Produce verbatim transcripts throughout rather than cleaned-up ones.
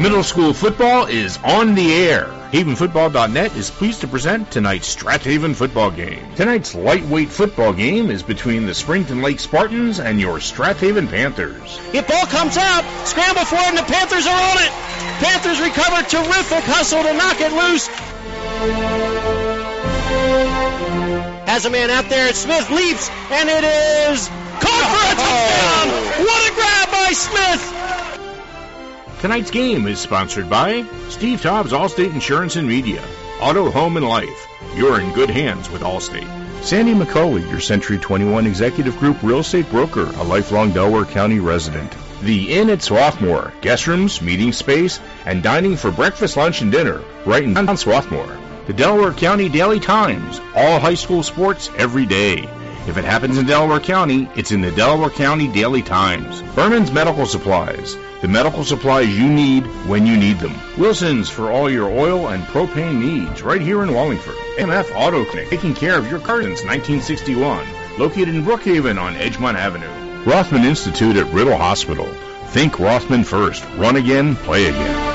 Middle school football is on the air. Haven Football dot net is pleased to present tonight's Strathaven football game. Tonight's lightweight football game is between the Springton Lake Spartans and your Strathaven Panthers. If ball comes out, scramble for it, and the Panthers are on it. Panthers recover, terrific hustle to knock it loose. Has a man out there, Smith leaps, and it is caught for a touchdown. Oh. What a grab by Smith. Tonight's game is sponsored by Steve Tobbs Allstate Insurance and Media, Auto, Home, and Life. You're in good hands with Allstate. Sandy McCauley, your Century twenty-one Executive Group real estate broker, a lifelong Delaware County resident. The Inn at Swarthmore, guest rooms, meeting space, and dining for breakfast, lunch, and dinner, right in downtown Swarthmore. The Delaware County Daily Times, all high school sports every day. If it happens in Delaware County, it's in the Delaware County Daily Times. Berman's Medical Supplies, the medical supplies you need when you need them. Wilson's for all your oil and propane needs, right here in Wallingford. M F Auto Clinic, taking care of your car since nineteen sixty-one, located in Brookhaven on Edgemont Avenue. Rothman Institute at Riddle Hospital. Think Rothman first. Run again, play again.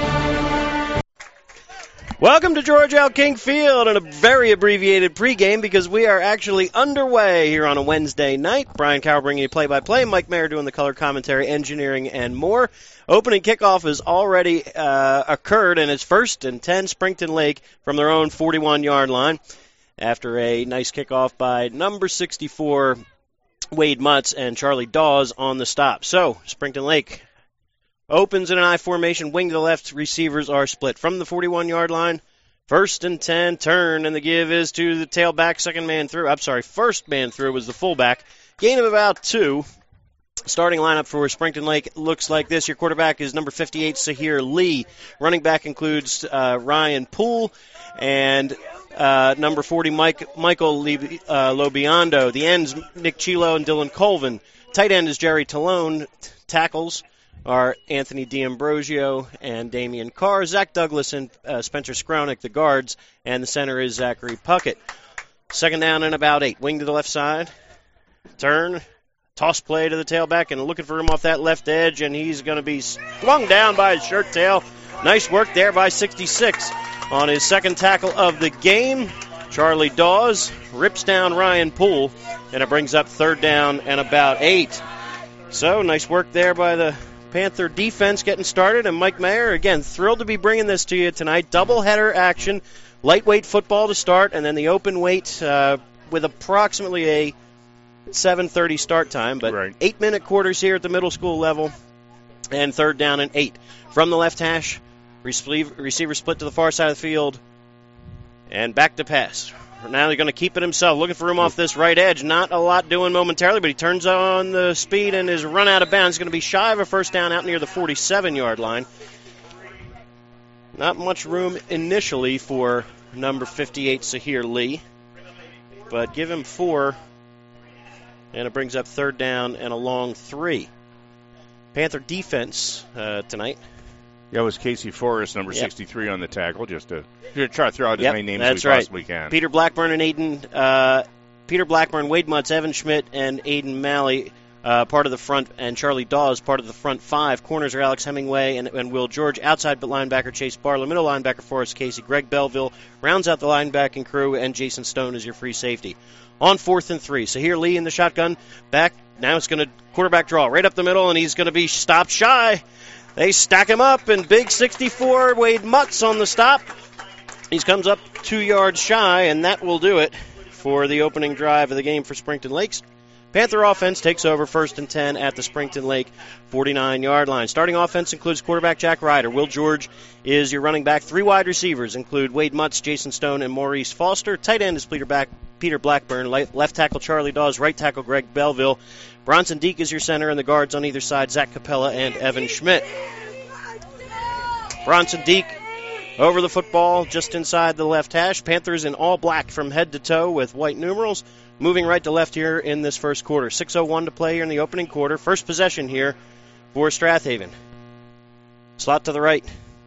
Welcome to George L. King Field and a very abbreviated pregame because we are actually underway here on a Wednesday night. Brian Cowell bringing you play-by-play, Mike Mayer doing the color commentary, engineering, and more. Opening kickoff has already uh, occurred, and it's first and ten Springton Lake from their own forty-one-yard line after a nice kickoff by number sixty-four, Wade Mutz, and Charlie Dawes on the stop. So, Springton Lake opens in an I formation, wing to the left, receivers are split. From the forty-one-yard line, first and ten, turn, and the give is to the tailback, second man through. I'm sorry, first man through was the fullback. Gain of about two. Starting lineup for Springton Lake looks like this. Your quarterback is number fifty-eight, Sahir Lee. Running back includes uh, Ryan Poole and uh, number forty, Mike, Michael Li, uh, Lobiondo. The ends, Nick Chilo and Dylan Colvin. Tight end is Jerry Talone. Tackles are Anthony D'Ambrosio and Damian Carr, Zach Douglas and uh, Spencer Skronick, the guards, and the center is Zachary Puckett. Second down and about eight. Wing to the left side. Turn. Toss play to the tailback and looking for him off that left edge, and he's going to be swung down by his shirt tail. Nice work there by sixty-six on his second tackle of the game. Charlie Dawes rips down Ryan Poole, and it brings up third down and about eight. So nice work there by the Panther defense getting started, and Mike Mayer, again, thrilled to be bringing this to you tonight. Doubleheader action, lightweight football to start, and then the open weight uh, with approximately a seven thirty start time, but right. eight-minute quarters here at the middle school level, and third down and eight. From the left hash, receiver split to the far side of the field, and back to pass. Now they're going to keep it himself, looking for him off this right edge. Not a lot doing momentarily, but he turns on the speed and is run out of bounds. He's going to be shy of a first down out near the forty-seven-yard line. Not much room initially for number fifty-eight, Sahir Lee, but give him four, and it brings up third down and a long three. Panther defense uh, tonight. Yeah, it was Casey Forrest, number yep. sixty-three, on the tackle, just to, to try to throw out as yep, many names as as we right. possibly can. Peter Blackburn and Aiden, uh, Peter Blackburn, Wade Mutz, Evan Schmidt, and Aiden Malley, uh, part of the front, and Charlie Dawes, part of the front five. Corners are Alex Hemingway and, and Will George. Outside but linebacker Chase Barlow. Middle linebacker Forrest Casey. Greg Belleville rounds out the linebacking crew, and Jason Stone is your free safety. On fourth and three, Sahir Lee in the shotgun. Back, now it's going to quarterback draw right up the middle, and he's going to be stopped shy. They stack him up, and big sixty-four, Wade Mutz on the stop. He comes up two yards shy, and that will do it for the opening drive of the game for Springton Lakes. Panther offense takes over first and ten at the Springton Lake forty-nine-yard line. Starting offense includes quarterback Jack Ryder. Will George is your running back. Three wide receivers include Wade Mutz, Jason Stone, and Maurice Foster. Tight end is Peter, back, Peter Blackburn. Left tackle Charlie Dawes. Right tackle Greg Belleville. Bronson Deek is your center, and the guards on either side, Zach Capella and Evan Schmidt. Bronson Deek over the football just inside the left hash. Panthers in all black from head to toe with white numerals. Moving right to left here in this first quarter. six oh one to play here in the opening quarter. First possession here for Strathaven. Slot to the right.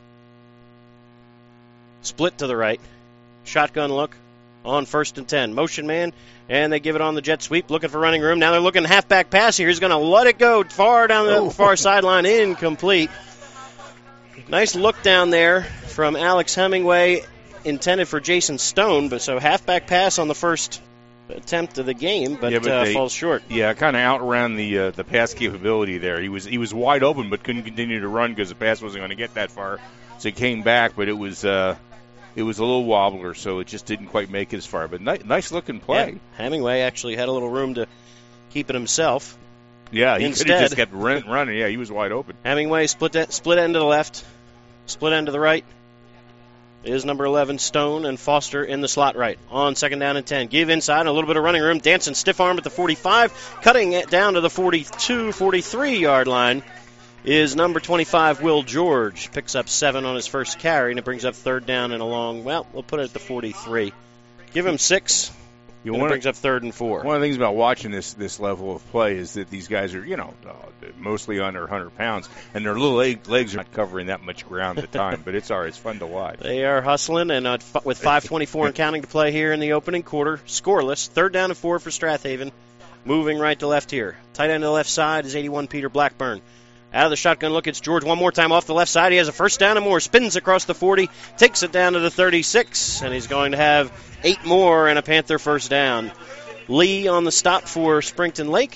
Split to the right. Shotgun look on first and ten. Motion man, and they give it on the jet sweep, looking for running room. Now they're looking halfback pass here. He's going to let it go far down the oh. far sideline. Incomplete. Nice look down there from Alex Hemingway, intended for Jason Stone, but so halfback pass on the first attempt of the game, but, yeah, but uh, they, falls short. Yeah, kind of outran the uh, the pass capability there. He was he was wide open, but couldn't continue to run because the pass wasn't going to get that far. So he came back, but it was uh, it was a little wobbler, so it just didn't quite make it as far. But ni- nice looking play. Yeah, Hemingway actually had a little room to keep it himself. Yeah, he Instead, could have just kept run, running. Yeah, he was wide open. Hemingway split e- split end to the left, split end to the right. Is number eleven Stone and Foster in the slot right. On second down and ten. Give inside, a little bit of running room. Dancing stiff arm at the forty-five. Cutting it down to the forty-two, forty-three yard line is number twenty-five Will George. Picks up seven on his first carry, and it brings up third down and a long, well, we'll put it at the forty-three. Give him six. You and wanna, it brings up third and four. One of the things about watching this this level of play is that these guys are, you know, uh, mostly under one hundred pounds, and their little leg, legs are not covering that much ground at the time. But it's all right. It's fun to watch. They are hustling, and uh, with five twenty-four and counting to play here in the opening quarter, scoreless. Third down and four for Strathaven. Moving right to left here. Tight end to the left side is eighty-one Peter Blackburn. Out of the shotgun look, it's George one more time off the left side. He has a first down and more. Spins across the forty, takes it down to the thirty-six, and he's going to have eight more and a Panther first down. Lee on the stop for Springton Lake.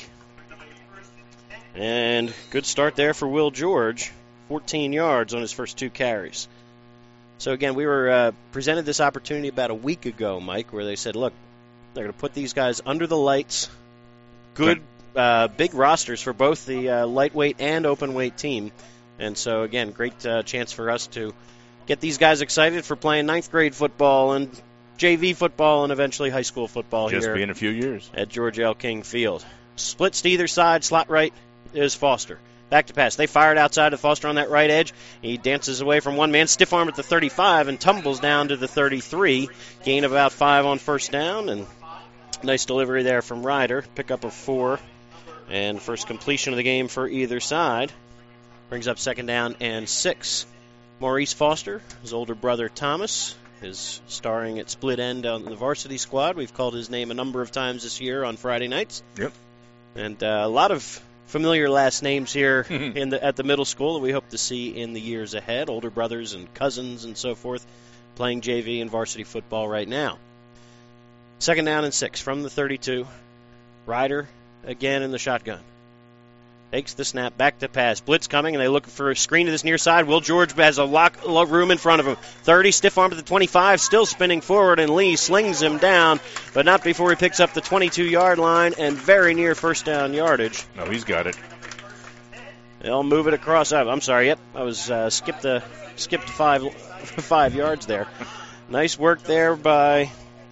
And good start there for Will George. fourteen yards on his first two carries. So, again, we were uh, presented this opportunity about a week ago, Mike, where they said, look, they're going to put these guys under the lights. Good, uh, big rosters for both the uh, lightweight and open weight team. And so, again, great uh, chance for us to get these guys excited for playing ninth grade football and J V football and eventually high school football Just here. be in a few years. At George L. King Field. Splits to either side, slot right is Foster. Back to pass. They fired outside of Foster on that right edge. He dances away from one man, stiff arm at the thirty-five, and tumbles down to the thirty-three. Gain of about five on first down, and nice delivery there from Ryder. Pickup of four, and first completion of the game for either side. Brings up second down and six. Maurice Foster, his older brother Thomas, is starring at split end on the varsity squad. We've called his name a number of times this year on Friday nights. Yep. And uh, a lot of familiar last names here in the, at the middle school that we hope to see in the years ahead. Older brothers and cousins and so forth playing J V and varsity football right now. Second down and six from the thirty-two. Ryder again in the shotgun. Takes the snap, back to pass. Blitz coming, and they look for a screen to this near side. Will George has a lock room in front of him. thirty, stiff arm to the twenty-five, still spinning forward, and Lee slings him down, but not before he picks up the twenty-two-yard line and very near first down yardage. No, he's got it. They'll move it across. Oh, I'm sorry, yep, I was uh, skipped a, skipped five, five yards there. Nice work there by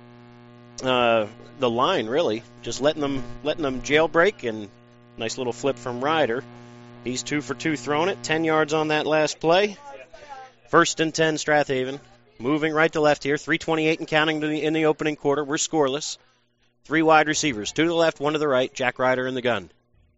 uh, the line, really. Just letting them, letting them jailbreak, and nice little flip from Ryder. He's two for two throwing it. Ten yards on that last play. First and ten, Strathaven. Moving right to left here. three twenty-eight and counting to the, in the opening quarter. We're scoreless. Three wide receivers. Two to the left, one to the right. Jack Ryder in the gun.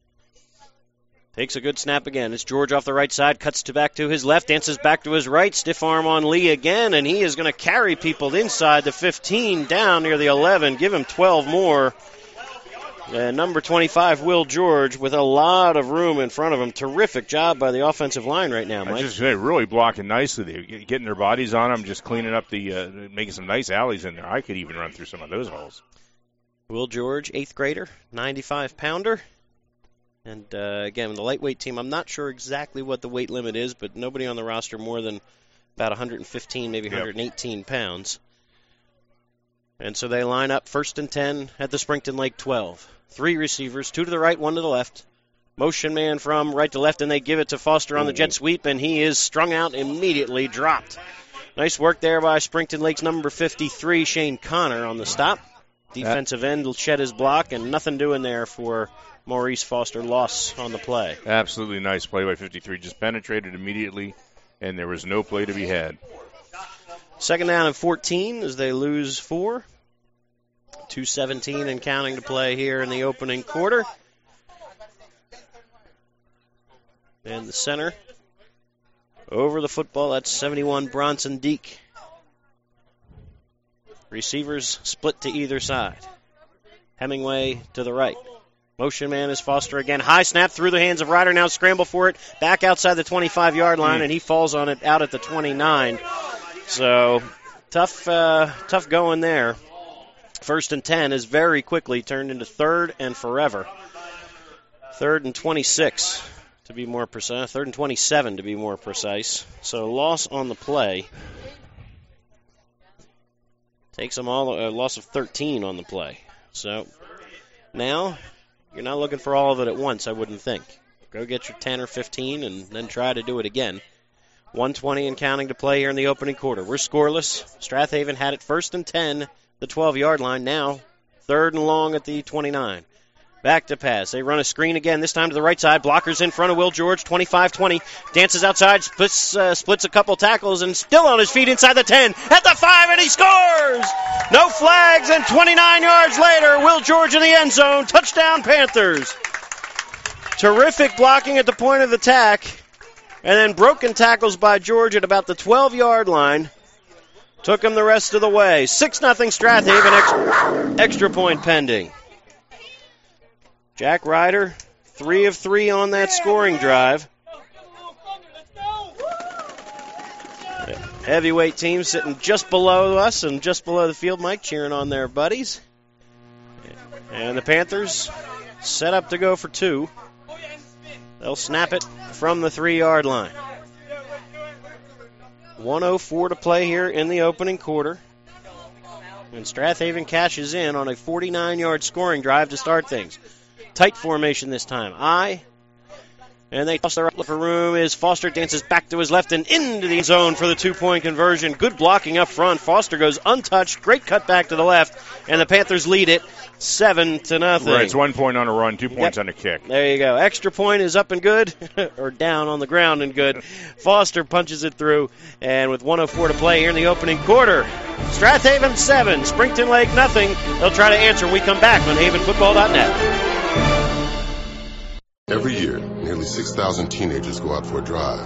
Takes a good snap again. It's George off the right side. Cuts to back to his left. Dances back to his right. Stiff arm on Lee again. And he is going to carry people inside the fifteen down near the eleven. Give him twelve more. Uh, number twenty-five, Will George, with a lot of room in front of him. Terrific job by the offensive line right now, Mike. I just they're really blocking nicely. They're getting their bodies on them, just cleaning up the, uh, making some nice alleys in there. I could even run through some of those holes. Will George, eighth grader, ninety-five pounder. And uh, again, the lightweight team, I'm not sure exactly what the weight limit is, but nobody on the roster more than about one hundred fifteen, maybe one hundred eighteen yep. pounds. And so they line up first and ten at the Springton Lake twelve. Three receivers, two to the right, one to the left. Motion man from right to left, and they give it to Foster on the jet sweep, and he is strung out, immediately dropped. Nice work there by Springton Lake's number fifty-three, Shane Connor, on the stop. Defensive end shed his block, and nothing doing there for Maurice Foster. Loss on the play. Absolutely nice play by fifty-three. Just penetrated immediately, and there was no play to be had. Second down and fourteen as they lose four. two seventeen and counting to play here in the opening quarter. And the center over the football, that's seventy-one Bronson Deek. Receivers split to either side. Hemingway to the right. Motion man is Foster again. High snap through the hands of Ryder. Now scramble for it. Back outside the twenty-five-yard line, mm. and he falls on it out at the twenty-nine. So tough, uh, tough going there. First and ten is very quickly turned into third and forever. Third and twenty-six to be more precise. Third and twenty-seven to be more precise. So loss on the play. Takes them all, a loss of thirteen on the play. So now you're not looking for all of it at once, I wouldn't think. Go get your ten or fifteen and then try to do it again. one twenty and counting to play here in the opening quarter. We're scoreless. Strathaven had it first and ten, the twelve-yard line. Now third and long at the twenty-nine. Back to pass. They run a screen again, this time to the right side. Blockers in front of Will George, twenty-five twenty. Dances outside, splits, uh, splits a couple tackles, and still on his feet inside the ten. At the five, and he scores! No flags, and twenty-nine yards later, Will George in the end zone. Touchdown, Panthers. Terrific blocking at the point of the tack, and then broken tackles by George at about the twelve-yard line. Took him the rest of the way. six nothing Strathaven, extra, extra point pending. Jack Ryder, three of three on that scoring drive. Heavyweight team sitting just below us and just below the field mic, cheering on their buddies. And the Panthers set up to go for two. They'll snap it from the three-yard line. one oh four to play here in the opening quarter. And Strathaven cashes in on a forty-nine-yard scoring drive to start things. Tight formation this time. I. And they toss their upper room as Foster dances back to his left and into the end zone for the two-point conversion. Good blocking up front. Foster goes untouched. Great cut back to the left. And the Panthers lead it seven to nothing. Right, it's one point on a run, two points yep. on a kick. There you go. Extra point is up and good, or down on the ground and good. Foster punches it through, and with one oh four to play here in the opening quarter, Strathaven seven, Springton Lake nothing. They'll try to answer when we come back on haven football dot net. Every year, nearly six thousand teenagers go out for a drive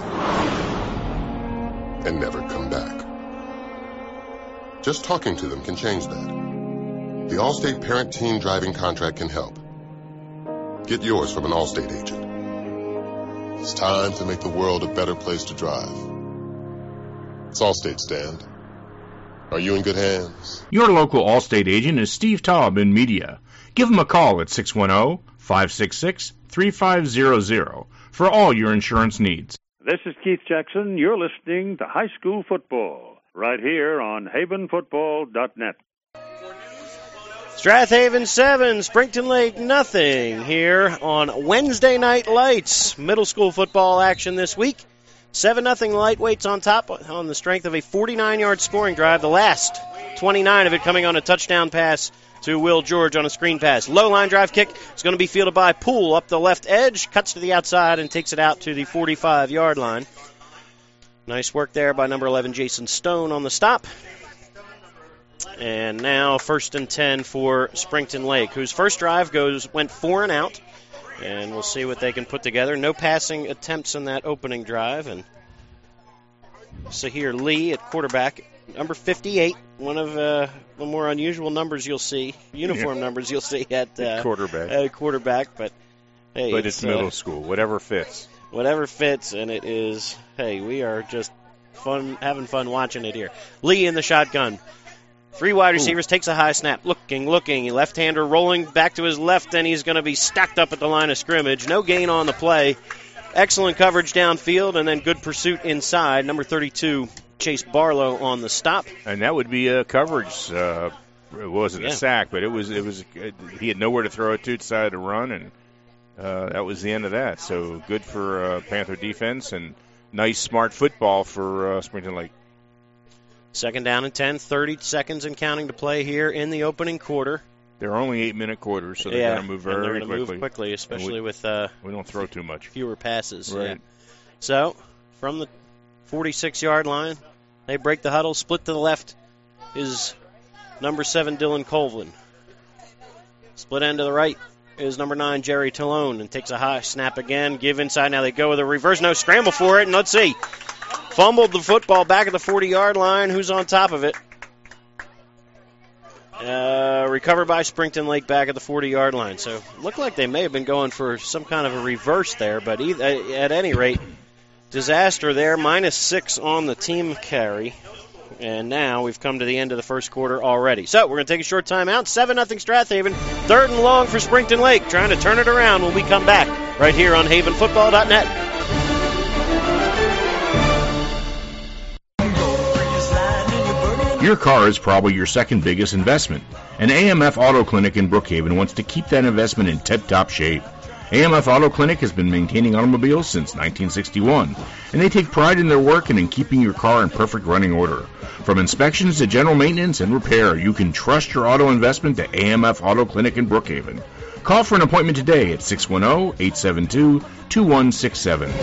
and never come back. Just talking to them can change that. The Allstate Parent-Teen Driving Contract can help. Get yours from an Allstate agent. It's time to make the world a better place to drive. It's Allstate, Stand. Are you in good hands? Your local Allstate agent is Steve Taub in Media. Give him a call at six one zero, five six six, three five zero zero for all your insurance needs. This is Keith Jackson. You're listening to High School Football right here on haven football dot net. Strathaven seven, Springton Lake nothing here on Wednesday Night Lights. Middle school football action this week. seven nothing Lightweights on top on the strength of a forty-nine-yard scoring drive. The last twenty-nine of it coming on a touchdown pass to Will George on a screen pass. Low line drive kick is going to be fielded by Poole up the left edge, cuts to the outside and takes it out to the forty-five-yard line. Nice work there by number eleven, Jason Stone on the stop. And now first and ten for Springton Lake, whose first drive goes went four and out. And we'll see what they can put together. No passing attempts in that opening drive. And Sahir Lee at quarterback, number fifty-eight, one of uh, the more unusual numbers you'll see, uniform yeah. numbers you'll see at uh, quarterback. At quarterback. But hey, but it's, it's middle uh, school, whatever fits. Whatever fits, and it is. Hey, we are just fun, having fun watching it here. Lee in the shotgun. Three wide receivers, takes a high snap, looking, looking. Left-hander rolling back to his left, and he's going to be stacked up at the line of scrimmage. No gain on the play. Excellent coverage downfield, and then good pursuit inside. Number thirty-two, Chase Barlow on the stop. And that would be a coverage. Uh, it wasn't yeah. a sack, but it was. It was. He had nowhere to throw it to, decided to run, and uh, that was the end of that. So good for uh, Panther defense, and nice, smart football for uh, Springton Lake. Second down and ten, thirty seconds and counting to play here in the opening quarter. They're only eight-minute quarters, so they're yeah, going to move very they're gonna quickly. Move quickly, especially we, with uh, we don't throw too much. Fewer passes. Right. Yeah. So from the forty-six-yard line, they break the huddle. Split to the left is number seven, Dylan Colvin. Split end to the right is number nine, Jerry Talone, and takes a high snap again. Give inside. Now they go with a reverse. No, scramble for it, and let's see. Fumbled the football back at the forty-yard line. Who's on top of it? Uh, recovered by Springton Lake back at the forty-yard line. So it looked like they may have been going for some kind of a reverse there, but either, at any rate, disaster there. Minus six on the team carry. And now we've come to the end of the first quarter already. So we're going to take a short timeout. seven nothing Strathaven. Third and long for Springton Lake. Trying to turn it around when we come back right here on Haven Football dot net. Your car is probably your second biggest investment, and A M F Auto Clinic in Brookhaven wants to keep that investment in tip-top shape. A M F Auto Clinic has been maintaining automobiles since nineteen sixty-one, and they take pride in their work and in keeping your car in perfect running order. From inspections to general maintenance and repair, you can trust your auto investment to A M F Auto Clinic in Brookhaven. Call for an appointment today at six one zero, eight seven two, two one six seven.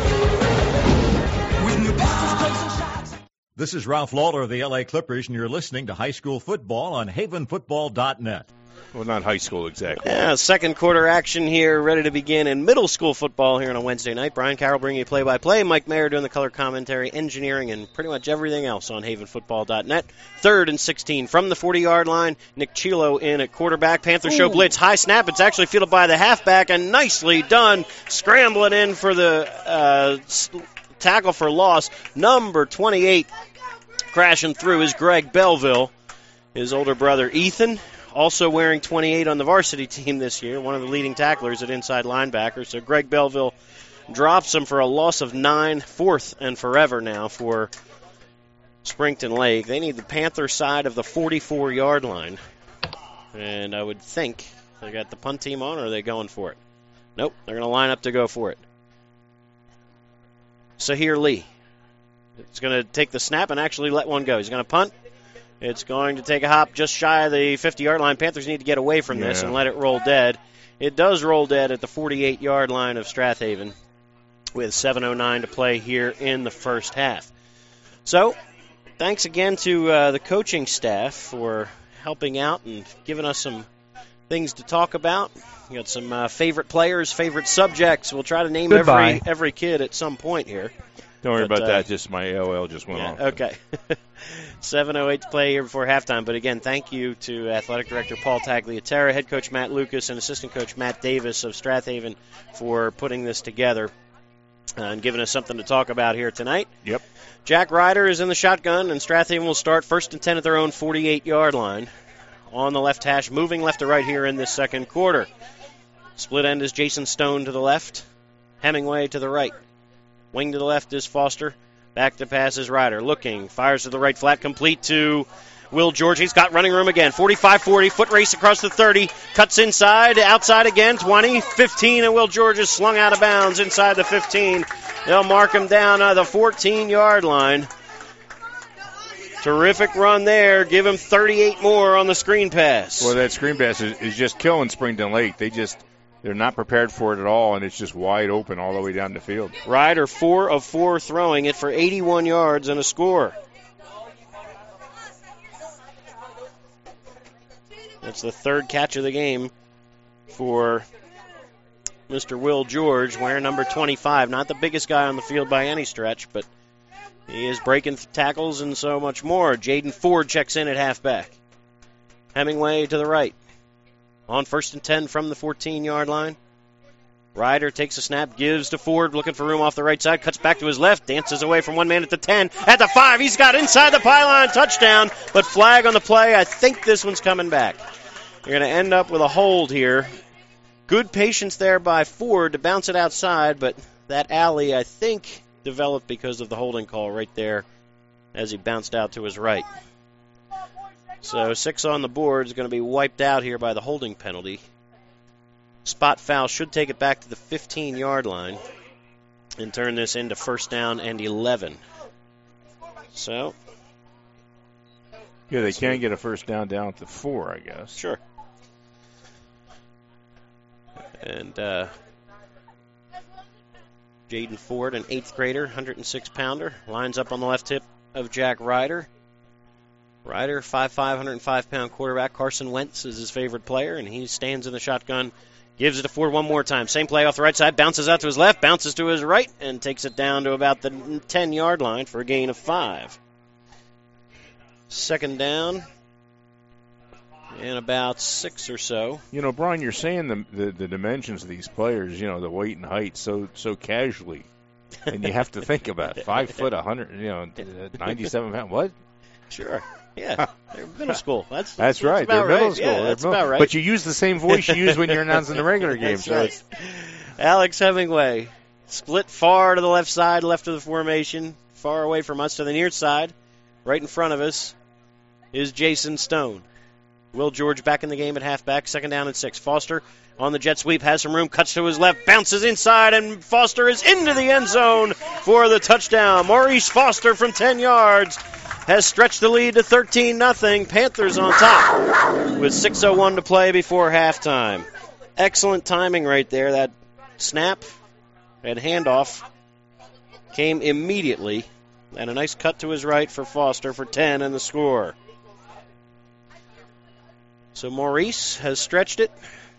This is Ralph Lawler of the L A Clippers, and you're listening to High School Football on Haven Football dot net. Well, not high school exactly. Yeah, second quarter action here, ready to begin in middle school football here on a Wednesday night. Brian Carroll bringing you play-by-play. Mike Mayer doing the color commentary, engineering, and pretty much everything else on Haven Football dot net. Third and sixteen from the forty-yard line. Nick Chilo in at quarterback. Panthers show blitz. High snap. It's actually fielded by the halfback, and nicely done. Scrambling in for the uh, tackle for loss. Number twenty-eight crashing through is Greg Belleville. His older brother, Ethan, also wearing twenty-eight on the varsity team this year, one of the leading tacklers at inside linebacker. So Greg Belleville drops him for a loss of nine, fourth and forever now for Springton Lake. They need the Panther side of the forty-four-yard line. And I would think they got the punt team on, or are they going for it? Nope, they're going to line up to go for it. Sahir Lee. It's going to take the snap and actually let one go. He's going to punt. It's going to take a hop just shy of the fifty-yard line. Panthers need to get away from this yeah. and let it roll dead. It does roll dead at the forty-eight-yard line of Strathaven with seven oh nine to play here in the first half. So, thanks again to uh, the coaching staff for helping out and giving us some things to talk about. We got some uh, favorite players, favorite subjects. We'll try to name every every kid at some point here. Don't worry but, about uh, that. Just my A O L just went yeah, off. Okay. seven oh eight to play here before halftime. But again, thank you to Athletic Director Paul Tagliatella, Head Coach Matt Lucas, and Assistant Coach Matt Davis of Strathaven for putting this together uh, and giving us something to talk about here tonight. Yep. Jack Ryder is in the shotgun, and Strathaven will start first and ten at their own forty-eight-yard line on the left hash, moving left to right here in this second quarter. Split end is Jason Stone to the left, Hemingway to the right. Wing to the left is Foster. Back to pass is Ryder. Looking. Fires to the right flat. Complete to Will George. He's got running room again. forty-five forty. Foot race across the thirty. Cuts inside. Outside again. twenty. fifteen. And Will George is slung out of bounds inside the fifteen. They'll mark him down on the fourteen-yard line. Terrific run there. Give him thirty-eight more on the screen pass. Well, that screen pass is, is just killing Springton Lake. They just... They're not prepared for it at all, and it's just wide open all the way down the field. Ryder, four of four throwing it for eighty-one yards and a score. That's the third catch of the game for Mister Will George, wearing number twenty-five. Not the biggest guy on the field by any stretch, but he is breaking tackles and so much more. Jaden Ford checks in at halfback. Hemingway to the right. On first and ten from the fourteen-yard line. Ryder takes a snap, gives to Ford, looking for room off the right side, cuts back to his left, dances away from one man at the ten. At the five, he's got inside the pylon, touchdown, but flag on the play. I think this one's coming back. You're going to end up with a hold here. Good patience there by Ford to bounce it outside, but that alley, I think, developed because of the holding call right there as he bounced out to his right. So six on the board is going to be wiped out here by the holding penalty. Spot foul should take it back to the fifteen-yard line and turn this into first down and eleven. So. Yeah, they can get a first down down to four, I guess. Sure. And uh, Jaden Ford, an eighth grader, one hundred six pounder, lines up on the left hip of Jack Ryder. Ryder, five five, one hundred five pound quarterback. Carson Wentz is his favorite player, and he stands in the shotgun, gives it to Ford one more time. Same play off the right side, bounces out to his left, bounces to his right, and takes it down to about the ten-yard line for a gain of five. Second down in about six or so. You know, Brian, you're saying the, the the dimensions of these players, you know, the weight and height so so casually. And you have to think about it. Five foot, a hundred, you know, ninety-seven pounds. What? Sure. Yeah, they're middle school. That's that's, that's right. They're right. middle school. Yeah, that's middle. about right. But you use the same voice you use when you're announcing the regular game. That's so right. Alex Hemingway, split far to the left side, left of the formation, far away from us to the near side. Right in front of us is Jason Stone. Will George back in the game at halfback, second down and six. Foster on the jet sweep, has some room, cuts to his left, bounces inside, and Foster is into the end zone for the touchdown. Maurice Foster from ten yards has stretched the lead to thirteen nothing. Panthers on top with six oh one to play before halftime. Excellent timing right there. That snap and handoff came immediately, and a nice cut to his right for Foster for ten and the score. So Maurice has stretched it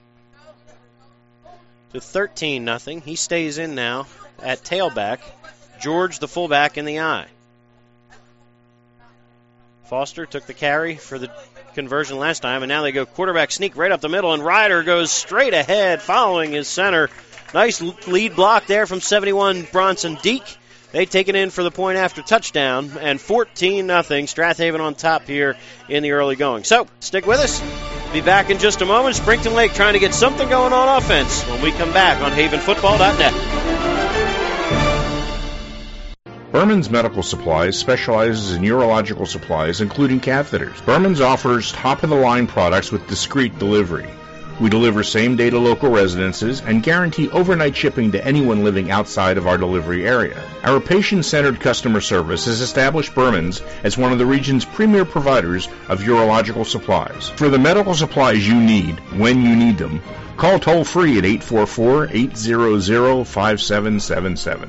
to thirteen nothing. He stays in now at tailback. George, the fullback, in the eye. Foster took the carry for the conversion last time, and now they go quarterback sneak right up the middle, and Ryder goes straight ahead following his center. Nice lead block there from seventy-one Bronson Deek. They take it in for the point after touchdown, and fourteen nothing. Strathaven on top here in the early going. So, stick with us. Be back in just a moment. Springton Lake trying to get something going on offense when we come back on Haven Football dot net. Berman's Medical Supplies specializes in urological supplies, including catheters. Berman's offers top-of-the-line products with discreet delivery. We deliver same-day to local residences and guarantee overnight shipping to anyone living outside of our delivery area. Our patient-centered customer service has established Berman's as one of the region's premier providers of urological supplies. For the medical supplies you need, when you need them, call toll-free at eight four four, eight hundred, five seven seven seven.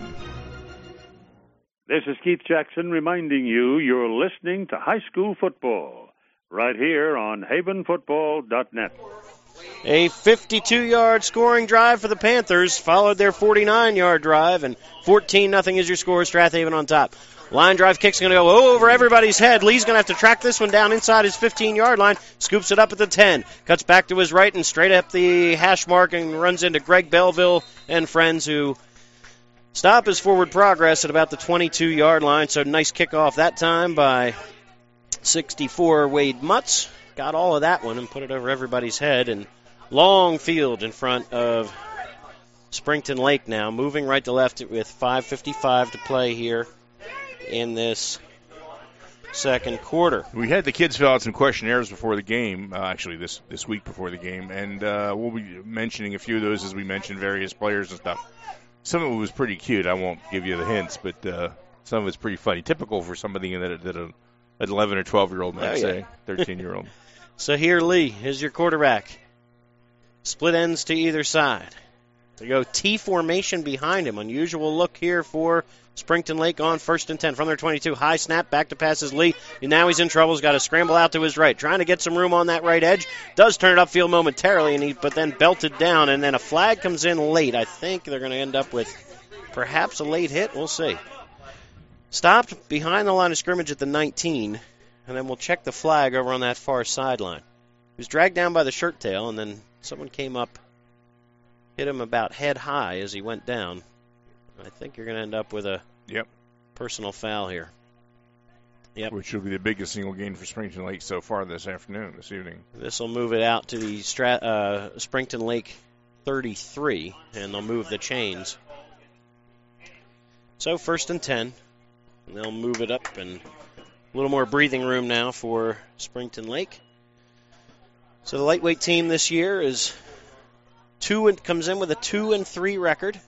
This is Keith Jackson reminding you you're listening to high school football right here on Haven Football dot net. A fifty-two-yard scoring drive for the Panthers followed their forty-nine-yard drive, and fourteen nothing is your score. Strathaven on top. Line drive kick's going to go over everybody's head. Lee's going to have to track this one down inside his fifteen-yard line. Scoops it up at the ten. Cuts back to his right and straight up the hash mark and runs into Greg Belleville and friends, who stop his forward progress at about the twenty-two-yard line. So nice kickoff that time by sixty-four Wade Mutz. Got all of that one and put it over everybody's head. And long field in front of Springton Lake now, moving right to left with five fifty-five to play here in this second quarter. We had the kids fill out some questionnaires before the game, uh, actually this, this week before the game, and uh, we'll be mentioning a few of those as we mention various players and stuff. Some of it was pretty cute. I won't give you the hints, but uh, some of it's pretty funny. Typical for somebody that, that a, an eleven or twelve-year-old might oh, yeah. say, thirteen-year-old. So here Lee is your quarterback. Split ends to either side. They go T formation behind him. Unusual look here for Springton Lake on first and ten from their twenty-two. High snap, back to passes Lee. And now he's in trouble. He's got to scramble out to his right. Trying to get some room on that right edge. Does turn it upfield momentarily, and he, but then belted down. And then a flag comes in late. I think they're going to end up with perhaps a late hit. We'll see. Stopped behind the line of scrimmage at the nineteen. And then we'll check the flag over on that far sideline. He was dragged down by the shirt tail, and then someone came up, hit him about head high as he went down. I think you're going to end up with a yep. personal foul here. Yep. Which will be the biggest single gain for Springton Lake so far this afternoon, this evening. This will move it out to the Strat, uh, Springton Lake thirty-three, and they'll move the chains. So first and ten, and they'll move it up, and a little more breathing room now for Springton Lake. So the lightweight team this year is two and comes in with a two and three record.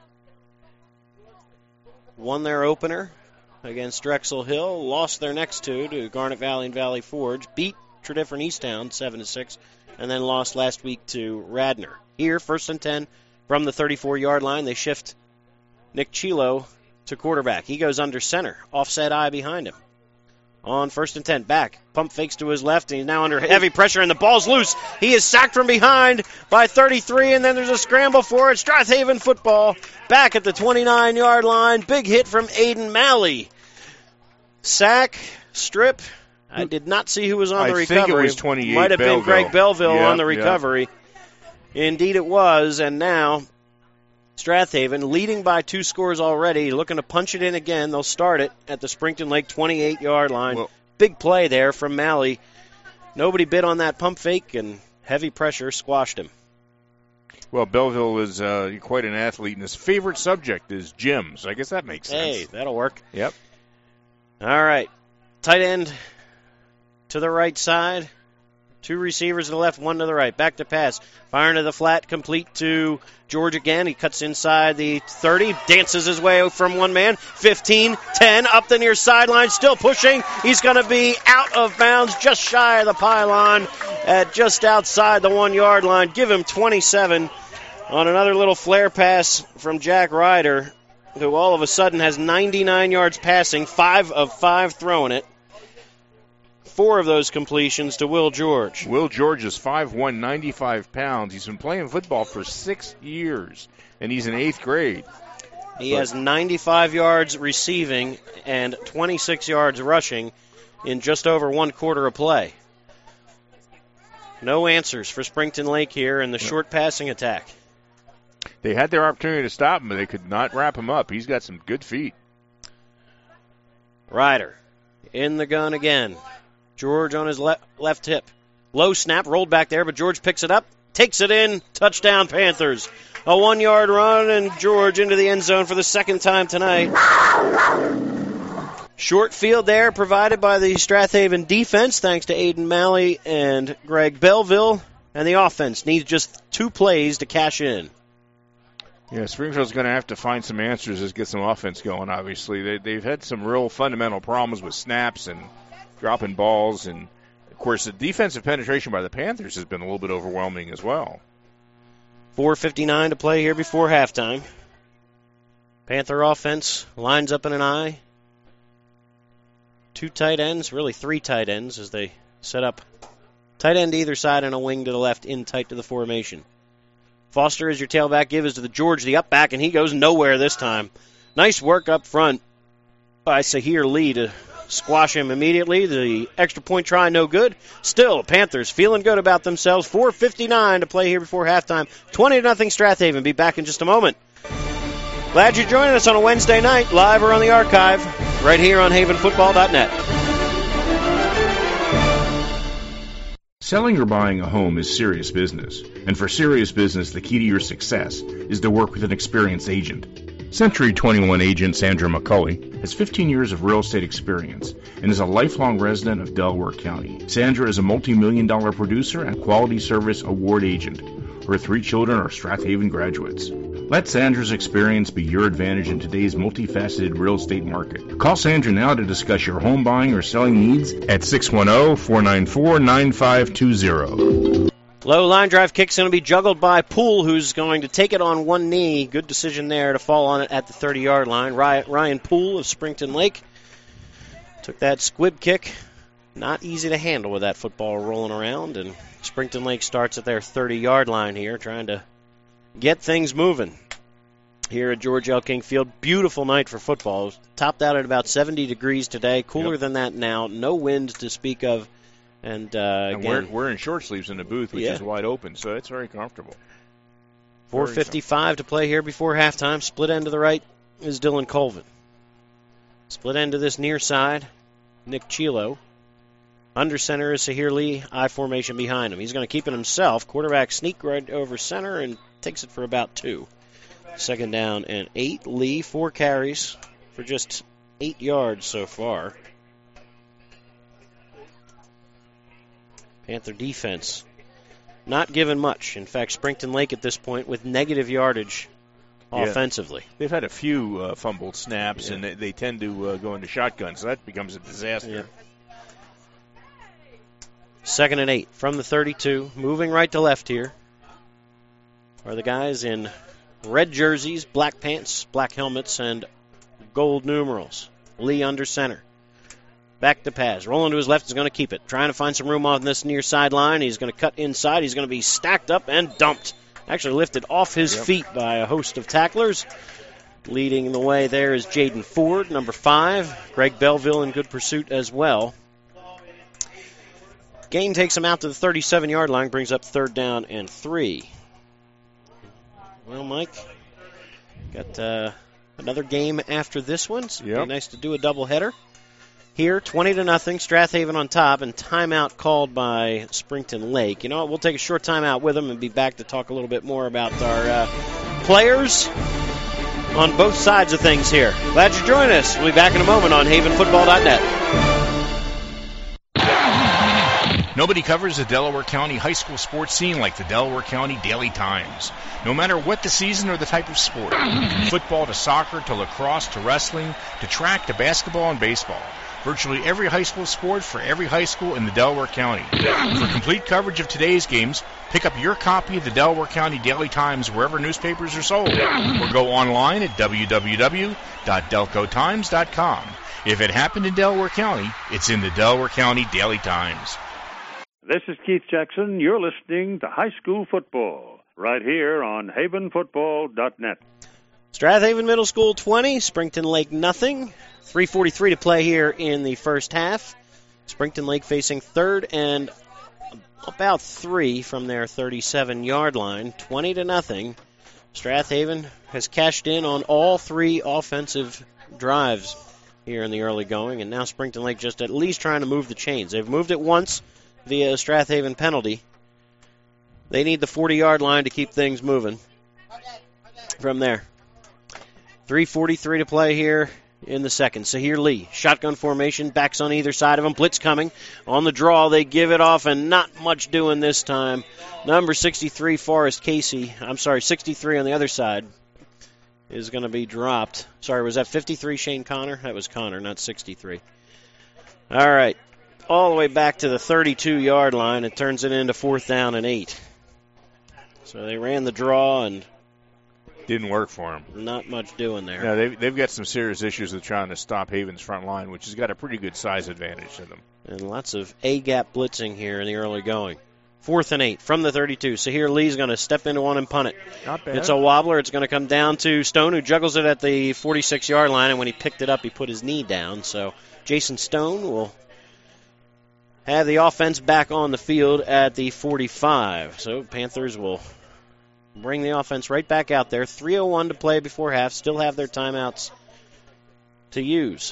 Won their opener against Drexel Hill, lost their next two to Garnet Valley and Valley Forge, beat Tredyffrin Easttown seven to six, and then lost last week to Radnor. Here, first and ten from the thirty-four-yard line, they shift Nick Chilo to quarterback. He goes under center, offset eye behind him. On first and ten, back, pump fakes to his left, and he's now under heavy pressure, and the ball's loose. He is sacked from behind by thirty-three, and then there's a scramble for it. Strathaven football back at the twenty-nine-yard line. Big hit from Aiden Malley. Sack, strip, I did not see who was on I the recovery. think it was twenty-eight Might have Belleville. been Greg Belleville yeah, on the recovery. Yeah. Indeed it was, and now Strathaven leading by two scores already, looking to punch it in again. They'll start it at the Springton Lake twenty-eight-yard line. Well, Big play there from Malley. Nobody bit on that pump fake, and heavy pressure squashed him. Well, Belleville is uh, quite an athlete, and his favorite subject is gym, so I guess that makes sense. Hey, that'll work. Yep. All right. Tight end to the right side. Two receivers to the left, one to the right. Back to pass. Firing to the flat, complete to George again. He cuts inside the thirty, dances his way from one man. fifteen, ten, up the near sideline, still pushing. He's going to be out of bounds, just shy of the pylon, at just outside the one-yard line. Give him twenty-seven on another little flare pass from Jack Ryder, who all of a sudden has ninety-nine yards passing, five of five throwing it. Four of those completions to Will George. Will George is five one, ninety-five pounds. He's been playing football for six years, and he's in eighth grade. He but, has ninety-five yards receiving and twenty-six yards rushing in just over one quarter of play. No answers for Springton Lake here in the short passing attack. They had their opportunity to stop him, but they could not wrap him up. He's got some good feet. Ryder in the gun again. George on his le- left hip. Low snap, rolled back there, but George picks it up, takes it in, touchdown Panthers. A one-yard run, and George into the end zone for the second time tonight. Short field there provided by the Strathaven defense, thanks to Aiden Malley and Greg Belleville, and the offense needs just two plays to cash in. Yeah, Springfield's going to have to find some answers to get some offense going, obviously. They, they've had some real fundamental problems with snaps and dropping balls, and, of course, the defensive penetration by the Panthers has been a little bit overwhelming as well. four fifty-nine to play here before halftime. Panther offense lines up in an I. Two tight ends, really three tight ends as they set up tight end either side and a wing to the left in tight to the formation. Foster is your tailback. Give is to the George, the up back, and he goes nowhere this time. Nice work up front by Sahir Lee to squash him immediately. The extra point try, no good. Still, Panthers feeling good about themselves. four fifty-nine to play here before halftime. twenty to nothing Strathaven. Be back in just a moment. Glad you're joining us on a Wednesday night, live or on the archive, right here on haven football dot net. Selling or buying a home is serious business, and for serious business, the key to your success is to work with an experienced agent. Century twenty-one agent Sandra McCulley has fifteen years of real estate experience and is a lifelong resident of Delaware County. Sandra is a multi-million dollar producer and quality service award agent. Her three children are Strathaven graduates. Let Sandra's experience be your advantage in today's multifaceted real estate market. Call Sandra now to discuss your home buying or selling needs at six one zero, four nine four, nine five two zero. Low line drive kick's going to be juggled by Poole, who's going to take it on one knee. Good decision there to fall on it at the thirty-yard line. Ryan Poole of Springton Lake took that squib kick. Not easy to handle with that football rolling around, and Springton Lake starts at their thirty-yard line here, trying to get things moving here at George L. King Field. Beautiful night for football. Topped out at about seventy degrees today. Cooler Yep. than that now. No wind to speak of. And, uh, And again, we're, we're in short sleeves in the booth, which Yeah. is wide open, so it's very comfortable. four fifty-five to play here before halftime. Split end to the right is Dylan Colvin. Split end to this near side, Nick Chilo. Under center is Sahir Lee, I formation behind him. He's going to keep it himself. Quarterback sneak right over center and takes it for about two. Second down and eight. Lee, four carries for just eight yards so far. Panther defense not given much. In fact, Springton Lake at this point with negative yardage Yeah. offensively. They've had a few uh, fumbled snaps, Yeah. and they, they tend to uh, go into shotgun, so that becomes a disaster. Yeah. Second and eight from the thirty-two. Moving right to left here are the guys in red jerseys, black pants, black helmets, and gold numerals. Lee under center. Back to pass. Rolling to his left is going to keep it. Trying to find some room on this near sideline. He's going to cut inside. He's going to be stacked up and dumped. Actually lifted off his Yep. feet by a host of tacklers. Leading the way there is Jaden Ford, number five. Greg Belleville in good pursuit as well. Gain takes him out to the thirty-seven-yard line, brings up third down and three. Well, Mike, got uh, another game after this one. So yep. It'd be nice to do a doubleheader. Here, twenty to nothing, Strathaven on top, and timeout called by Springton Lake. You know what? We'll take a short timeout with them and be back to talk a little bit more about our uh, players on both sides of things here. Glad you joined us. We'll be back in a moment on Haven Football dot net. Nobody covers the Delaware County high school sports scene like the Delaware County Daily Times. No matter what the season or the type of sport, from football to soccer to lacrosse to wrestling to track to basketball and baseball. Virtually every high school sport for every high school in the Delaware County. For complete coverage of today's games, pick up your copy of the Delaware County Daily Times wherever newspapers are sold, or go online at w w w dot delco times dot com. If it happened in Delaware County, it's in the Delaware County Daily Times. This is Keith Jackson. You're listening to High School Football right here on haven football dot net. Strathaven Middle School twenty, Springton Lake nothing. three forty-three to play here in the first half. Springton Lake facing third and about three from their thirty-seven-yard line, twenty to nothing. Strathaven has cashed in on all three offensive drives here in the early going, and now Springton Lake just at least trying to move the chains. They've moved it once via Strathaven penalty. They need the forty-yard line to keep things moving from there. three forty-three to play here in the second. Sahir Lee, shotgun formation, backs on either side of him. Blitz coming. On the draw, they give it off, and not much doing this time. Number sixty-three, Forrest Casey. I'm sorry, sixty-three on the other side is going to be dropped. Sorry, was that fifty-three Shane Connor? That was Connor, not sixty-three. All right. All the way back to the thirty-two-yard line. It turns it into fourth down and eight. So they ran the draw and didn't work for them. Not much doing there. Yeah, they've, they've got some serious issues with trying to stop Haven's front line, which has got a pretty good size advantage to them. And lots of A-gap blitzing here in the early going. Fourth and eight from the thirty-two. Sahir Lee's going to step into one and punt it. Not bad. It's a wobbler. It's going to come down to Stone, who juggles it at the forty-six-yard line, and when he picked it up, he put his knee down. So Jason Stone will have the offense back on the field at the forty-five. So Panthers will bring the offense right back out there. three oh one to play before half. Still have their timeouts to use.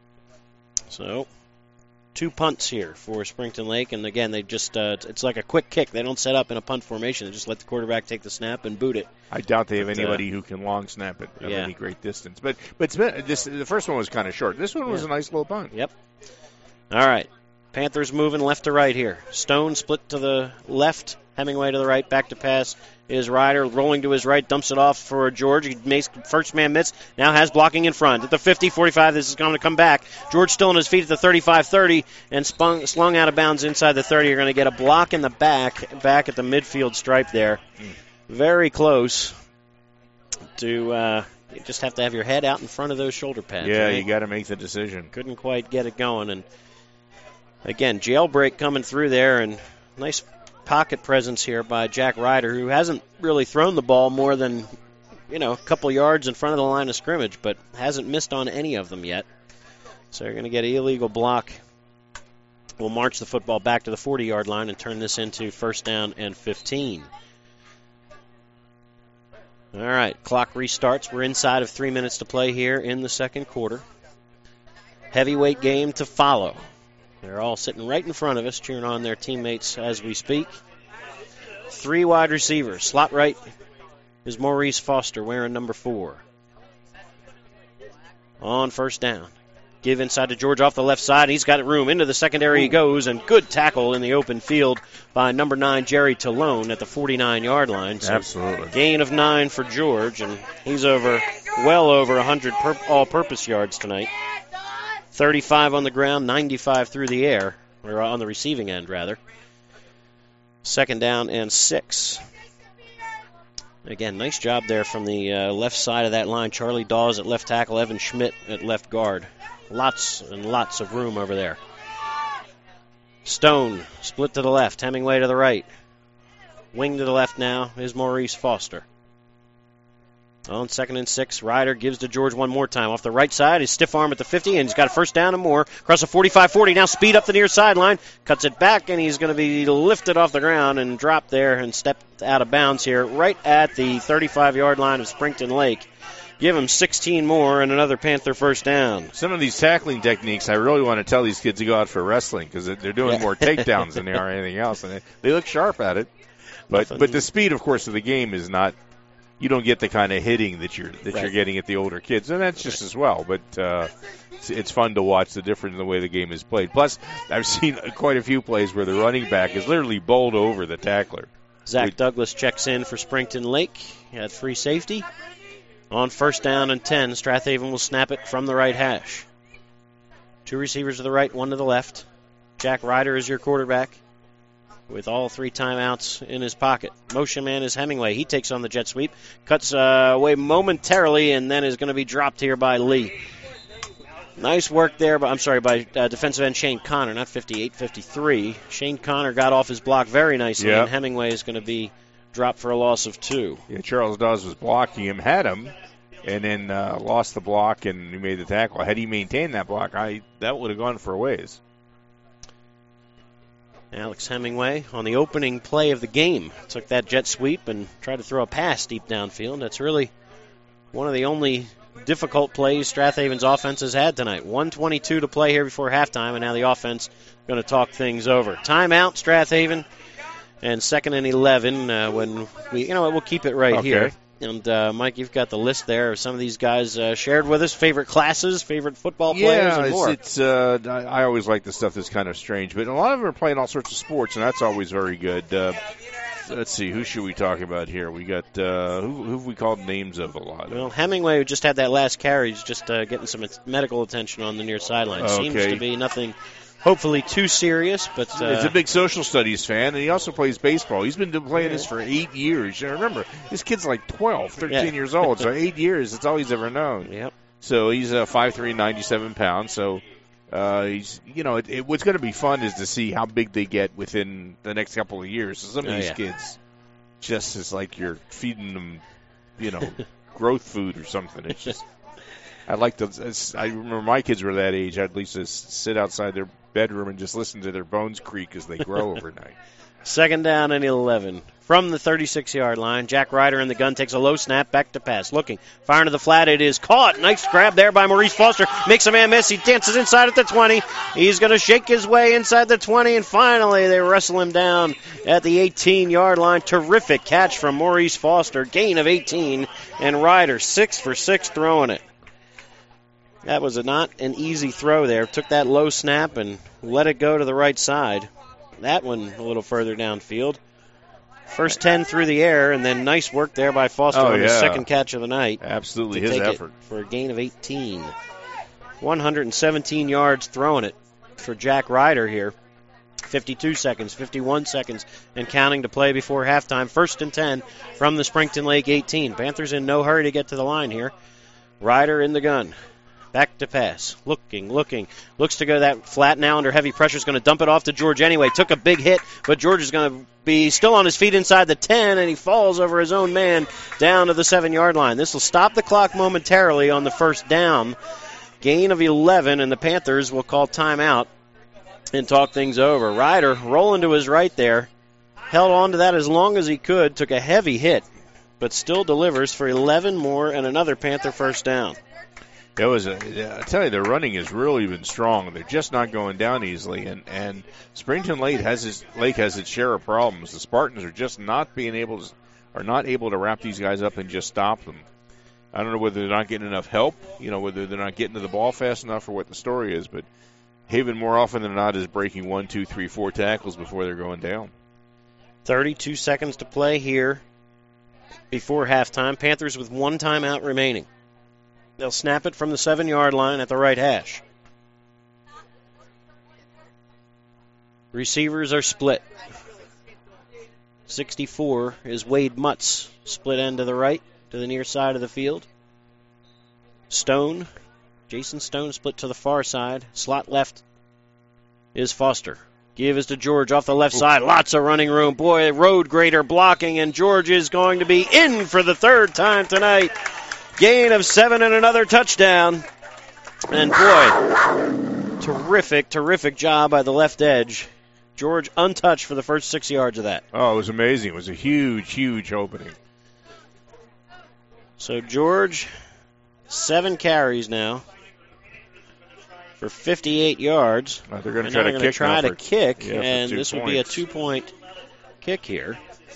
So two punts here for Springton Lake. And, again, they just uh, it's like a quick kick. They don't set up in a punt formation. They just let the quarterback take the snap and boot it. I doubt they have but, anybody uh, who can long snap it at yeah. any great distance. But but this, the first one was kind of short. This one was yeah. a nice little punt. Yep. All right. Panthers moving left to right here. Stone split to the left. Hemingway to the right. Back to pass is Ryder. Rolling to his right. Dumps it off for George. He makes first man miss. Now has blocking in front. At the fifty, forty-five, this is going to come back. George still on his feet at the thirty-five thirty and spun, slung out of bounds inside the thirty. You're going to get a block in the back, back at the midfield stripe there. Very close to uh, you just have to have your head out in front of those shoulder pads. Yeah, right? you got to make the decision. Couldn't quite get it going. And again, jailbreak coming through there, and nice pocket presence here by Jack Ryder, who hasn't really thrown the ball more than, you know, a couple yards in front of the line of scrimmage, but hasn't missed on any of them yet. So you're going to get an illegal block. We'll march the football back to the forty-yard line and turn this into first down and fifteen. All right, clock restarts. We're inside of three minutes to play here in the second quarter. Heavyweight game to follow. They're all sitting right in front of us, cheering on their teammates as we speak. Three wide receivers. Slot right is Maurice Foster, wearing number four. On first down. Give inside to George off the left side. He's got room. Into the secondary Ooh. He goes, and good tackle in the open field by number nine, Jerry Talone, at the forty-nine-yard line. So absolutely. Gain of nine for George, and he's over, well over one hundred per- all-purpose yards tonight. thirty-five on the ground, ninety-five through the air, or on the receiving end, rather. Second down and six. Again, nice job there from the uh, left side of that line. Charlie Dawes at left tackle, Evan Schmidt at left guard. Lots and lots of room over there. Stone split to the left, Hemingway to the right. Wing to the left now is Maurice Foster. On second and six, Ryder gives to George one more time. Off the right side, his stiff arm at the fifty, and he's got a first down and more. Across the forty-five forty, now speed up the near sideline. Cuts it back, and he's going to be lifted off the ground and dropped there and stepped out of bounds here right at the thirty-five-yard line of Springton Lake. Give him sixteen more and another Panther first down. Some of these tackling techniques, I really want to tell these kids to go out for wrestling because they're doing Yeah. more takedowns than they are anything else, and they, they look sharp at it. But Nothing. but the speed, of course, of the game is not. You don't get the kind of hitting that you're that Right. you're getting at the older kids, and that's just as well. But uh, it's, it's fun to watch the difference in the way the game is played. Plus, I've seen quite a few plays where the running back is literally bowled over the tackler. Zach We- Douglas checks in for Springton Lake at free safety. On first down and ten, Strathaven will snap it from the right hash. Two receivers to the right, one to the left. Jack Ryder is your quarterback with all three timeouts in his pocket. Motion man is Hemingway. He takes on the jet sweep, cuts uh, away momentarily, and then is going to be dropped here by Lee. Nice work there, but I'm sorry, by uh, defensive end Shane Connor, not fifty-eight fifty-three. Shane Connor got off his block very nicely, Yeah. and Hemingway is going to be dropped for a loss of two. Yeah, Charles Dawes was blocking him, had him, and then uh, lost the block, and he made the tackle. Had he maintained that block, I that would have gone for a ways. Alex Hemingway on the opening play of the game took that jet sweep and tried to throw a pass deep downfield. That's really one of the only difficult plays Strathaven's offense has had tonight. one twenty-two to play here before halftime, and now the offense going to talk things over. Timeout, Strathaven, and second and eleven. Uh, when we, you know, what, we'll keep it right Okay. here. And uh, Mike, you've got the list there of some of these guys uh, shared with us. Favorite classes, favorite football players, Yeah, and it's, more. it's uh, I I always like the stuff that's kind of strange, but a lot of them are playing all sorts of sports, and that's always very good. Uh, let's see, who should we talk about here? We got uh, who, who have we called names of a lot? Well, Hemingway, who just had that last carry, is just uh, getting some medical attention on the near sideline. Seems Okay. to be nothing, hopefully, too serious. But uh, He's a big social studies fan, and he also plays baseball. He's been playing this for eight years. You remember, this kid's like twelve, thirteen Yeah. years old, so eight years, that's all he's ever known. Yep. So he's uh, five three, ninety-seven pounds. So uh, he's, you know, it, it, what's going to be fun is to see how big they get within the next couple of years. So some of Oh, these yeah. kids, just is like you're feeding them, you know, growth food or something. It's just, I like to. it's- I remember my kids were that age. I'd at least just sit outside their bedroom and just listen to their bones creak as they grow overnight. Second down and eleven. From the thirty-six-yard line, Jack Ryder in the gun takes a low snap, back to pass. Looking, firing to the flat, it is caught. Nice grab there by Maurice Foster. Makes a man miss. He dances inside at the twenty. He's going to shake his way inside the twenty, and finally they wrestle him down at the eighteen-yard line. Terrific catch from Maurice Foster. Gain of eighteen, and Ryder six for six throwing it. That was a, not an easy throw there. Took that low snap and let it go to the right side. That one a little further downfield. First ten through the air, and then nice work there by Foster Oh, on his yeah. second catch of the night. Absolutely, to his take effort. it for a gain of eighteen. one hundred seventeen yards throwing it for Jack Ryder here. fifty-two seconds, fifty-one seconds, and counting to play before halftime. First and ten from the Springton Lake eighteen. Panthers in no hurry to get to the line here. Ryder in the gun. Back to pass. Looking, looking. Looks to go that flat now under heavy pressure. Is going to dump it off to George anyway. Took a big hit, but George is going to be still on his feet inside the ten, and he falls over his own man down to the seven-yard line. This will stop the clock momentarily on the first down. Gain of eleven, and the Panthers will call timeout and talk things over. Ryder rolling to his right there. Held on to that as long as he could. Took a heavy hit, but still delivers for eleven more and another Panther first down. It was a, I tell you, their running has really been strong. They're just not going down easily, and and Springton Lake has its Lake has its share of problems. The Spartans are just not being able to are not able to wrap these guys up and just stop them. I don't know whether they're not getting enough help, you know, whether they're not getting to the ball fast enough, or what the story is. But Haven, more often than not, is breaking one, two, three, four tackles before they're going down. thirty-two seconds to play here before halftime. Panthers with one timeout remaining. They'll snap it from the seven-yard line at the right hash. Receivers are split. sixty-four is Wade Mutz, split end to the right, to the near side of the field. Stone, Jason Stone split to the far side. Slot left is Foster. Give is to George off the left side. Lots of running room. Boy, road grader blocking, and George is going to be in for the third time tonight. Gain of seven and another touchdown. And boy, terrific, terrific job by the left edge. George untouched for the first six yards of that. Oh, it was amazing. It was a huge, huge opening. So George, seven carries now for fifty-eight yards. Uh, they're going to and try they're to gonna kick. try now to for, kick, yeah, and two this points. will be a two-point kick here.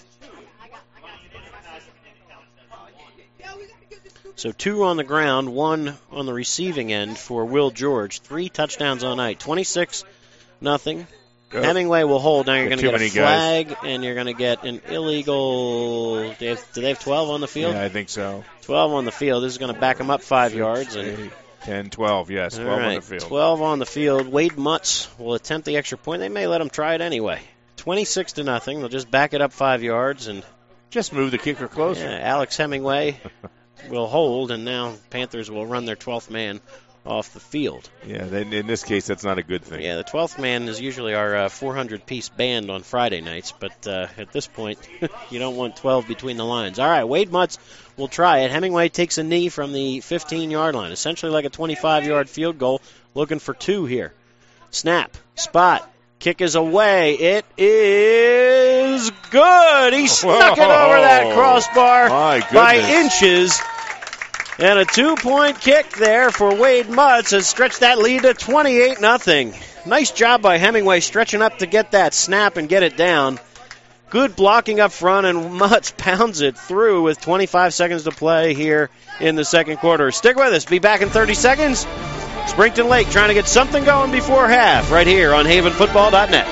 So two on the ground, one on the receiving end for Will George. Three touchdowns on night. twenty-six nothing. Yep. Hemingway will hold. Now you're going to Too get a many flag, guys. and you're going to get an illegal. Do they, have, do they have twelve on the field? Yeah, I think so. twelve on the field. This is going to back them up five Six, yards. And eight, ten, twelve, yes, twelve all right, on the field. twelve on the field. Wade Mutz will attempt the extra point. They may let him try it anyway. twenty-six to nothing. They'll just back it up five yards. And Just move the kicker closer. yeah, Alex Hemingway will hold, and now Panthers will run their twelfth man off the field. Yeah, then in this case, that's not a good thing. Yeah, the twelfth man is usually our uh, four hundred piece band on Friday nights, but uh, at this point, you don't want twelve between the lines. All right, Wade Mutz will try it. Hemingway takes a knee from the fifteen-yard line, essentially like a twenty-five-yard field goal, looking for two here. Snap, spot, kick is away. It is good. He snuck it over that crossbar My by goodness. inches. And a two-point kick there for Wade Mutz has stretched that lead to twenty-eight nothing. Nice job by Hemingway stretching up to get that snap and get it down. Good blocking up front, and Mutz pounds it through with twenty-five seconds to play here in the second quarter. Stick with us. Be back in thirty seconds. Springton Lake trying to get something going before half right here on Haven Football dot net.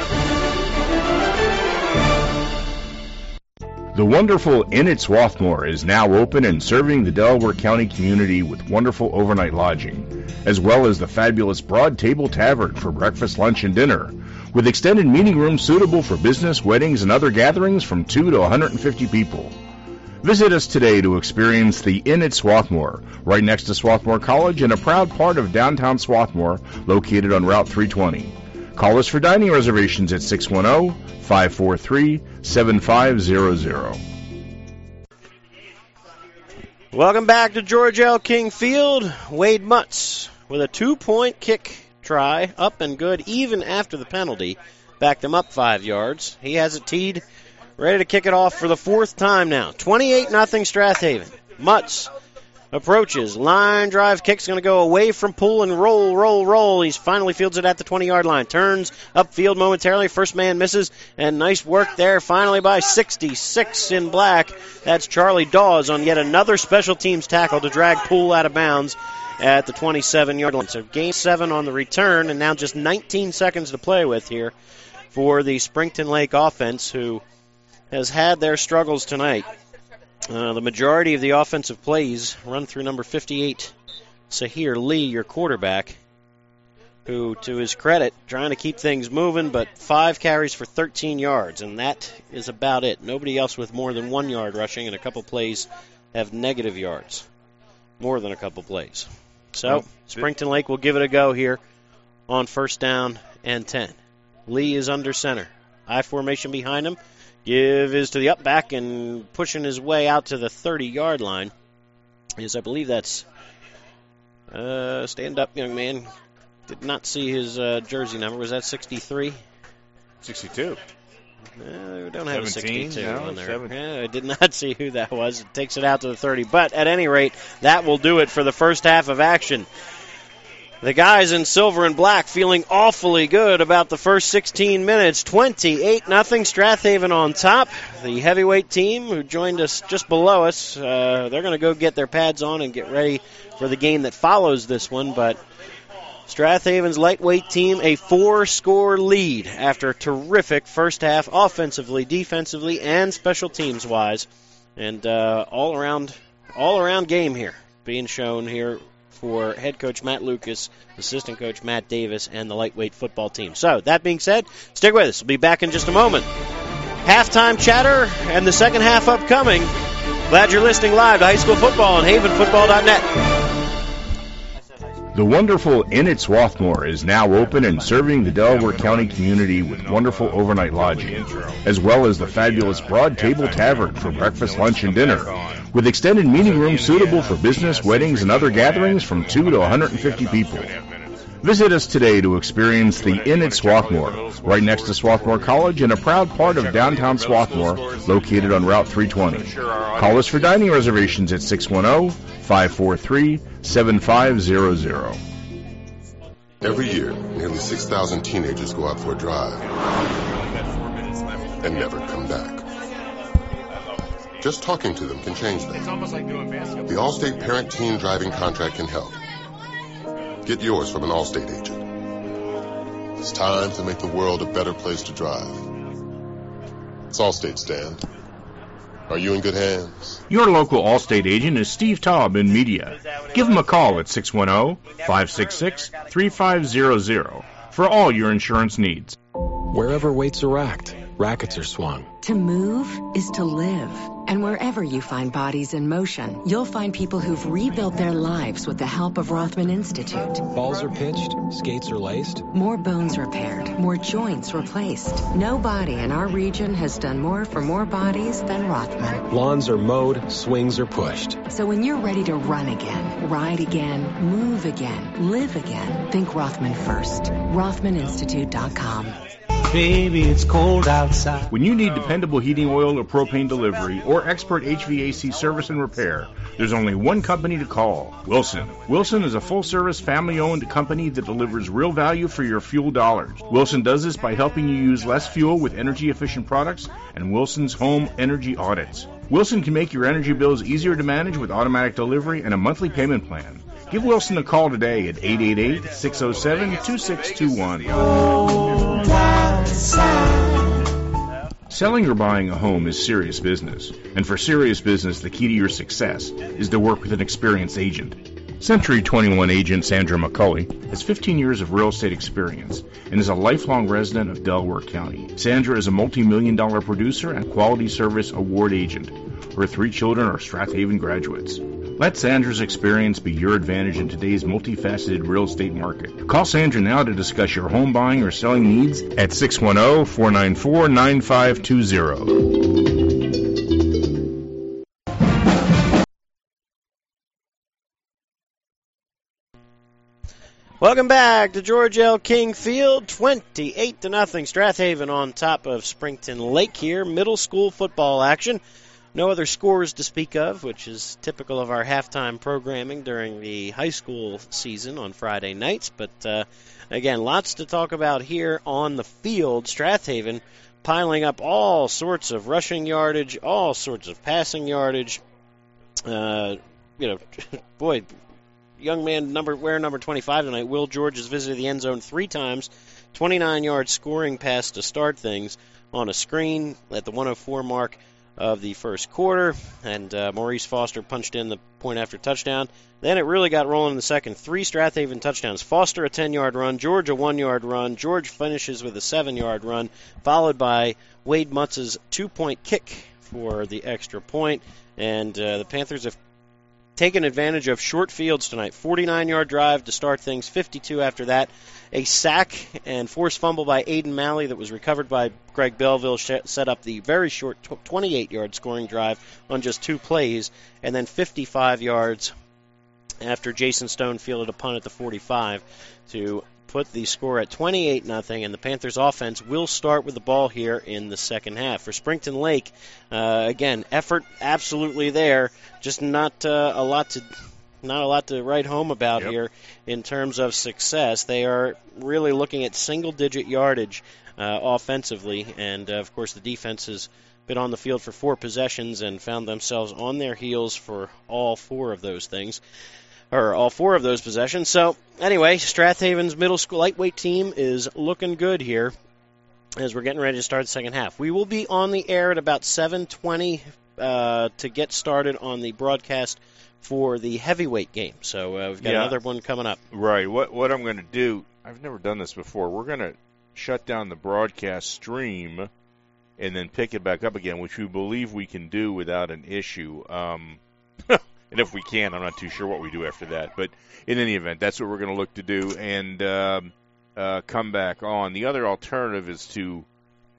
The wonderful Inn at Swarthmore is now open and serving the Delaware County community with wonderful overnight lodging, as well as the fabulous Broad Table Tavern for breakfast, lunch, and dinner, with extended meeting rooms suitable for business, weddings, and other gatherings from two to one hundred fifty people. Visit us today to experience the Inn at Swarthmore, right next to Swarthmore College and a proud part of downtown Swarthmore, located on Route three twenty. Call us for dining reservations at six one zero, five four three, seven five zero zero. Welcome back to George L. King Field. Wade Mutz with a two-point kick try, up and good, even after the penalty. Backed him up five yards. He has it teed, ready to kick it off for the fourth time now. twenty-eight nothing Strathaven. Mutz approaches. Line drive kick's going to go away from Poole and roll, roll, roll. He finally fields it at the twenty-yard line. Turns upfield momentarily. First man misses. And nice work there finally by sixty-six in black. That's Charlie Dawes on yet another special teams tackle to drag Poole out of bounds at the twenty-seven-yard line. So game seven on the return, and now just nineteen seconds to play with here for the Springton Lake offense, who has had their struggles tonight. Uh, the majority of the offensive plays run through number fifty-eight, Sahir Lee, your quarterback, who, to his credit, trying to keep things moving, but five carries for thirteen yards, and that is about it. Nobody else with more than one yard rushing, and a couple plays have negative yards, more than a couple plays. So, Well, Springton Lake will give it a go here on first down and ten. Lee is under center. I formation behind him. Give is to the up back and pushing his way out to the thirty-yard line. Is I believe that's uh, stand up, young man. Did not see his uh, jersey number. Was that sixty-three? sixty-two. Uh, we don't have seventeen, a sixty-two no, on there. seventeen. Yeah, I did not see who that was. It takes it out to the thirty. But at any rate, that will do it for the first half of action. The guys in silver and black feeling awfully good about the first sixteen minutes. twenty-eight nothing Strathaven on top. The heavyweight team who joined us just below us, uh, they're going to go get their pads on and get ready for the game that follows this one. But Strathaven's lightweight team, a four-score lead after a terrific first half offensively, defensively, and special teams-wise. And uh, all-around all-around game here being shown here for head coach Matt Lucas, assistant coach Matt Davis, and the lightweight football team. So, that being said, stick with us. We'll be back in just a moment. Halftime chatter and the second half upcoming. Glad you're listening live to High School Football on Haven Football dot net. The wonderful Inn at Swarthmore is now open and serving the Delaware County community with wonderful overnight lodging, as well as the fabulous Broad Table Tavern for breakfast, lunch, and dinner, with extended meeting rooms suitable for business, weddings, and other gatherings from two to one hundred fifty people. Visit us today to experience the Inn at Swarthmore, right next to Swarthmore College and a proud part of downtown Swarthmore, located on Route three twenty. Call us for dining reservations at six one zero, five four three, seven five zero zero. Every year, nearly six thousand teenagers go out for a drive and never come back. Just talking to them can change that. The Allstate Parent-Teen Driving Contract can help. Get yours from an Allstate agent. It's time to make the world a better place to drive. It's Allstate, Stan. Are you in good hands? Your local Allstate agent is Steve Taub in media. Give him a call at six one zero, five six six, three five zero zero for all your insurance needs. Wherever weights are racked, rackets are swung. To move is to live. And wherever you find bodies in motion, you'll find people who've rebuilt their lives with the help of Rothman Institute. Balls are pitched, skates are laced. More bones repaired, more joints replaced. No body in our region has done more for more bodies than Rothman. Lawns are mowed, swings are pushed. So when you're ready to run again, ride again, move again, live again, think Rothman first. Rothman Institute dot com. Baby, it's cold outside. When you need dependable heating oil or propane delivery or expert H V A C service and repair, there's only one company to call, Wilson. Wilson is a full-service, family-owned company that delivers real value for your fuel dollars. Wilson does this by helping you use less fuel with energy-efficient products and Wilson's home energy audits. Wilson can make your energy bills easier to manage with automatic delivery and a monthly payment plan. Give Wilson a call today at eight eight eight, six oh seven, two six two one. Selling or buying a home is serious business, and for serious business, the key to your success is to work with an experienced agent. Century twenty-one agent Sandra McCulley has fifteen years of real estate experience and is a lifelong resident of Delaware County. Sandra is a multi-million dollar producer and quality service award agent. Her three children are Strathaven graduates. Let Sandra's experience be your advantage in today's multifaceted real estate market. Call Sandra now to discuss your home buying or selling needs at six one zero, four nine four, nine five two zero. Welcome back to George L. King Field, twenty-eight to nothing. Strathaven on top of Springton Lake here. Middle school football action. No other scores to speak of, which is typical of our halftime programming during the high school season on Friday nights. But, uh, again, lots to talk about here on the field. Strathaven piling up all sorts of rushing yardage, all sorts of passing yardage. Uh, you know, boy, young man number wearing number twenty-five tonight, Will George, has visited the end zone three times, twenty-nine yard scoring pass to start things on a screen at the one oh four mark of the first quarter, and uh, Maurice Foster punched in the point after touchdown. Then it really got rolling in the second. Three Strathaven touchdowns. Foster a ten yard run, George a one yard run, George finishes with a seven yard run, followed by Wade Mutz's two point kick for the extra point, and uh, the Panthers have taken advantage of short fields tonight. forty-nine yard drive to start things, fifty-two after that. A sack and forced fumble by Aiden Malley that was recovered by Greg Belleville set up the very short twenty-eight yard scoring drive on just two plays, and then fifty-five yards after Jason Stone fielded a punt at the forty-five to put the score at twenty-eight nothing, and the Panthers offense will start with the ball here in the second half. For Springton Lake, uh, again, effort absolutely there, just not uh, a lot to not a lot to write home about yep. here in terms of success. They are really looking at single-digit yardage uh, offensively, and, uh, of course, the defense has been on the field for four possessions and found themselves on their heels for all four of those things, or all four of those possessions. So, anyway, Strathaven's middle school lightweight team is looking good here as we're getting ready to start the second half. We will be on the air at about seven twenty uh, to get started on the broadcast for the heavyweight game. So uh, we've got yeah. another one coming up. Right. What what I'm going to do, I've never done this before. We're going to shut down the broadcast stream and then pick it back up again, which we believe we can do without an issue. Um, and if we can, I'm not too sure what we do after that. But in any event, that's what we're going to look to do and um, uh, come back on. The other alternative is to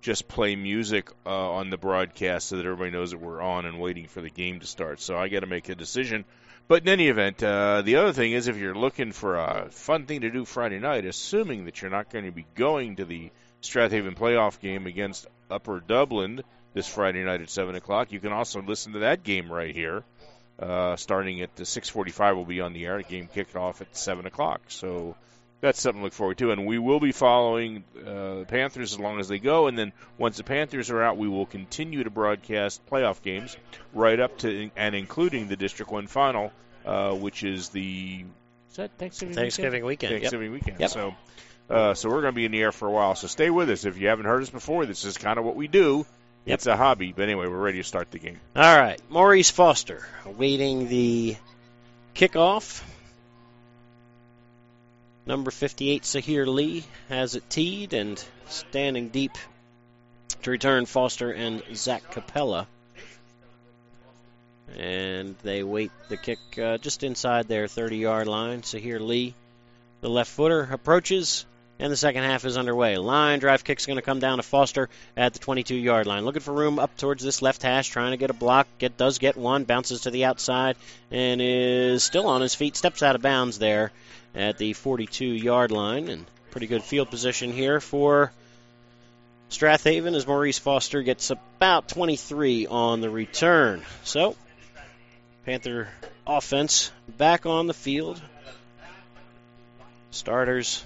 just play music uh, on the broadcast so that everybody knows that we're on and waiting for the game to start. So I got to make a decision. But in any event, uh, the other thing is if you're looking for a fun thing to do Friday night, assuming that you're not going to be going to the Strathaven playoff game against Upper Dublin this Friday night at seven o'clock, you can also listen to that game right here. Uh, starting at the six forty-five, we'll be on the air. The game kicked off at seven o'clock. So that's something to look forward to. And we will be following uh, the Panthers as long as they go. And then once the Panthers are out, we will continue to broadcast playoff games right up to and including the District one final, uh, which is the is that Thanksgiving, Thanksgiving weekend? Thanksgiving yep. weekend. Yep. So, uh, so we're going to be in the air for a while. So stay with us. If you haven't heard us before, this is kind of what we do. Yep. It's a hobby. But anyway, we're ready to start the game. All right. Maurice Foster awaiting the kickoff. Number fifty-eight, Sahir Lee, has it teed, and standing deep to return Foster and Zach Capella. And they wait the kick uh, just inside their thirty-yard line. Sahir Lee, the left footer, approaches, and the second half is underway. Line drive kick's going to come down to Foster at the twenty-two-yard line. Looking for room up towards this left hash, trying to get a block. Get does get one, bounces to the outside, and is still on his feet. Steps out of bounds there at the forty-two-yard line. And pretty good field position here for Strathaven as Maurice Foster gets about twenty-three on the return. So, Panther offense back on the field. Starters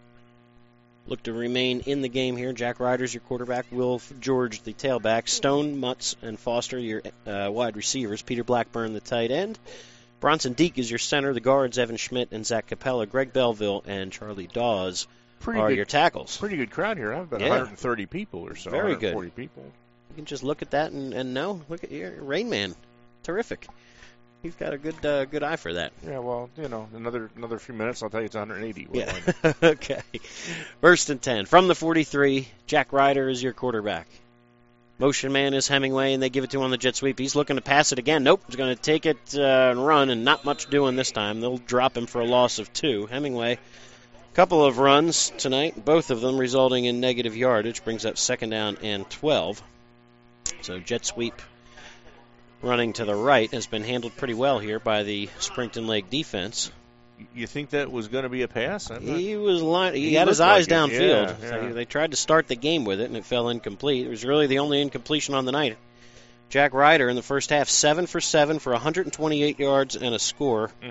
look to remain in the game here. Jack Ryder's your quarterback. Will George, the tailback. Stone, Mutz, and Foster, your uh, wide receivers. Peter Blackburn, the tight end. Bronson Deek is your center. The guards, Evan Schmidt and Zach Capella. Greg Belleville and Charlie Dawes pretty are good, your tackles. Pretty good crowd here. I have about yeah. one hundred thirty people or so. Very one hundred forty good. people. You can just look at that and, and know. Look at your Rain Man. Terrific. He's got a good uh, good eye for that. Yeah, well, you know, another another few minutes, I'll tell you it's one hundred eighty. Yeah. Okay. First and ten. From the forty-three, Jack Ryder is your quarterback. Motion man is Hemingway, and they give it to him on the jet sweep. He's looking to pass it again. Nope, he's going to take it uh, and run, and not much doing this time. They'll drop him for a loss of two. Hemingway, a couple of runs tonight, both of them resulting in negative yardage, brings up second down and twelve. So jet sweep running to the right has been handled pretty well here by the Springton Lake defense. You think that was going to be a pass? He was line, he, he had his like eyes downfield. Yeah, So yeah. they tried to start the game with it, and it fell incomplete. It was really the only incompletion on the night. Jack Ryder in the first half, seven for seven for one hundred twenty-eight yards and a score. Mm.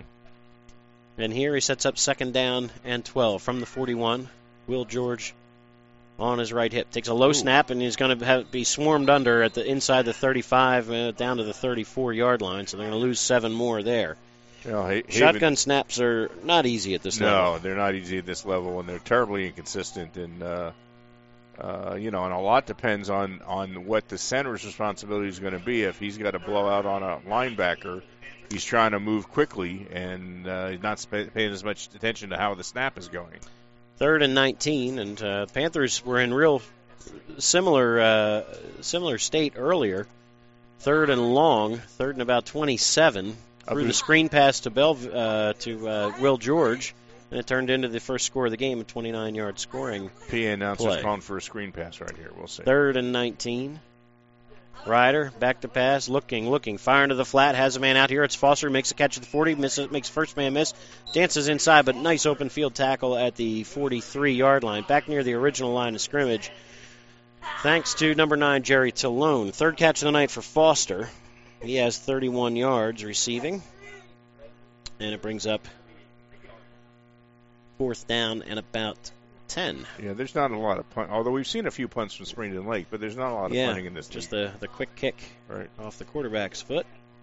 And here he sets up second down and twelve from the forty-one. Will George on his right hip takes a low Ooh. snap, and he's going to have, be swarmed under at the inside the thirty-five uh, down to the thirty-four-yard line. So they're going to lose seven more there. You know, Haven, Shotgun snaps are not easy at this no, level. No, they're not easy at this level, and they're terribly inconsistent. And uh, uh, you know, and a lot depends on, on what the center's responsibility is going to be. If he's got to blow out on a linebacker, he's trying to move quickly, and uh, he's not sp- paying as much attention to how the snap is going. Third and nineteen, and uh, Panthers were in real similar uh, similar state earlier. Third and long, third and about twenty-seven. Threw the screen pass to Bell uh, to uh, Will George, and it turned into the first score of the game, a twenty-nine-yard scoring P A announcer's play. calling for a screen pass right here. We'll see. Third and nineteen. Ryder back to pass, looking, looking, firing to the flat, has a man out here. It's Foster, makes a catch at the forty, misses, makes first man miss, dances inside, but nice open field tackle at the forty-three-yard line, back near the original line of scrimmage. Thanks to number nine, Jerry Talone. Third catch of the night for Foster. He has thirty-one yards receiving, and it brings up fourth down and about ten. Yeah, there's not a lot of punt, although we've seen a few punts from Springton Lake, but there's not a lot of yeah, punting in this just league. the, the quick kick right off the quarterback's foot.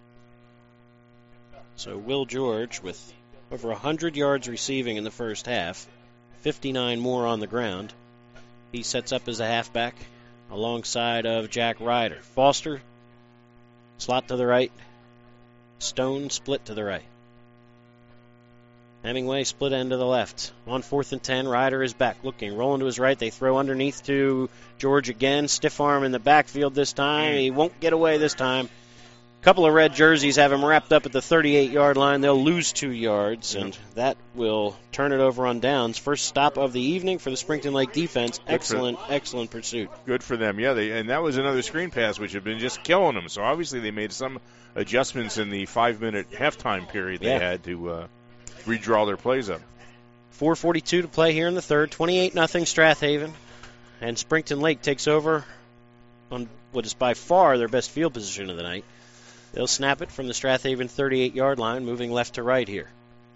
So Will George with over one hundred yards receiving in the first half, fifty-nine more on the ground. He sets up as a halfback alongside of Jack Ryder. Foster, slot to the right. Stone, split to the right. Hemingway, split end to the left. On fourth and ten, Ryder is back, looking, rolling to his right. They throw underneath to George again. Stiff arm in the backfield this time. He won't get away this time. couple of red jerseys have him wrapped up at the thirty-eight-yard line. They'll lose two yards, and that will turn it over on downs. First stop of the evening for the Springton Lake defense. Excellent, excellent pursuit. Good for them, yeah. They, and that was another screen pass, which had been just killing them. So obviously they made some adjustments in the five-minute halftime period they Yeah. had to uh, redraw their plays up. four forty-two to play here in the third. twenty-eight nothing Strathaven. And Springton Lake takes over on what is by far their best field position of the night. They'll snap it from the Strathaven thirty-eight-yard line, moving left to right here.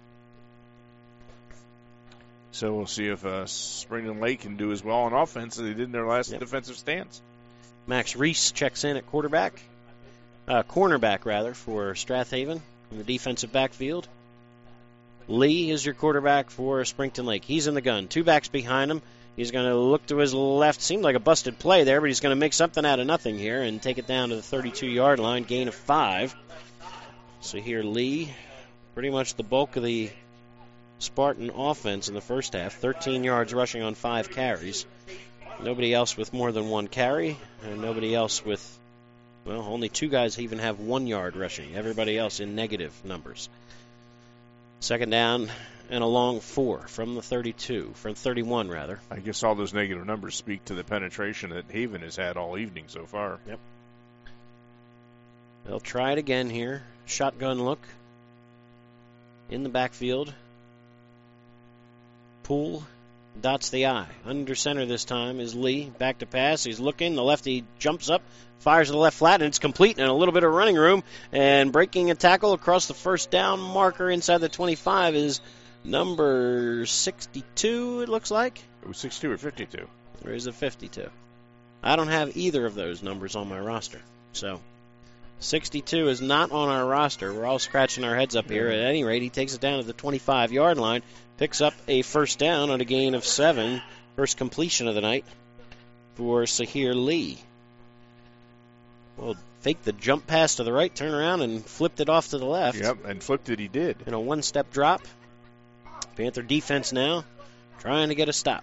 So we'll see if uh, Springton Lake can do as well on offense as they did in their last Yep. defensive stance. Max Reese checks in at quarterback, uh, cornerback rather, for Strathaven in the defensive backfield. Lee is your quarterback for Springton Lake. He's in the gun. Two backs behind him. He's going to look to his left. Seemed like a busted play there, but he's going to make something out of nothing here and take it down to the thirty-two-yard line, gain of five. So here Lee, pretty much the bulk of the Spartan offense in the first half, thirteen yards rushing on five carries. Nobody else with more than one carry, and nobody else with, well, only two guys even have one yard rushing. Everybody else in negative numbers. Second down and a long four from the thirty-two, from thirty-one rather. I guess all those negative numbers speak to the penetration that Haven has had all evening so far. Yep. They'll try it again here. Shotgun look in the backfield. Poole dots the I. Under center this time is Lee. Back to pass. He's looking. The lefty jumps up, fires to the left flat, and it's complete and a little bit of running room. And breaking a tackle across the first down marker inside the twenty-five is number sixty-two, it looks like. It was sixty-two or fifty-two. Or is it fifty-two? I don't have either of those numbers on my roster. So sixty-two is not on our roster. We're all scratching our heads up here. At any rate, he takes it down to the twenty-five-yard line, picks up a first down on a gain of seven. First completion of the night for Sahir Lee. Well, faked the jump pass to the right, turned around, and flipped it off to the left. Yep, and flipped it he did. In a one-step drop. Panther defense now trying to get a stop.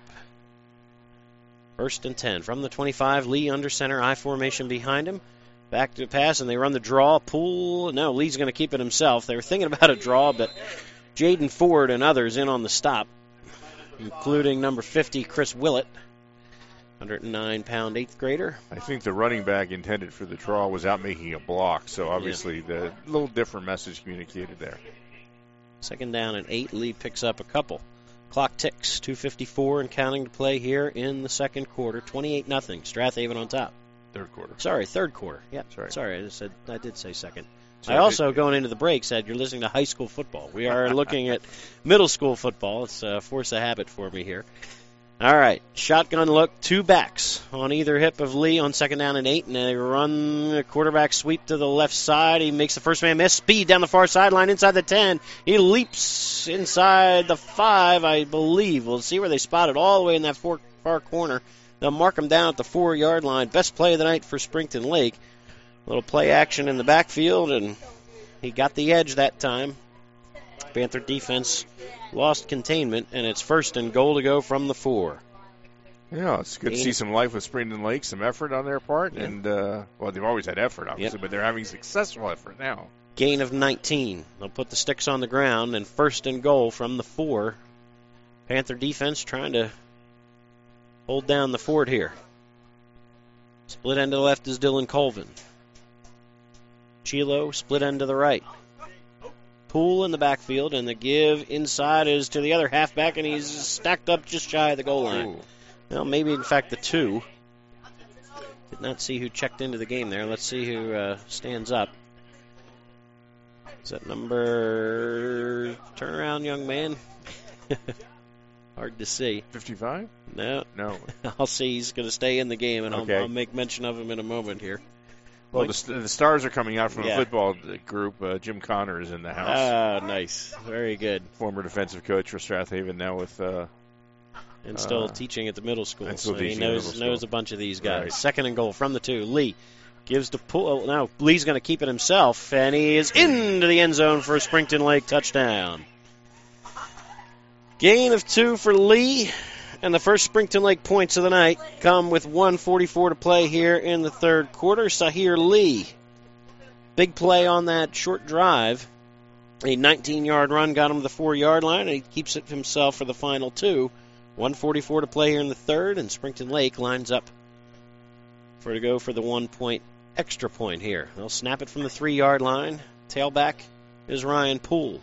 First and ten from the twenty-five. Lee under center, I formation behind him. Back to pass, and they run the draw. Poole. No, Lee's going to keep it himself. They were thinking about a draw, but Jaden Ford and others in on the stop, including number fifty, Chris Willett, one hundred nine pound eighth grader. I think the running back intended for the draw was out making a block, so obviously yeah. the little different message communicated there. Second down and eight. Lee picks up a couple. Clock ticks. two fifty-four and counting to play here in the second quarter. twenty-eight nothing. Strathaven on top. Third quarter. Sorry, third quarter. Yeah, Sorry. Sorry, I said I did say second. So I also, going into the break, said you're listening to high school football. We are looking at middle school football. It's a force of habit for me here. All right, shotgun look, two backs on either hip of Lee on second down and eight, and they run the quarterback sweep to the left side. He makes the first man miss, speed down the far sideline inside the ten. He leaps inside the five, I believe. We'll see where they spot it all the way in that far, far corner. They'll mark him down at the four-yard line. Best play of the night for Springton Lake. A little play action in the backfield, and he got the edge that time. Panther defense lost containment, and it's first and goal to go from the four. Yeah, it's good Gain. to see some life with Springton Lake, some effort on their part. Yeah. And, uh, well, they've always had effort, obviously, yep. but they're having successful effort now. Gain of nineteen. They'll put the sticks on the ground, and first and goal from the four. Panther defense trying to hold down the fort here. Split end to the left is Dylan Colvin. Chilo, split end to the right. Poole in the backfield, and the give inside is to the other halfback, and he's stacked up just shy of the goal line. Ooh. Well, maybe, in fact, the two. Did not see who checked into the game there. Let's see who uh, stands up. Is that number... Turn around, young man. Hard to see. fifty-five? No. No. I'll see he's going to stay in the game, and okay. I'll, I'll make mention of him in a moment here. Well, the, the stars are coming out from yeah. the football group. Uh, Jim Connor is in the house. Ah, nice. Very good. Former defensive coach for Strathaven, now with... Uh, and still uh, teaching at the middle school. And still so he teaching knows, middle knows school. a bunch of these guys. Right. Second and goal from the two. Lee gives to Poole. Oh, now Lee's going to keep it himself, and he is into the end zone for a Springton Lake touchdown. Gain of two for Lee. And the first Springton Lake points of the night come with one forty-four to play here in the third quarter. Sahir Lee big play on that short drive. A nineteen-yard run got him to the four-yard line, and he keeps it himself for the final two. one forty-four to play here in the third, and Springton Lake lines up for to go for the one-point extra point here. They'll snap it from the three-yard line. Tailback is Ryan Poole.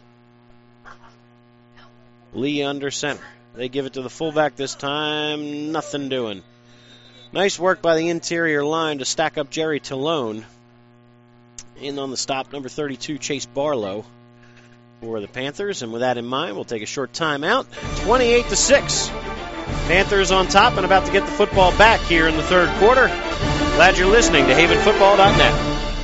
Lee under center. They give it to the fullback this time. Nothing doing. Nice work by the interior line to stack up Jerry Talone. In on the stop, number thirty-two, Chase Barlow for the Panthers. And with that in mind, we'll take a short timeout. twenty-eight to six. Panthers on top and about to get the football back here in the third quarter. Glad you're listening to Haven Football dot net.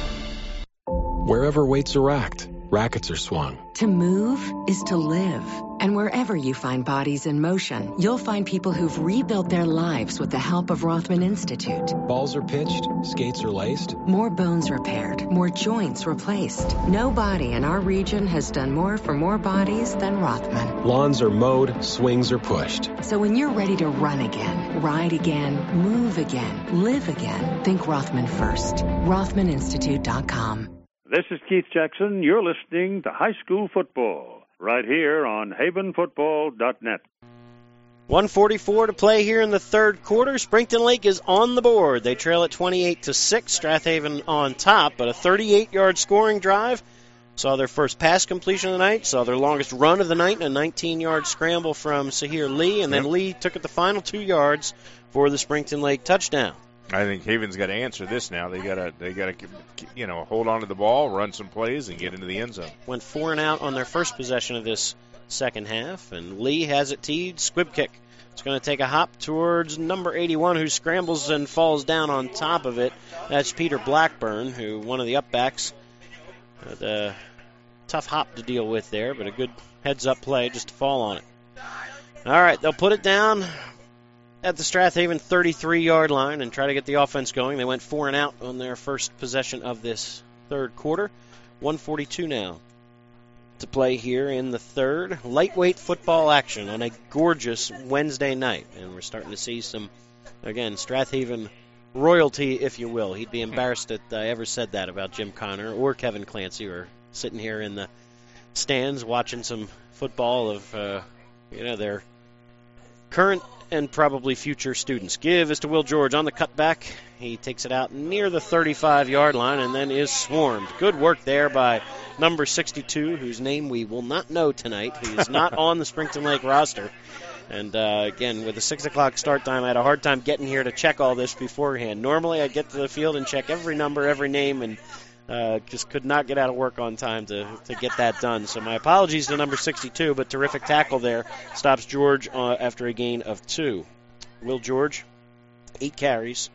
Wherever weights are racked, rackets are swung. To move is to live. And wherever you find bodies in motion, you'll find people who've rebuilt their lives with the help of Rothman Institute. Balls are pitched, skates are laced. More bones repaired, more joints replaced. No body in our region has done more for more bodies than Rothman. Lawns are mowed, swings are pushed. So when you're ready to run again, ride again, move again, live again, think Rothman first. Rothman Institute dot com. This is Keith Jackson. You're listening to High School Football, right here on Haven Football dot net. one forty-four to play here in the third quarter. Springton Lake is on the board. They trail at twenty-eight to six. Strathaven on top, but a thirty-eight-yard scoring drive. Saw their first pass completion of the night. Saw their longest run of the night, and a nineteen-yard scramble from Sahir Lee. And then yep. Lee took it the final two yards for the Springton Lake touchdown. I think Haven's got to answer this now. They got to, they got to, you know, hold on to the ball, run some plays, and get into the end zone. Went four and out on their first possession of this second half, and Lee has it teed. Squib kick. It's going to take a hop towards number eighty-one, who scrambles and falls down on top of it. That's Peter Blackburn, who one of the upbacks. Had a tough hop to deal with there, but a good heads-up play just to fall on it. All right, they'll put it down at the Strathaven thirty-three-yard line and try to get the offense going. They went four and out on their first possession of this third quarter. one forty-two now to play here in the third. Lightweight football action on a gorgeous Wednesday night. And we're starting to see some, again, Strathaven royalty, if you will. He'd be embarrassed that I ever said that about Jim Connor or Kevin Clancy. We're sitting here in the stands watching some football of, uh, you know, their current and probably future students. Give is to Will George on the cutback. He takes it out near the thirty-five-yard line and then is swarmed. Good work there by number sixty-two, whose name we will not know tonight. He is not on the Springton Lake roster. And, uh, again, with the six o'clock start time, I had a hard time getting here to check all this beforehand. Normally I'd get to the field and check every number, every name, and uh, just could not get out of work on time to, to get that done. So my apologies to number sixty-two, but terrific tackle there. Stops George uh, after a gain of two. Will George, eight carries,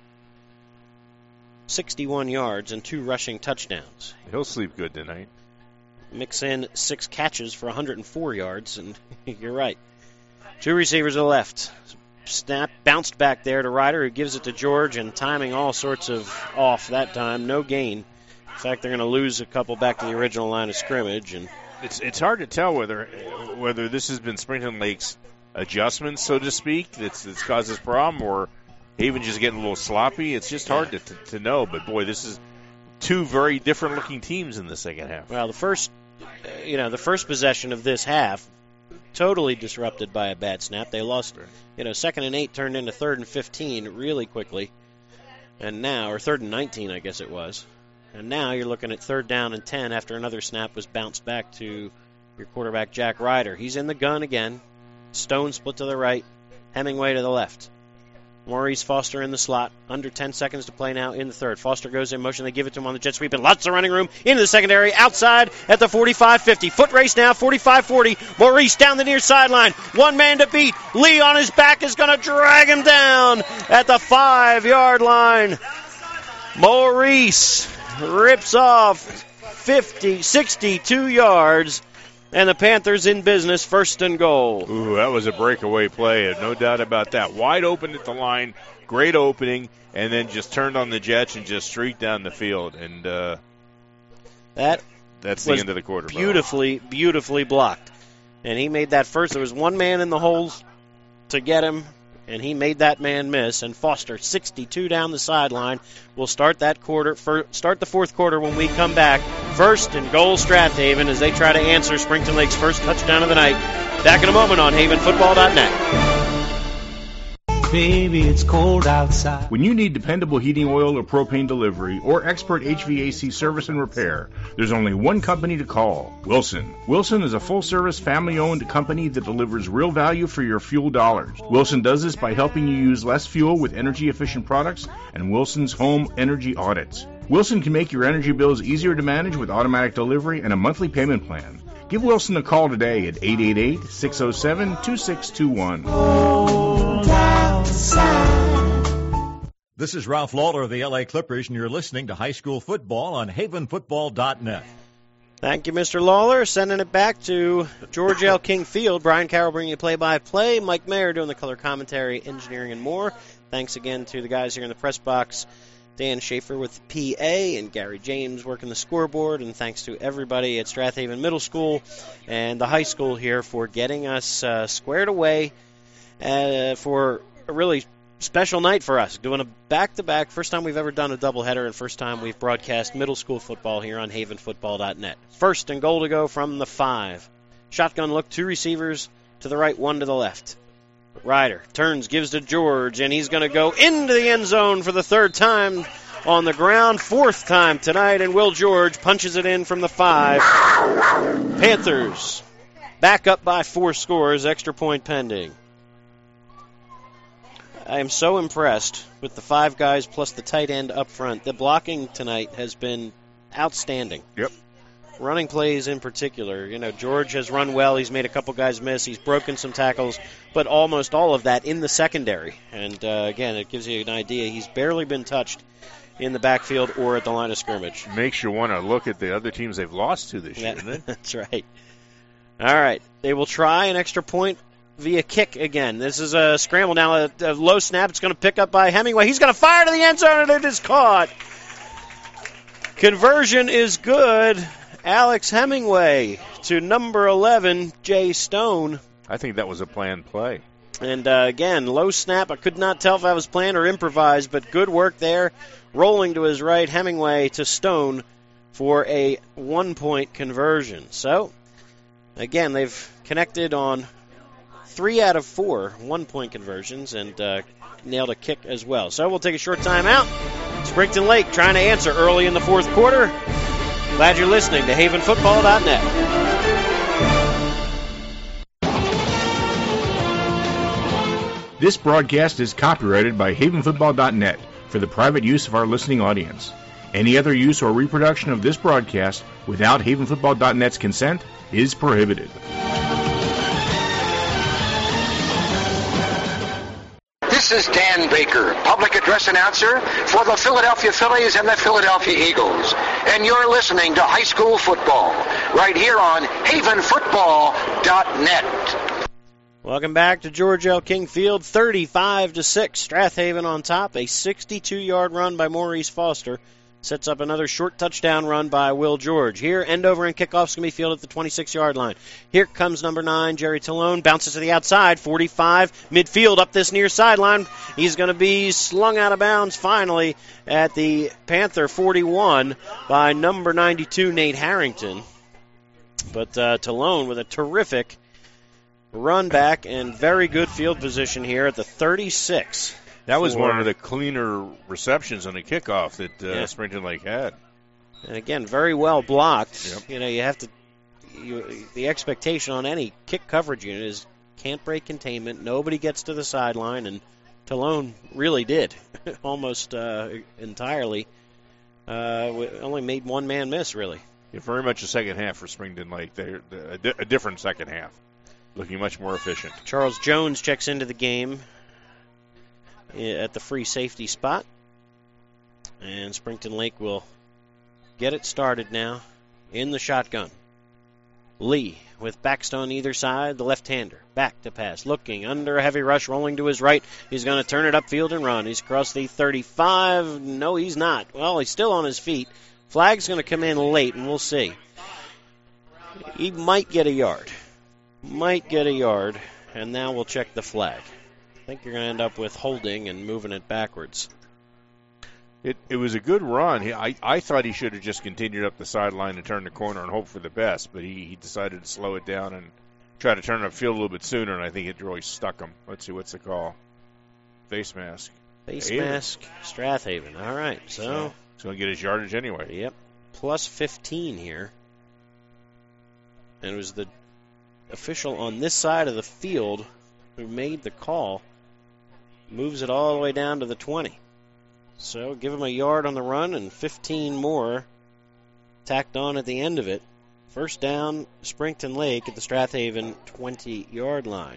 sixty-one yards, and two rushing touchdowns. He'll sleep good tonight. Mix in six catches for one hundred four yards, and you're right. Two receivers to the left. Snap, bounced back there to Ryder, who gives it to George, and timing all sorts of off that time. No gain. In fact, they're going to lose a couple back to the original line of scrimmage. And it's it's hard to tell whether whether this has been Springton Lake's adjustments, so to speak, that's, that's caused this problem, or even just getting a little sloppy. It's just hard to, to, to know. But, boy, this is two very different-looking teams in the second half. Well, the first, you know, the first possession of this half, totally disrupted by a bad snap. They lost, you know, second and eight turned into third and fifteen really quickly. And now, or third and nineteen, I guess it was. And now you're looking at third down and ten after another snap was bounced back to your quarterback, Jack Ryder. He's in the gun again. Stone split to the right. Hemingway to the left. Maurice Foster in the slot. Under ten seconds to play now in the third. Foster goes in motion. They give it to him on the jet sweep, and lots of running room into the secondary. Outside at the forty-five fifty. Foot race now, forty-five forty. Maurice down the near sideline. One man to beat. Lee on his back is going to drag him down at the five-yard line. Maurice rips off fifty, sixty-two yards. And the Panthers in business, first and goal. Ooh, that was a breakaway play, no doubt about that. Wide open at the line, great opening, and then just turned on the jets and just streaked down the field. And uh, that that's the end of the quarter. Beautifully, bro. beautifully blocked. And he made that first. There was one man in the holes to get him. and he made that man miss. And Foster, sixty-two down the sideline, will start that quarter. For, start the fourth quarter when we come back. First and goal, Strathaven, as they try to answer Springton Lake's first touchdown of the night. Back in a moment on Haven Football dot net. Baby, it's cold outside. When you need dependable heating oil or propane delivery or expert H V A C service and repair, there's only one company to call, Wilson. Wilson is a full-service, family-owned company that delivers real value for your fuel dollars. Wilson does this by helping you use less fuel with energy-efficient products and Wilson's home energy audits. Wilson can make your energy bills easier to manage with automatic delivery and a monthly payment plan. Give Wilson a call today at eight eight eight, six oh seven, two six two one. This is Ralph Lawler of the L A Clippers, and you're listening to High School Football on Haven Football dot net. Thank you, Mister Lawler. Sending it back to George L. King Field. Brian Carroll bringing you play-by-play. Mike Mayer doing the color commentary, engineering, and more. Thanks again to the guys here in the press box. Dan Schaefer with the P A and Gary James working the scoreboard. And thanks to everybody at Strathaven Middle School and the high school here for getting us uh, squared away uh, for a really special night for us. Doing a back-to-back, first time we've ever done a doubleheader and first time we've broadcast middle school football here on Haven Football dot net. First and goal to go from the five. Shotgun look, two receivers to the right, one to the left. Ryder turns, gives to George, and he's going to go into the end zone for the third time on the ground, fourth time tonight, and Will George punches it in from the five. Panthers back up by four scores, extra point pending. I am so impressed with the five guys plus the tight end up front. The blocking tonight has been outstanding. Yep. Running plays in particular. You know, George has run well. He's made a couple guys miss. He's broken some tackles, but almost all of that in the secondary. And, uh, again, it gives you an idea. He's barely been touched in the backfield or at the line of scrimmage. Makes you want to look at the other teams they've lost to this year, that, doesn't it? That's right. All right. They will try an extra point via kick again. This is a scramble now. A, a low snap. It's going to pick up by Hemingway. He's going to fire to the end zone, and it is caught. Conversion is good. Alex Hemingway to number eleven, Jay Stone. I think that was a planned play. And, uh, again, low snap. I could not tell if that was planned or improvised, but good work there. Rolling to his right, Hemingway to Stone for a one-point conversion. So, again, they've connected on three out of four one-point conversions and uh, nailed a kick as well. So we'll take a short time out. Springton Lake trying to answer early in the fourth quarter. Glad you're listening to Haven Football dot net. This broadcast is copyrighted by Haven Football dot net for the private use of our listening audience. Any other use or reproduction of this broadcast without Haven Football dot net's consent is prohibited. This is Dan Baker, public address announcer for the Philadelphia Phillies and the Philadelphia Eagles. And you're listening to High School Football right here on Haven Football dot net. Welcome back to George L. King Field, thirty-five to six. Strathaven on top. A sixty-two-yard run by Maurice Foster sets up another short touchdown run by Will George. Here, end over and kickoff's going to be fielded at the twenty-six-yard line. Here comes number nine, Jerry Talone, bounces to the outside, forty-five, midfield up this near sideline. He's going to be slung out of bounds finally at the Panther forty-one by number ninety-two, Nate Harrington. But uh, Talone with a terrific run back and very good field position here at the thirty-six. That was one of the cleaner receptions on the kickoff that uh, yeah. Springton Lake had. And again, very well blocked. Yep. You know, you have to. You, the expectation on any kick coverage unit is can't break containment. Nobody gets to the sideline, and Talone really did, almost uh, entirely. Uh, only made one man miss, really. Yeah, very much a second half for Springton Lake. They're a, di- a different second half, looking much more efficient. Charles Jones checks into the game at the free safety spot. And Springton Lake will get it started now in the shotgun. Lee with backs on either side, the left-hander. Back to pass, looking under a heavy rush, rolling to his right. He's going to turn it upfield and run. He's across the thirty-five. No, he's not. Well, he's still on his feet. Flag's going to come in late, and we'll see. He might get a yard. Might get a yard, and now we'll check the flag. I think you're going to end up with holding and moving it backwards. It it was a good run. He, I, I thought he should have just continued up the sideline and turned the corner and hope for the best, but he, he decided to slow it down and try to turn it upfield a little bit sooner, and I think it really stuck him. Let's see, what's the call? Face mask. Face Haven. mask, Strathaven. All right, so. so he's going to get his yardage anyway. Yep, plus fifteen here. And it was the official on this side of the field who made the call. Moves it all the way down to the twenty. So give him a yard on the run and fifteen more tacked on at the end of it. First down, Springton Lake at the Strathaven twenty-yard line.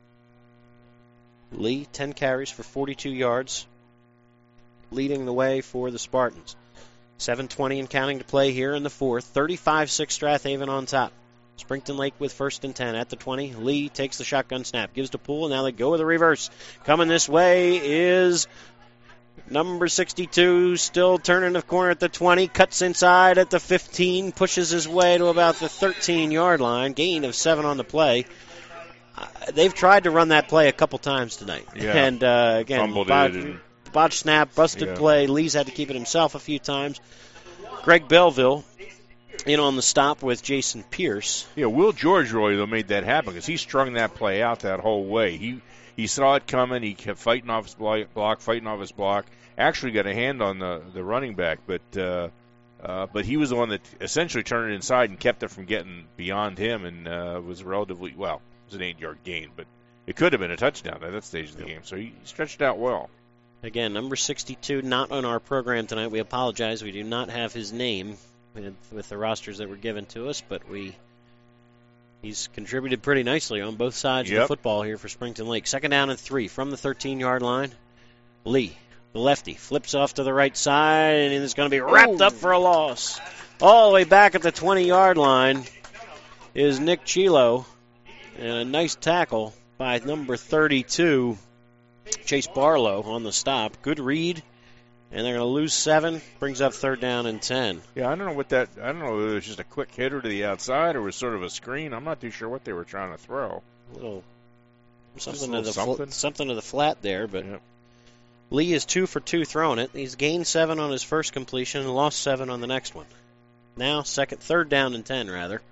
Lee, ten carries for forty-two yards, leading the way for the Spartans. seven twenty and counting to play here in the fourth. thirty-five six Strathaven on top. Springton Lake with first and ten at the twenty. Lee takes the shotgun snap, gives to Poole, and now they go with a reverse. Coming this way is number sixty-two, still turning the corner at the twenty, cuts inside at the fifteen, pushes his way to about the thirteen-yard line, gain of seven on the play. Uh, they've tried to run that play a couple times tonight. Yeah. And, uh, again, Fumbled botch, it and- botch snap, busted Yeah. play. Lee's had to keep it himself a few times. Greg Belleville in on the stop with Jason Pierce. Yeah, Will George really though made that happen because he strung that play out that whole way. He he saw it coming. He kept fighting off his block, block fighting off his block. Actually got a hand on the, the running back, but uh, uh, but he was the one that essentially turned it inside and kept it from getting beyond him, and uh, was relatively well. It was an eight-yard gain, but it could have been a touchdown at that stage of the game. So he stretched it out well. Again, number sixty-two, not on our program tonight. We apologize. We do not have his name with, with the rosters that were given to us, but we he's contributed pretty nicely on both sides Yep. of the football here for Springton Lake. Second down and three from the thirteen-yard line. Lee, the lefty, flips off to the right side, and it's going to be wrapped Oh. up for a loss. All the way back at the twenty-yard line is Nick Chilo, and a nice tackle by number thirty-two, Chase Barlow, on the stop. Good read, and they're going to lose seven. Brings up third down and ten. Yeah, I don't know what that. I don't know if it was just a quick hitter to the outside or was sort of a screen. I'm not too sure what they were trying to throw. A little Just something a to the little fl- something. something to the flat there, but Yep. Lee is two for two throwing it. He's gained seven on his first completion and lost seven on the next one. Now second, third down and ten rather.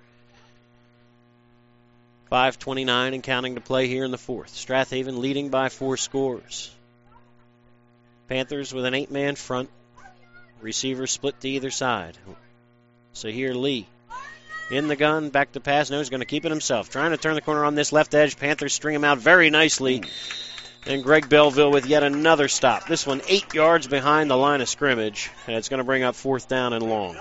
five twenty-nine and counting to play here in the fourth. Strathaven leading by four scores. Panthers with an eight-man front. Receivers split to either side. So here Lee in the gun, back to pass. No, he's going to keep it himself. Trying to turn the corner on this left edge. Panthers string him out very nicely. And Greg Belleville with yet another stop. This one eight yards behind the line of scrimmage. And it's going to bring up fourth down and long.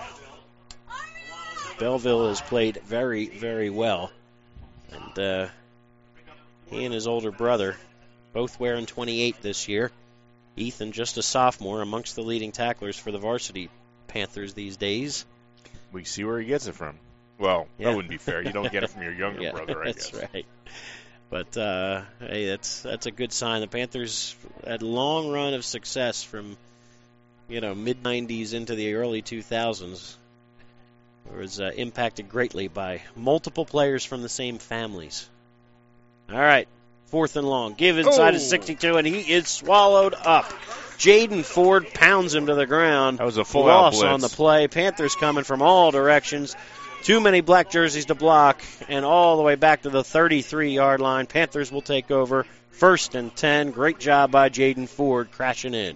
Belleville has played very, very well. And uh, he and his older brother both wearing twenty-eight this year. Ethan, just a sophomore, amongst the leading tacklers for the varsity Panthers these days. We see where he gets it from. Well, Yeah. that wouldn't be fair. You don't get it from your younger Yeah, brother, I that's guess. right. But uh, hey, that's that's a good sign. The Panthers had a long run of success from you know mid nineties into the early two thousands. It was uh, impacted greatly by multiple players from the same families. All right, fourth and long. Give inside Oh. of sixty-two, and he is swallowed up. Jaden Ford pounds him to the ground. That was a full-out loss blitz. on the play. Panthers coming from all directions. Too many black jerseys to block, and all the way back to the thirty-three-yard line. Panthers will take over first and ten. Great job by Jaden Ford crashing in.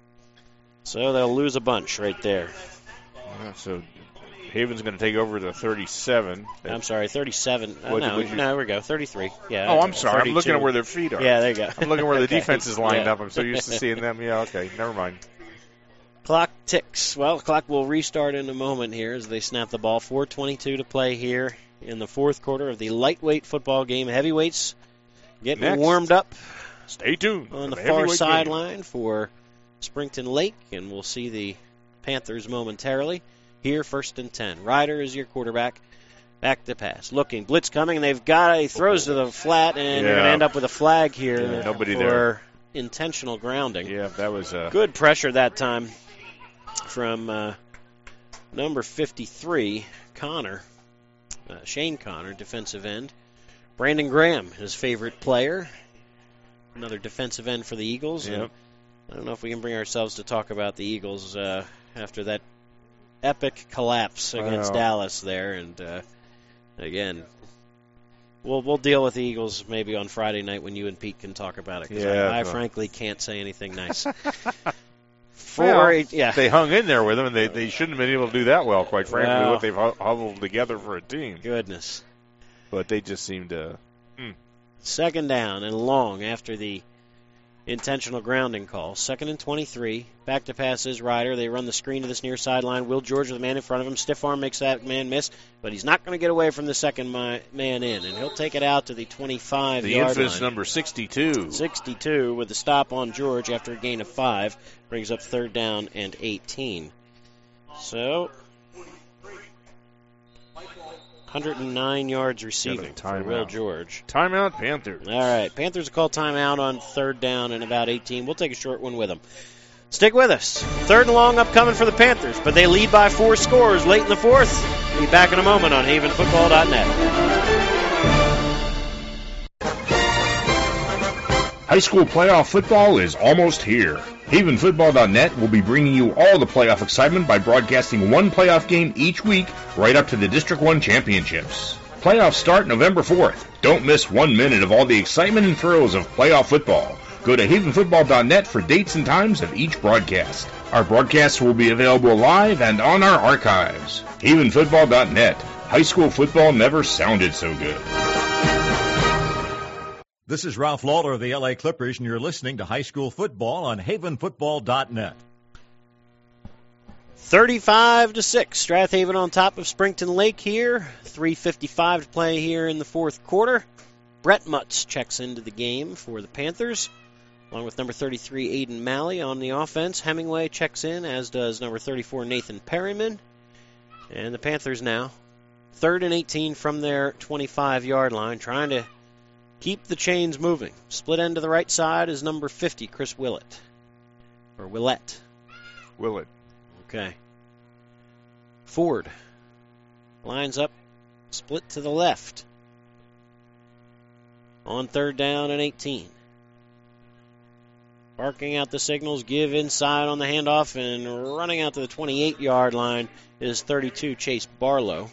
So they'll lose a bunch right there. Yeah, so Haven's going to take over the thirty-seven. I'm sorry, thirty-seven. Uh, What- no, what'd you- no, there we go. thirty-three. Yeah. Oh, I'm sorry. I'm looking thirty-two. at where their feet are. Yeah, there you go. I'm looking where the Okay. defense is lined Yeah. up. I'm so used to seeing them. Yeah, okay. Never mind. Clock ticks. Well, clock will restart in a moment here as they snap the ball. four twenty-two to play here in the fourth quarter of the lightweight football game. Heavyweights getting Next. warmed up Stay tuned. on for the the far heavyweight game. sideline for Springton Lake, and we'll see the Panthers momentarily. Here, first and ten. Ryder is your quarterback. Back to pass. Looking. Blitz coming, and they've got a throws to the flat, and they're going to Yeah. end up with a flag here Yeah, nobody for there. intentional grounding. Yeah, that was uh, Good pressure that time from uh, number fifty-three, Connor, uh, Shane Connor, defensive end. Brandon Graham, his favorite player. another defensive end for the Eagles. Yep. And I don't know if we can bring ourselves to talk about the Eagles uh, after that epic collapse against Wow. Dallas there. And, uh, again, we'll we'll deal with the Eagles maybe on Friday night when you and Pete can talk about it. Because Yeah, I, I well. frankly can't say anything nice. Well, For, yeah. they hung in there with them, and they, they shouldn't have been able to do that well, quite frankly, Wow. what they've hu- huddled together for a team. Goodness. But they just seemed to... Mm. Second down and long after the intentional grounding call. Second and twenty-three. Back to pass is Ryder. They run the screen to this near sideline. Will George with the man in front of him. Stiff arm makes that man miss, but he's not going to get away from the second mi- man in, and he'll take it out to the twenty-five The yard infamous line. number sixty-two. sixty-two with the stop on George after a gain of five. Brings up third down and eighteen. So, one hundred nine yards receiving for timeout. Will George. Timeout, Panthers. All right, Panthers will call timeout on third down and about eighteen. We'll take a short one with them. Stick with us. Third and long upcoming for the Panthers, but they lead by four scores late in the fourth. Be back in a moment on Haven Football dot net. High school playoff football is almost here. Haven Football dot net will be bringing you all the playoff excitement by broadcasting one playoff game each week right up to the District one championships. Playoffs start November fourth. Don't miss one minute of all the excitement and thrills of playoff football. Go to Haven Football dot net for dates and times of each broadcast. Our broadcasts will be available live and on our archives. Haven Football dot net. High school football never sounded so good. This is Ralph Lawler of the L A Clippers, and you're listening to High School Football on Haven Football dot net. thirty-five to six. Strathaven on top of Springton Lake here. three fifty-five to play here in the fourth quarter. Brett Mutz checks into the game for the Panthers, along with number thirty-three, Aiden Malley on the offense. Hemingway checks in, as does number thirty-four, Nathan Perryman. And the Panthers now, third and eighteen from their twenty-five yard line, trying to keep the chains moving. Split end to the right side is number fifty, Chris Willett. Or Willett. Willett. Okay. Ford lines up, split to the left. On third down and eighteen. Barking out the signals, give inside on the handoff, and running out to the twenty-eight yard line is thirty-two, Chase Barlow.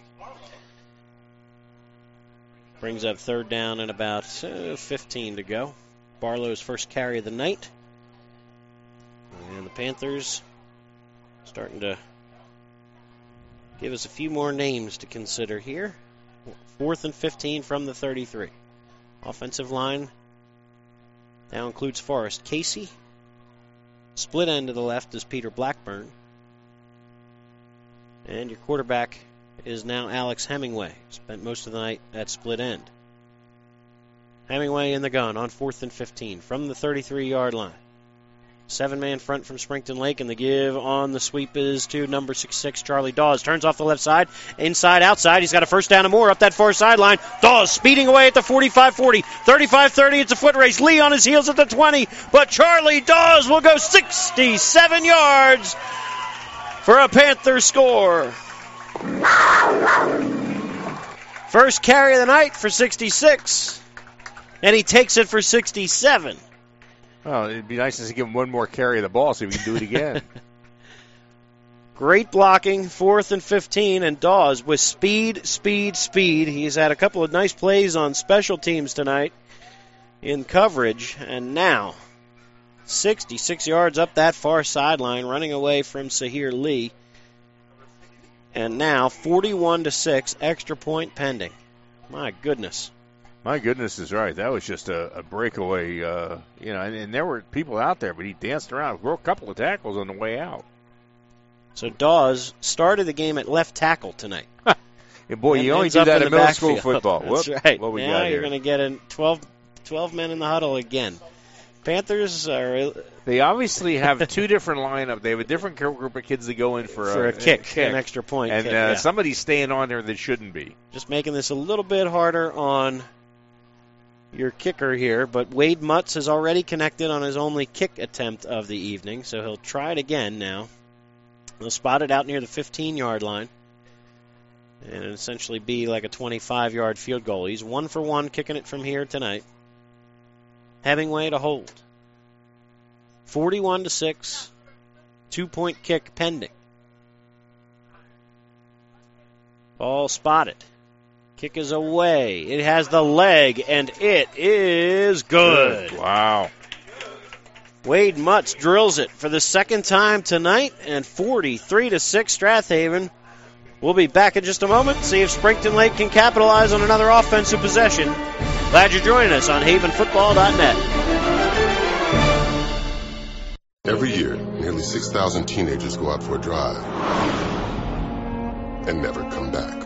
Brings up third down and about uh, fifteen to go. Barlow's first carry of the night. And the Panthers starting to give us a few more names to consider here. Fourth and fifteen from the thirty-three. Offensive line now includes Forrest Casey. Split end to the left is Peter Blackburn. And your quarterback is now Alex Hemingway. Spent most of the night at split end. Hemingway in the gun on fourth and fifteen from the thirty-three yard line. Seven-man front from Springton Lake, and the give on the sweep is to number six six, Charlie Dawes. Turns off the left side, inside, outside. He's got a first down and more up that far sideline. Dawes speeding away at the forty-five forty, thirty-five thirty. It's a foot race. Lee on his heels at the twenty, but Charlie Dawes will go sixty-seven yards for a Panther score. First carry of the night for sixty-six, and he takes it for sixty-seven. Well, it'd be nice to give him one more carry of the ball so we can do it again. Great blocking, fourth and fifteen, and Dawes with speed, speed, speed. He's had a couple of nice plays on special teams tonight in coverage, and now sixty-six yards up that far sideline, running away from Sahir Lee. And now forty-one to six, extra point pending. My goodness. My goodness is right. That was just a, a breakaway, uh, you know, and, and there were people out there, but he danced around, broke a couple of tackles on the way out. So Dawes started the game at left tackle tonight. And boy, And you only ends do up that in in the middle school backfield. football. That's Whoop, right. What we now got you're here. going to get in twelve, twelve men in the huddle again. Panthers are... They obviously have two different lineup. They have a different group of kids that go in for, for a, a, kick, a kick, an extra point and kick, uh, yeah. somebody's staying on there that shouldn't be. Just making this a little bit harder on your kicker here, but Wade Mutz has already connected on his only kick attempt of the evening, so he'll try it again now. He'll spot it out near the fifteen-yard line and essentially be like a twenty-five-yard field goal. He's one for one kicking it from here tonight. Hemingway to hold. forty-one to six. Two-point kick pending. Ball spotted. Kick is away. It has the leg, and it is good. Good. Wow. Wade Mutz drills it for the second time tonight, and forty-three to six Strathaven. We'll be back in just a moment, see if Springton Lake can capitalize on another offensive possession. Glad you're joining us on haven football dot net. Every year, nearly six thousand teenagers go out for a drive and never come back.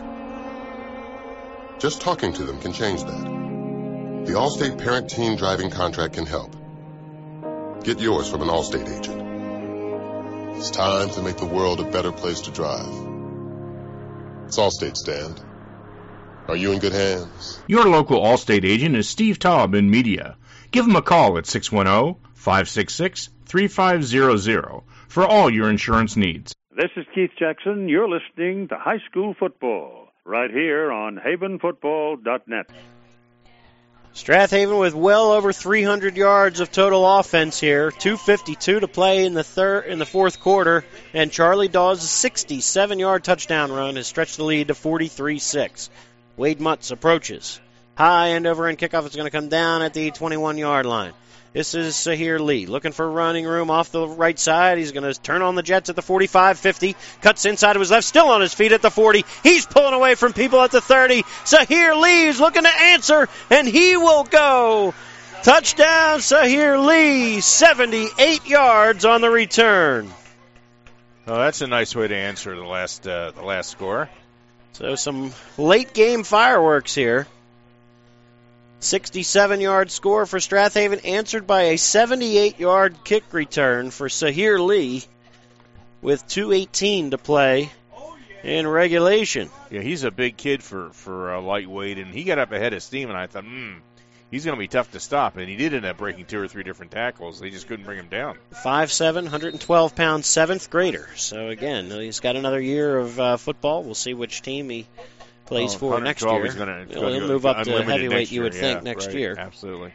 Just talking to them can change that. The Allstate Parent-Teen Driving Contract can help. Get yours from an Allstate agent. It's time to make the world a better place to drive. It's Allstate, Stand. Are you in good hands? Your local Allstate agent is Steve Taub in Media. Give him a call at six one zero, five six six, three five zero zero for all your insurance needs. This is Keith Jackson. You're listening to High School Football right here on haven football dot net. Strathaven with well over three hundred yards of total offense here. two fifty-two to play in the third, in the fourth quarter, and Charlie Dawes' sixty-seven-yard touchdown run has stretched the lead to forty-three six. Wade Mutz approaches. High end over end kickoff is going to come down at the twenty-one-yard line. This is Sahir Lee looking for running room off the right side. He's going to turn on the Jets at the forty-five fifty. Cuts inside to his left, still on his feet at the forty. He's pulling away from people at the thirty. Sahir Lee's looking to answer, and he will go. Touchdown, Sahir Lee, seventy-eight yards on the return. Oh, that's a nice way to answer the last uh, the last score. So some late game fireworks here. sixty-seven-yard score for Strathaven, answered by a seventy-eight-yard kick return for Sahir Lee with two eighteen to play in regulation. Yeah, he's a big kid for, for uh, lightweight, and he got up ahead of steam, and I thought, hmm, he's going to be tough to stop. And he did end up breaking two or three different tackles. They just couldn't bring him down. five seven, one hundred twelve pound, seventh grader. So, again, he's got another year of uh, football. We'll see which team he plays oh, for next year. He's gonna, He'll, he'll move up to heavyweight, you would yeah, think, next right, year. Absolutely.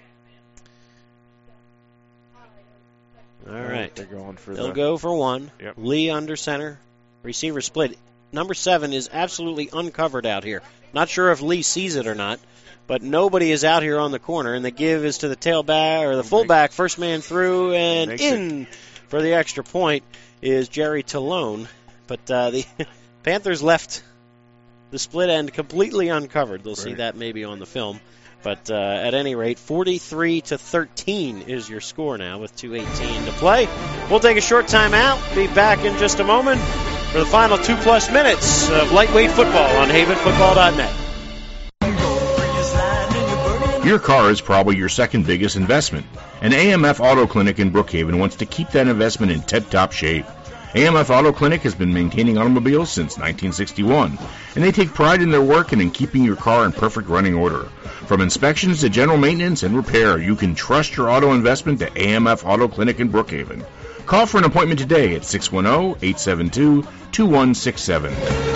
All right. They're going for They'll the... go for one. Yep. Lee under center. Receiver split. Number seven is absolutely uncovered out here. Not sure if Lee sees it or not, but nobody is out here on the corner, and the give is to the tailback or the fullback, first man through and in it. for the extra point is Jerry Talone. But uh, the Panthers left the split end completely uncovered. They'll see Right. that maybe on the film. But uh, at any rate, forty-three to thirteen is your score now with two eighteen to play. We'll take a short time out. Be back in just a moment for the final two-plus minutes of lightweight football on haven football dot net. Your car is probably your second biggest investment, and A M F Auto Clinic in Brookhaven wants to keep that investment in tip-top shape. A M F Auto Clinic has been maintaining automobiles since nineteen sixty-one, and they take pride in their work and in keeping your car in perfect running order. From inspections to general maintenance and repair, you can trust your auto investment to A M F Auto Clinic in Brookhaven. Call for an appointment today at six one zero, eight seven two, two one six seven.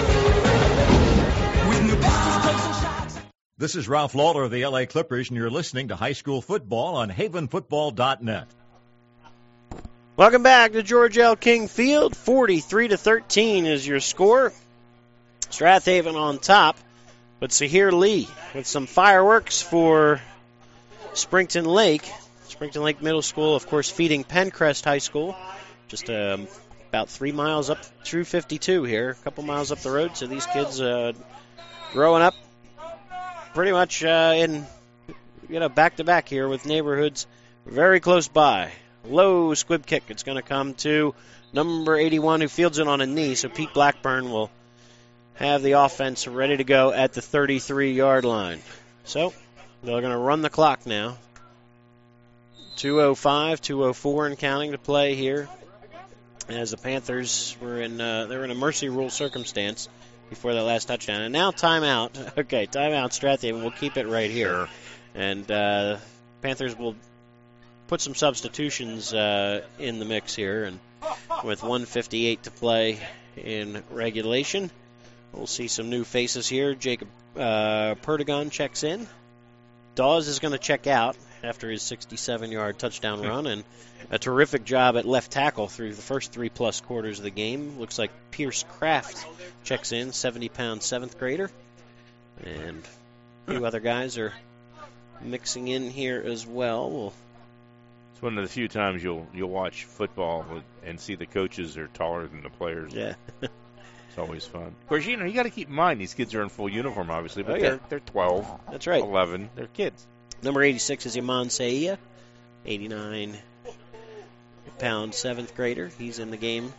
This is Ralph Lawler of the L A Clippers, and you're listening to High School Football on haven football dot net. Welcome back to George L. King Field. forty-three to thirteen is your score. Strathaven on top, but Sahir Lee with some fireworks for Springton Lake. Springton Lake Middle School, of course, feeding Pencrest High School. Just um, about three miles up through fifty-two here, a couple miles up the road. So these kids uh, growing up pretty much uh, in, you know, back-to-back here with neighborhoods very close by. Low squib kick. It's going to come to number eighty-one, who fields it on a knee. So Pete Blackburn will have the offense ready to go at the thirty-three-yard line. So they're going to run the clock now. two oh five, two oh four and counting to play here, as the Panthers were in uh, they were in a mercy rule circumstance before that last touchdown. And now timeout. Okay, timeout. Strathaven. We'll keep it right here, and uh, Panthers will put some substitutions uh, in the mix here, and with one fifty-eight to play in regulation, we'll see some new faces here. Jacob uh, Perdigon checks in. Dawes is going to check out after his sixty-seven-yard touchdown run, and a terrific job at left tackle through the first three-plus quarters of the game. Looks like Pierce Kraft checks in, seventy-pound seventh grader. And a few other guys are mixing in here as well. We'll It's one of the few times you'll you'll watch football and see the coaches are taller than the players. Yeah. It's always fun. Of course, you know, you got to keep in mind these kids are in full uniform, obviously, but oh, yeah. they're they're twelve. That's right. eleven. They're kids. Number eighty-six is Iman Saia, eighty-nine pound seventh grader. He's in the game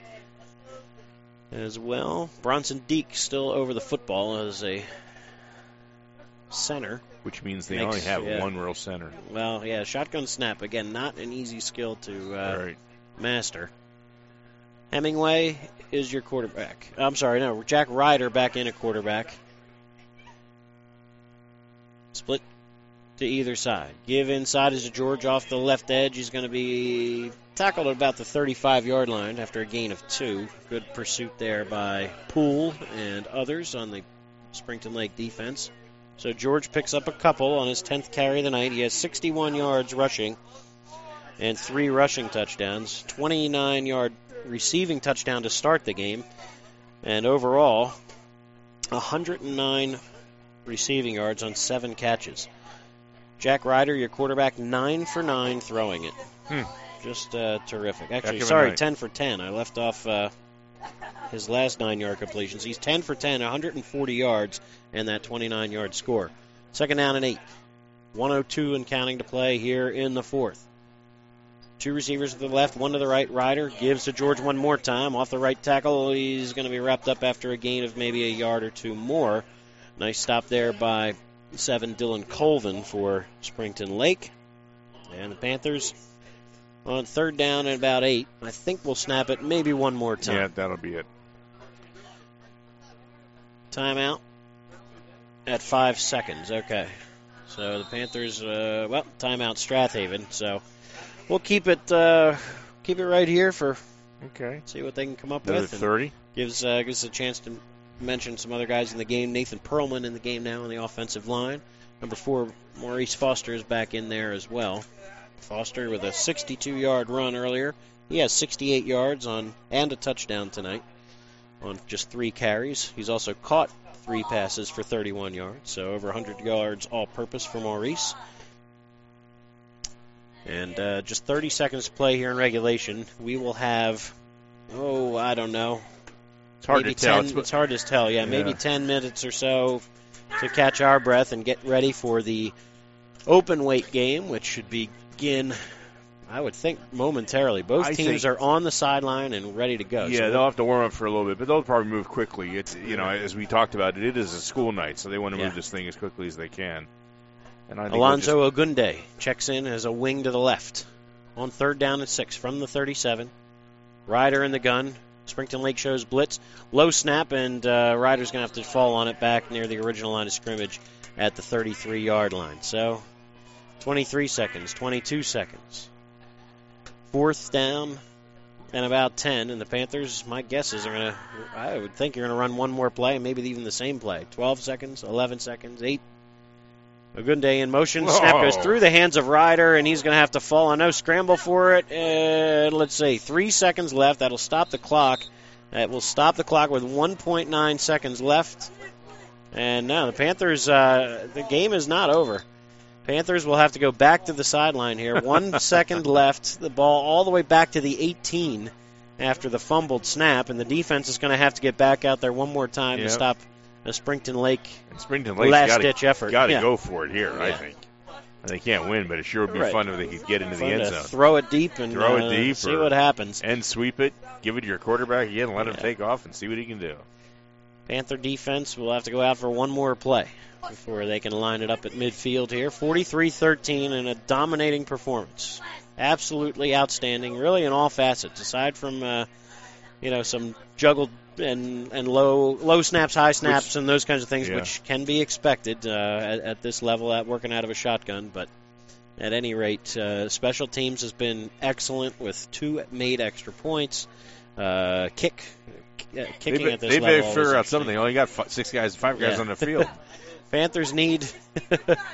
as well. Bronson Deek still over the football as a center. Which means they Makes, only have yeah. one real center. Well, yeah, shotgun snap. Again, not an easy skill to uh, right. master. Hemingway is your quarterback. I'm sorry, no, Jack Ryder back in at quarterback. Split to either side. Give inside is to George off the left edge. He's going to be tackled at about the thirty-five-yard line after a gain of two. Good pursuit there by Poole and others on the Springton Lake defense. So George picks up a couple on his tenth carry of the night. He has sixty-one yards rushing and three rushing touchdowns. twenty-nine-yard receiving touchdown to start the game. And overall, one hundred nine receiving yards on seven catches. Jack Ryder, your quarterback, nine for nine throwing it. Hmm. Just uh, terrific. Actually, Back sorry, night. ten for ten. I left off uh, his last nine-yard completions. He's ten for ten, one hundred forty yards, and that twenty-nine-yard score. Second down and eight. one oh two and counting to play here in the fourth. Two receivers to the left, one to the right. Ryder gives to George one more time. Off the right tackle, he's going to be wrapped up after a gain of maybe a yard or two more. Nice stop there by seven Dylan Colvin for Springton Lake. And the Panthers on third down and about eight. I think we'll snap it maybe one more time. Yeah, that'll be it. Timeout at five seconds. Okay. So the Panthers, uh, well, timeout Strathaven. So we'll keep it uh, keep it right here for okay. See what they can come up Another with. And thirty. Gives uh, gives us a chance to mention some other guys in the game. Nathan Perlman in the game now on the offensive line. Number four, Maurice Foster is back in there as well. Foster with a sixty-two-yard run earlier. He has sixty-eight yards on and a touchdown tonight on just three carries. He's also caught three passes for thirty-one yards, so over one hundred yards all-purpose for Maurice. And uh, just thirty seconds to play here in regulation. We will have, oh, I don't know. It's hard maybe to tell. ten, It's, it's hard to tell, yeah, yeah. Maybe ten minutes or so to catch our breath and get ready for the open weight game, which should begin, I would think, momentarily. Both I teams think, are on the sideline and ready to go. Yeah, so they'll have to warm up for a little bit, but they'll probably move quickly. It's you know, as we talked about, it, it is a school night, so they want to move Yeah. this thing as quickly as they can. And I think Alonzo Ogunde checks in as a wing to the left on third down and six from the thirty-seven. Ryder in the gun. Springton Lake shows blitz. Low snap, and uh, Ryder's going to have to fall on it back near the original line of scrimmage at the thirty-three-yard line. So twenty-three seconds, twenty-two seconds. Fourth down and about ten, and the Panthers, my guess is, are going to, I would think you're going to run one more play, maybe even the same play. twelve seconds, eleven seconds, eight. Ogunde in motion. Whoa. Snap goes through the hands of Ryder, and he's going to have to fall on no scramble for it. And let's see, three seconds left. That'll stop the clock. That will stop the clock with one point nine seconds left. And now the Panthers, uh, the game is not over. Panthers will have to go back to the sideline here. One second left. The ball all the way back to the eighteen after the fumbled snap, and the defense is going to have to get back out there one more time Yep. to stop a Springton Lake And Springton Lake's last-ditch gotta, effort. Got to Yeah. go for it here, I Yeah. think. And they can't win, but it sure would be Right. fun if they could get into Fun the end to zone. throw it deep and Throw uh, it deep see or- what happens. And sweep it, give it to your quarterback again, let him Yeah. take off and see what he can do. Panther defense will have to go out for one more play before they can line it up at midfield here. forty-three thirteen and a dominating performance. Absolutely outstanding, really in all facets, aside from uh, you know some juggled and and low low snaps, high snaps, Which- and those kinds of things, yeah. which can be expected uh, at, at this level, at working out of a shotgun. But at any rate, uh, special teams has been excellent with two made extra points. Uh, kick, uh, kicking they at this they level. better always figure out interesting. something. They only got five, six guys, five guys Yeah. on the field. Panthers need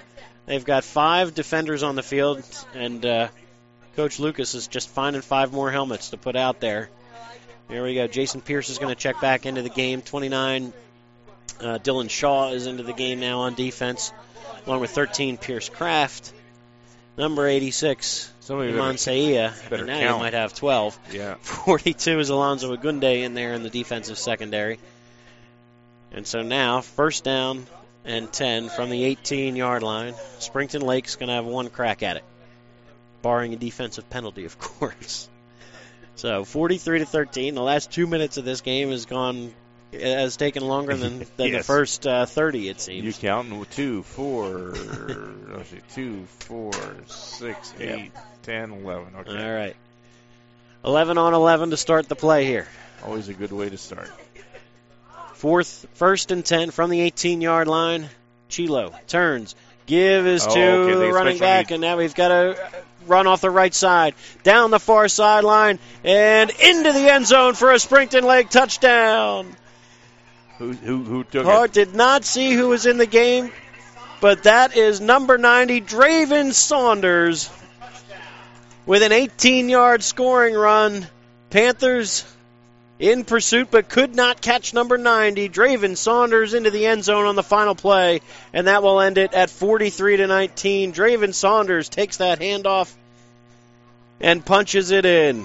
They've got five defenders on the field, and uh, Coach Lucas is just finding five more helmets to put out there. Here we go. Jason Pierce is going to check back into the game. twenty-nine, uh, Dylan Shaw is into the game now on defense, along with thirteen, Pierce Kraft. Number eighty-six, Iman Saia, and now count. You might have twelve. Yeah. forty-two is Alonzo Agunde in there in the defensive secondary. And so now, first down and ten from the eighteen-yard line. Springton Lake's going to have one crack at it, barring a defensive penalty, of course. So forty-three to thirteen. The last two minutes of this game has gone has taken longer than, than yes. the first uh, thirty, it seems. You counting two, four, let's see, two, four, six, yep. eight, ten, eleven. Okay. All right. Eleven on eleven to start the play here. Always a good way to start. Fourth, first and ten from the eighteen-yard line. Chilo turns. Give is oh, to okay. the running back, and now we've got a run off the right side, down the far sideline, and into the end zone for a Springton Lake touchdown. Who, who, who took Hart it? Did not see who was in the game, but that is number ninety, Draven Saunders, with an eighteen-yard scoring run. Panthers in pursuit, but could not catch number ninety. Draven Saunders into the end zone on the final play, and that will end it at forty-three to nineteen. Draven Saunders takes that handoff and punches it in.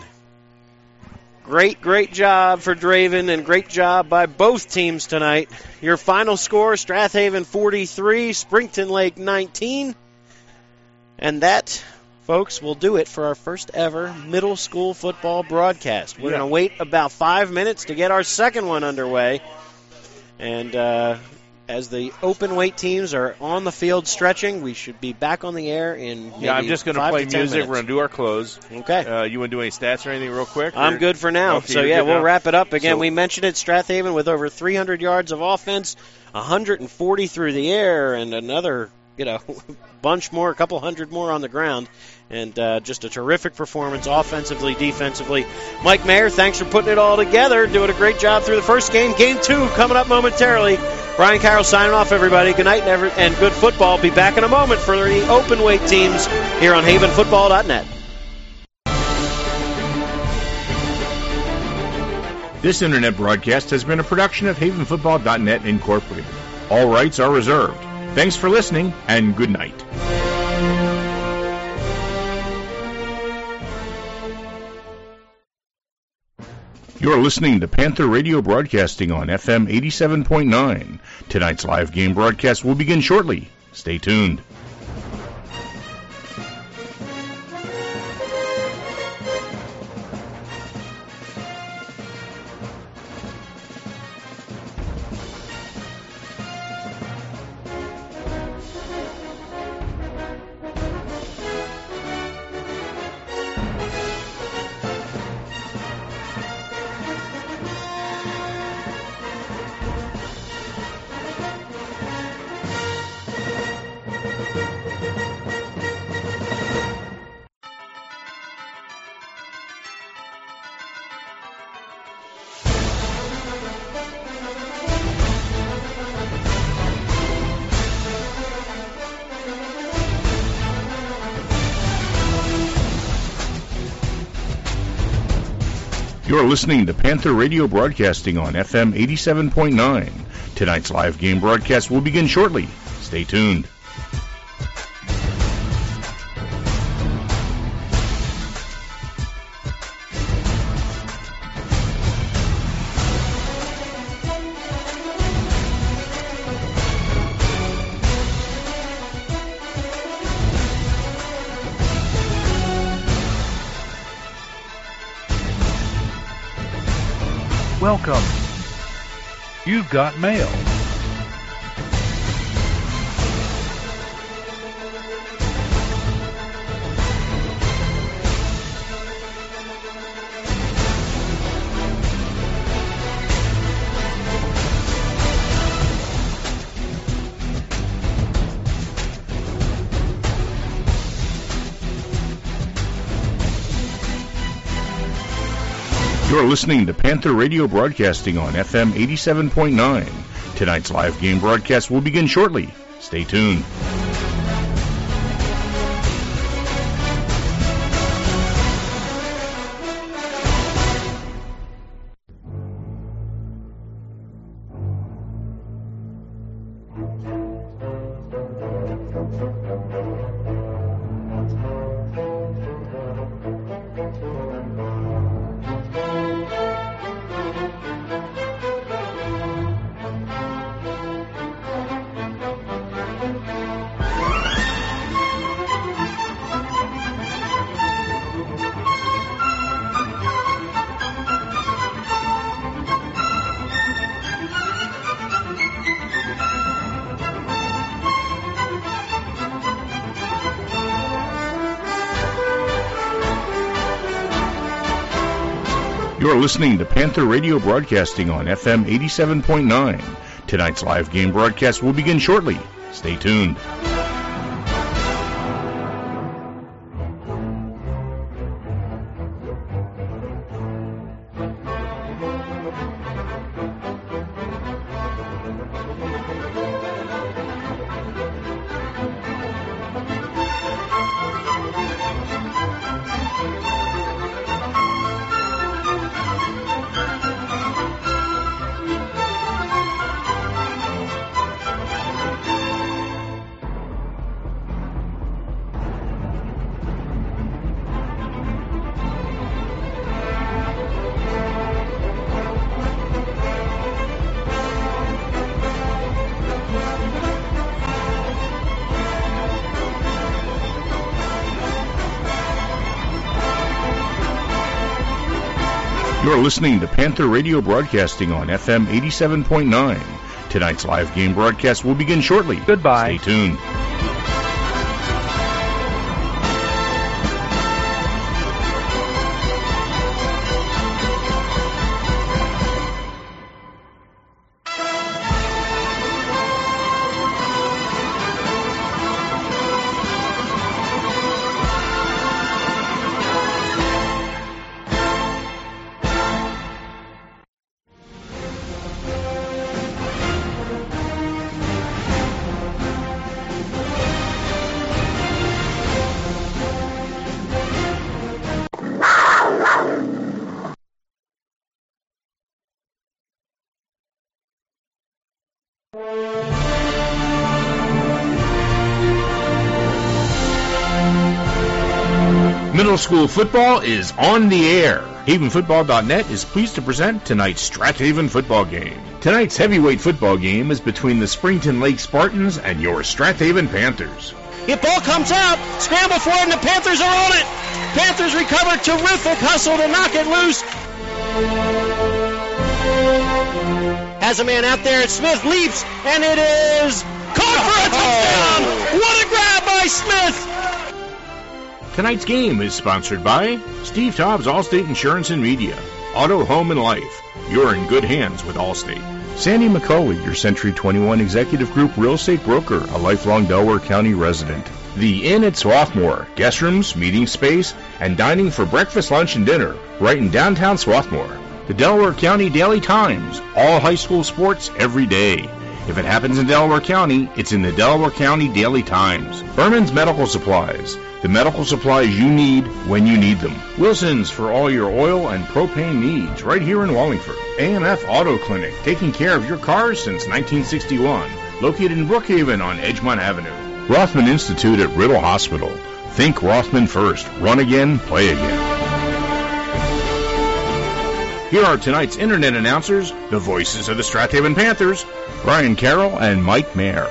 Great, great job for Draven, and great job by both teams tonight. Your final score, Strathaven forty-three, Springton Lake nineteen. And that, folks, will do it for our first ever middle school football broadcast. We're yeah. going to wait about five minutes to get our second one underway. And uh, as the open weight teams are on the field stretching, we should be back on the air in maybe Yeah, I'm just going to play music. Minutes. We're going to do our close. Okay. Uh, you want to do any stats or anything real quick? I'm or? good for now. Okay, so, yeah, we'll now. wrap it up. Again, so, we mentioned it, Strathaven with over three hundred yards of offense, one hundred forty through the air, and another, you know, bunch more, a couple hundred more on the ground. And uh, just a terrific performance offensively, defensively. Mike Mayer, thanks for putting it all together. Doing a great job through the first game. Game two coming up momentarily. Brian Carroll signing off, everybody. Good night and, ever, and good football. Be back in a moment for the open weight teams here on Haven Football dot net. This internet broadcast has been a production of Haven Football dot net Incorporated. All rights are reserved. Thanks for listening, and good night. You're listening to Panther Radio Broadcasting on F M eighty-seven point nine. Tonight's live game broadcast will begin shortly. Stay tuned. You're listening to Panther Radio Broadcasting on F M eighty-seven point nine. Tonight's live game broadcast will begin shortly. Stay tuned. Welcome. You've got mail. You're listening to Panther Radio Broadcasting on F M eighty-seven point nine. Tonight's live game broadcast will begin shortly. Stay tuned. You're listening to Panther Radio Broadcasting on F M eighty-seven point nine. Tonight's live game broadcast will begin shortly. Stay tuned. You're listening to Panther Radio Broadcasting on F M eighty-seven point nine. Tonight's live game broadcast will begin shortly. Goodbye. Stay tuned. Middle school football is on the air. Haven Football dot net is pleased to present tonight's Strathaven football game. Tonight's heavyweight football game is between the Springton Lake Spartans and your Strathaven Panthers. The ball comes out, scramble for it, and the Panthers are on it. Panthers recover, terrific hustle to knock it loose. Has a man out there, and Smith leaps, and it is caught for a touchdown. What a grab by Smith. Tonight's game is sponsored by Steve Tobbs Allstate Insurance and Media, Auto, Home, and Life. You're in good hands with Allstate. Sandy McCauley, your Century twenty-one Executive Group real estate broker, a lifelong Delaware County resident. The Inn at Swarthmore, guest rooms, meeting space, and dining for breakfast, lunch, and dinner, right in downtown Swarthmore. The Delaware County Daily Times, all high school sports every day. If it happens in Delaware County, it's in the Delaware County Daily Times. Berman's Medical Supplies, the medical supplies you need when you need them. Wilson's for all your oil and propane needs, right here in Wallingford. A and F Auto Clinic, taking care of your cars since nineteen sixty-one, located in Brookhaven on Edgemont Avenue. Rothman Institute at Riddle Hospital. Think Rothman first. Run again, play again. Here are tonight's internet announcers, the voices of the Strathaven Panthers, Brian Carroll and Mike Mayer.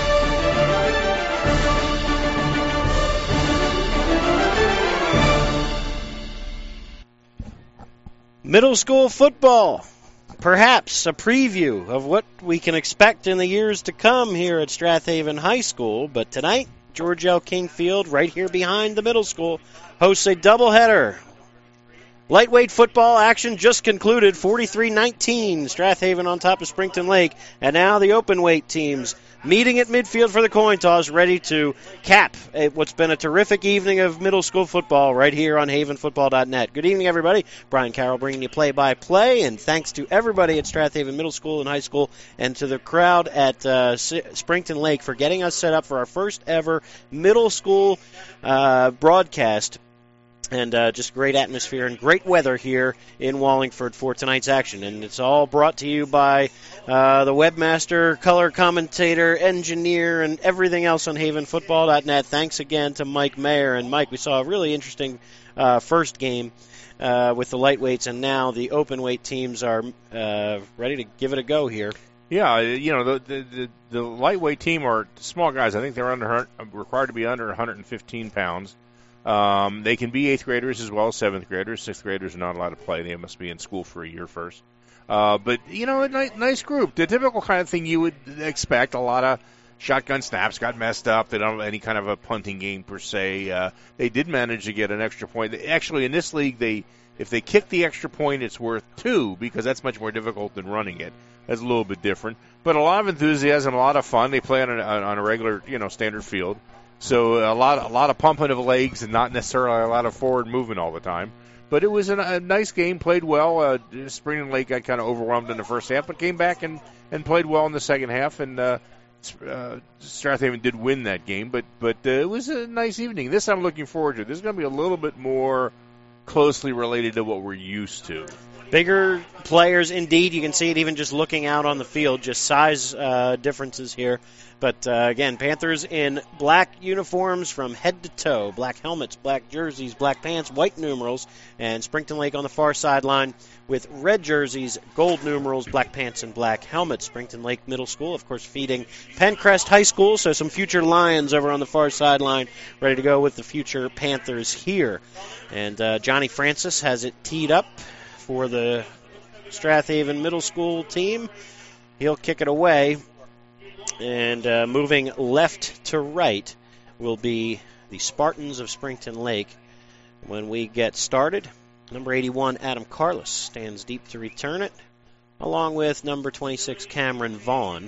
Middle school football. Perhaps a preview of what we can expect in the years to come here at Strathaven High School. But tonight, George L. King Field, right here behind the middle school, hosts a doubleheader. Lightweight football action just concluded, forty-three nineteen, Strathaven on top of Springton Lake. And now the open weight teams meeting at midfield for the coin toss, ready to cap a, what's been a terrific evening of middle school football right here on Haven Football dot net. Good evening, everybody. Brian Carroll bringing you play-by-play, and thanks to everybody at Strathaven Middle School and High School and to the crowd at uh, S- Springton Lake for getting us set up for our first ever middle school uh, broadcast. And uh, just great atmosphere and great weather here in Wallingford for tonight's action. And it's all brought to you by uh, the webmaster, color commentator, engineer, and everything else on Haven Football dot net. Thanks again to Mike Mayer. And, Mike, we saw a really interesting uh, first game uh, with the lightweights, and now the open weight teams are uh, ready to give it a go here. Yeah, you know, the, the, the, the lightweight team are small guys. I think they're under required to be under one hundred fifteen pounds. Um, they can be eighth graders as well as seventh graders. Sixth graders are not allowed to play. They must be in school for a year first. Uh, but, you know, a nice, nice group. The typical kind of thing you would expect. A lot of shotgun snaps got messed up. They don't have any kind of a punting game per se. Uh, they did manage to get an extra point. Actually, in this league, they if they kick the extra point, it's worth two because that's much more difficult than running it. That's a little bit different. But a lot of enthusiasm, a lot of fun. They play on a, on a regular, you know, standard field. So a lot, a lot of pumping of legs and not necessarily a lot of forward movement all the time. But it was a, a nice game, played well. Uh, Springton Lake got kind of overwhelmed in the first half, but came back and, and played well in the second half. And uh, uh, Strathaven did win that game, but but uh, it was a nice evening. This I'm looking forward to. This is going to be a little bit more closely related to what we're used to. Bigger players, indeed. You can see it even just looking out on the field, just size uh, differences here. But, uh, again, Panthers in black uniforms from head to toe, black helmets, black jerseys, black pants, white numerals, and Springton Lake on the far sideline with red jerseys, gold numerals, black pants, and black helmets. Springton Lake Middle School, of course, feeding Pencrest High School, so some future Lions over on the far sideline, ready to go with the future Panthers here. And uh, Johnny Francis has it teed up for the Strathaven Middle School team. He'll kick it away. And uh, moving left to right will be the Spartans of Springton Lake. When we get started, number eighty-one, Adam Carlos, stands deep to return it, along with number twenty-six, Cameron Vaughn.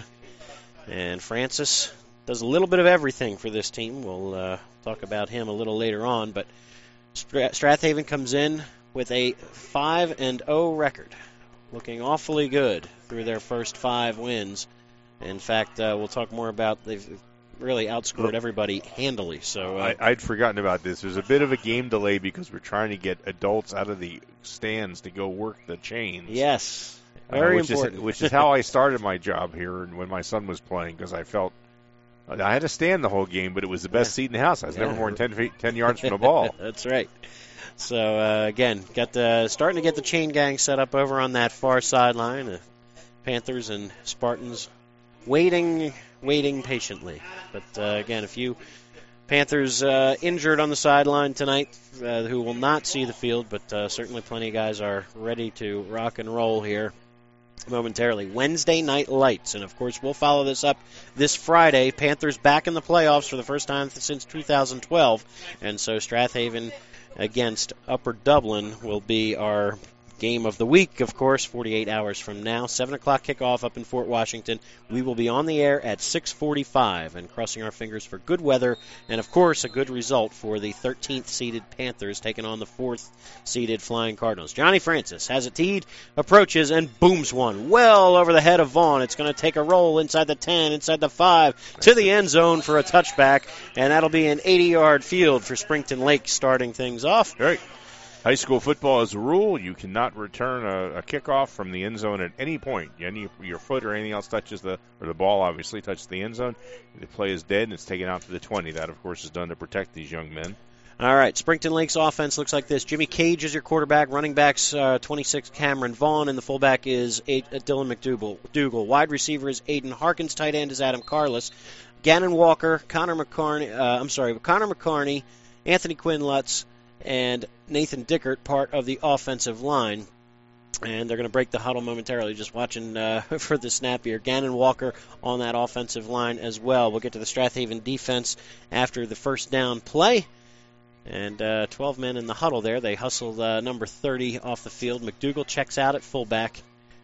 And Francis does a little bit of everything for this team. We'll uh, talk about him a little later on. But Strathaven comes in with a five and oh record, looking awfully good through their first five wins. In fact, uh, we'll talk more about they've really outscored everybody handily. So uh, I, I'd forgotten about this. There's a bit of a game delay because we're trying to get adults out of the stands to go work the chains. Yes, very uh, which important. Is, which is how I started my job here and when my son was playing, because I felt I had to stand the whole game, but it was the best yeah. seat in the house. I was yeah. never more than ten, feet, ten yards from the ball. That's right. So, uh, again, got the, starting to get the chain gang set up over on that far sideline. Uh, Panthers and Spartans waiting, waiting patiently. But, uh, again, a few Panthers uh, injured on the sideline tonight uh, who will not see the field, but uh, certainly plenty of guys are ready to rock and roll here momentarily. Wednesday night lights, and of course we'll follow this up this Friday. Panthers back in the playoffs for the first time since two thousand twelve, and so Strathaven against Upper Dublin will be our game of the week, of course, forty-eight hours from now. seven o'clock kickoff up in Fort Washington. We will be on the air at six forty-five and crossing our fingers for good weather and, of course, a good result for the thirteenth-seeded Panthers taking on the fourth-seeded Flying Cardinals. Johnny Francis has it teed, approaches, and booms one well over the head of Vaughn. It's going to take a roll inside the ten, inside the five, to the end zone for a touchback, and that'll be an eighty-yard field for Springton Lake starting things off. Great. High school football is a rule. You cannot return a, a kickoff from the end zone at any point. Any your foot or anything else touches the or the ball obviously touches the end zone. The play is dead and it's taken out to the twenty. That of course is done to protect these young men. All right, Springton Lake's offense looks like this. Jimmy Cage is your quarterback. Running backs uh, twenty-six Cameron Vaughn, and the fullback is eight, uh, Dylan McDougal. Wide receiver is Aiden Harkins. Tight end is Adam Carlos. Gannon Walker, Connor McCarney. Uh, I'm sorry, Connor McCarney, Anthony Quinn Lutz, and Nathan Dickert, part of the offensive line. And they're going to break the huddle momentarily. Just watching uh, for the snap here. Gannon Walker on that offensive line as well. We'll get to the Strathaven defense after the first down play. And uh, twelve men in the huddle there. They hustled uh, number thirty off the field. McDougal checks out at fullback.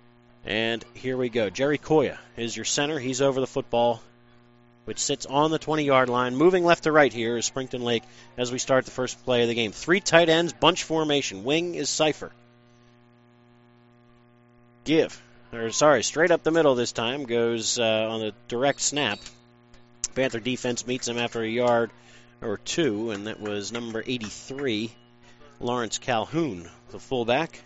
And here we go. Jerry Koya is your center. He's over the football, which sits on the twenty-yard line. Moving left to right here is Springton Lake as we start the first play of the game. Three tight ends, bunch formation. Wing is Cipher. Give. Or, sorry, straight up the middle this time. Goes uh, on the direct snap. Panther defense meets him after a yard or two, and that was number eighty-three, Lawrence Calhoun, the fullback.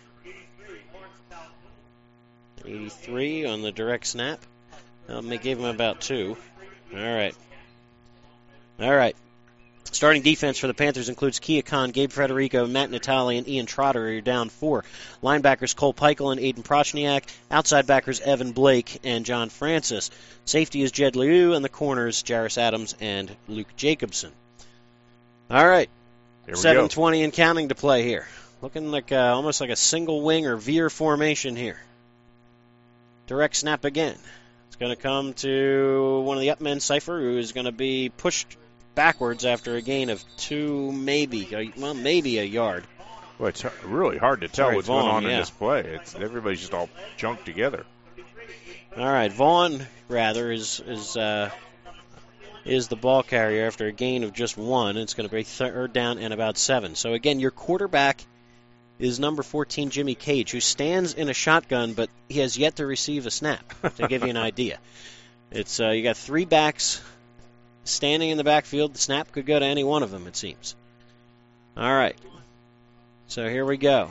eighty-three on the direct snap. Um, they gave him about two. All right. All right. Starting defense for the Panthers includes Kia Khan, Gabe Federico, Matt Natali, and Ian Trotter are your down four. Linebackers Cole Peichel and Aiden Prochniak. Outside backers Evan Blake and John Francis. Safety is Jed Liu, and the corners Jarris Adams and Luke Jacobson. All right. seven twenty and counting to play here. Looking like uh, almost like a single wing or veer formation here. Direct snap again. It's going to come to one of the up men, Cipher, who is going to be pushed backwards after a gain of two, maybe, well, maybe a yard. Well, it's really hard to tell Sorry, what's Vaughn, going on yeah. in this play. It's everybody's just all junked together. All right, Vaughn, rather, is is uh, is the ball carrier after a gain of just one. It's going to be third down and about seven. So, again, your quarterback is number fourteen, Jimmy Cage, who stands in a shotgun, but he has yet to receive a snap, to give you an idea. It's uh, you got three backs standing in the backfield. The snap could go to any one of them, it seems. All right. So here we go.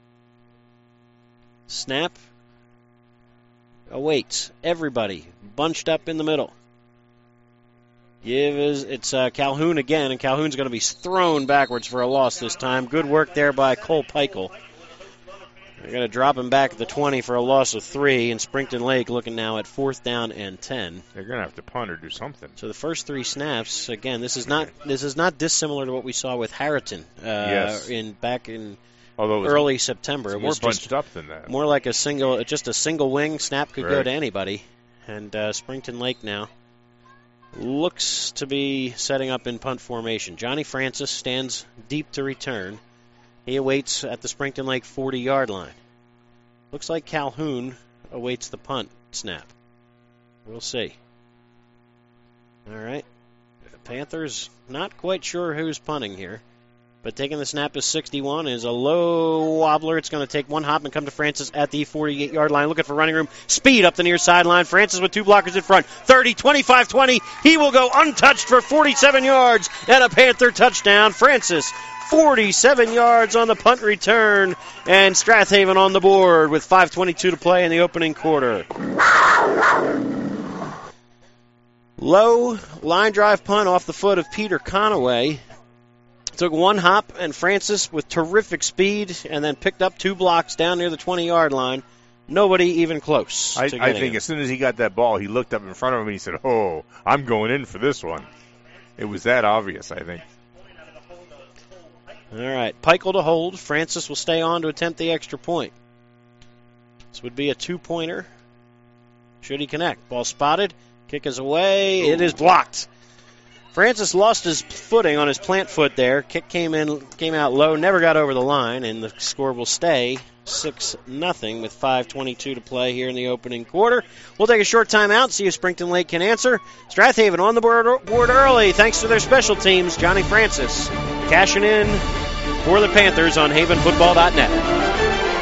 Snap awaits. Everybody bunched up in the middle. Give is it's uh, Calhoun again, and Calhoun's going to be thrown backwards for a loss this time. Good work there by Cole Peichel. They're going to drop him back at the twenty for a loss of three, and Springton Lake looking now at fourth down and ten. They're going to have to punt or do something. So the first three snaps, again, this is not this is not dissimilar to what we saw with Harriton uh, yes. in back in Although it was early September. It was more just bunched up than that. More like a single, just a single wing snap could right. go to anybody, and uh, Springton Lake now looks to be setting up in punt formation. Johnny Francis stands deep to return. He awaits at the Springton Lake forty-yard line. Looks like Calhoun awaits the punt snap. We'll see. All right. The Panthers not quite sure who's punting here, but taking the snap is sixty-one is a low wobbler. It's going to take one hop and come to Francis at the forty-eight-yard line, looking for running room. Speed up the near sideline. Francis with two blockers in front. thirty, twenty-five, twenty. He will go untouched for forty-seven yards and a Panther touchdown. Francis, forty-seven yards on the punt return, and Strathaven on the board with five twenty-two to play in the opening quarter. Low line drive punt off the foot of Peter Conaway. Took one hop, and Francis with terrific speed, and then picked up two blocks down near the twenty-yard line. Nobody even close. I, to I think him. as soon as he got that ball, he looked up in front of him and he said, oh, I'm going in for this one. It was that obvious, I think. All right, Peichel to hold. Francis will stay on to attempt the extra point. This would be a two-pointer. Should he connect? Ball spotted. Kick is away. Ooh. It is blocked. Francis lost his footing on his plant foot there. Kick came in, came out low, never got over the line, and the score will stay six nothing with five twenty-two to play here in the opening quarter. We'll take a short time out, see if Springton Lake can answer. Strathaven on the board, board early thanks to their special teams. Johnny Francis cashing in for the Panthers on haven football dot net.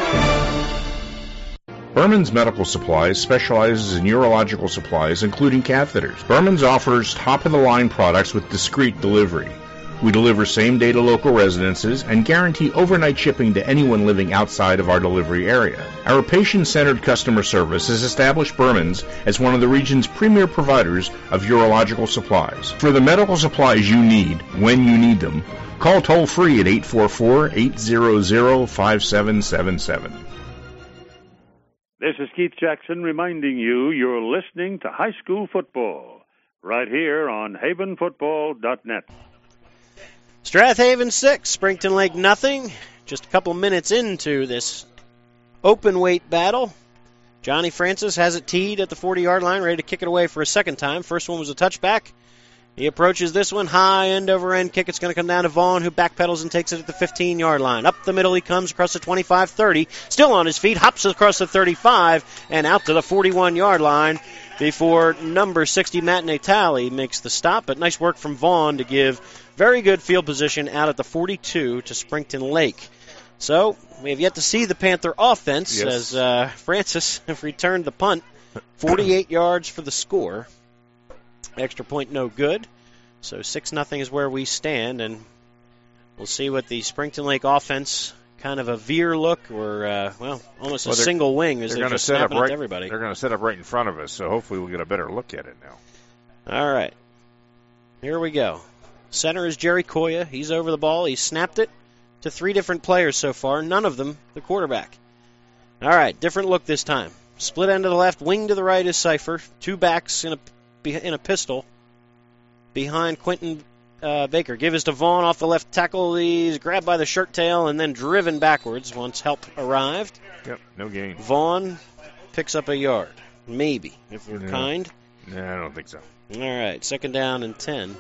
Berman's Medical Supplies specializes in urological supplies, including catheters. Berman's offers top-of-the-line products with discreet delivery. We deliver same-day to local residences and guarantee overnight shipping to anyone living outside of our delivery area. Our patient-centered customer service has established Berman's as one of the region's premier providers of urological supplies. For the medical supplies you need, when you need them, call toll-free at eight four four, eight hundred, five seven seven seven. This is Keith Jackson reminding you you're listening to High School Football right here on haven football dot net. Strathaven six, Springton Lake nothing. Just a couple minutes into this open weight battle. Johnny Francis has it teed at the forty-yard line, ready to kick it away for a second time. First one was a touchback. He approaches this one, high end-over-end kick. It's going to come down to Vaughn, who backpedals and takes it at the fifteen-yard line. Up the middle he comes, across the twenty-five thirty. Still on his feet, hops across the thirty-five, and out to the forty-one-yard line before number sixty, Matt Natali, makes the stop. But nice work from Vaughn to give very good field position out at the forty-two to Springton Lake. So we have yet to see the Panther offense yes. as uh, Francis returned the punt. forty-eight yards for the score. Extra point no good. So six nothing is where we stand, and we'll see what the Springton Lake offense, kind of a veer look, or, uh, well, almost well, a single wing as they're, they're just set snapping up right, it to everybody. They're going to set up right in front of us, so hopefully we'll get a better look at it now. All right. Here we go. Center is Jerry Koya. He's over the ball. He snapped it to three different players so far, none of them the quarterback. All right, different look this time. Split end to the left, wing to the right is Cipher. Two backs in a in a pistol behind Quentin uh, Baker. Give is to Vaughn off the left tackle. He's grabbed by the shirt tail and then driven backwards once help arrived. Yep, no gain. Vaughn picks up a yard. Maybe, if we're Yeah. kind. No, I don't think so. All right, second down and ten.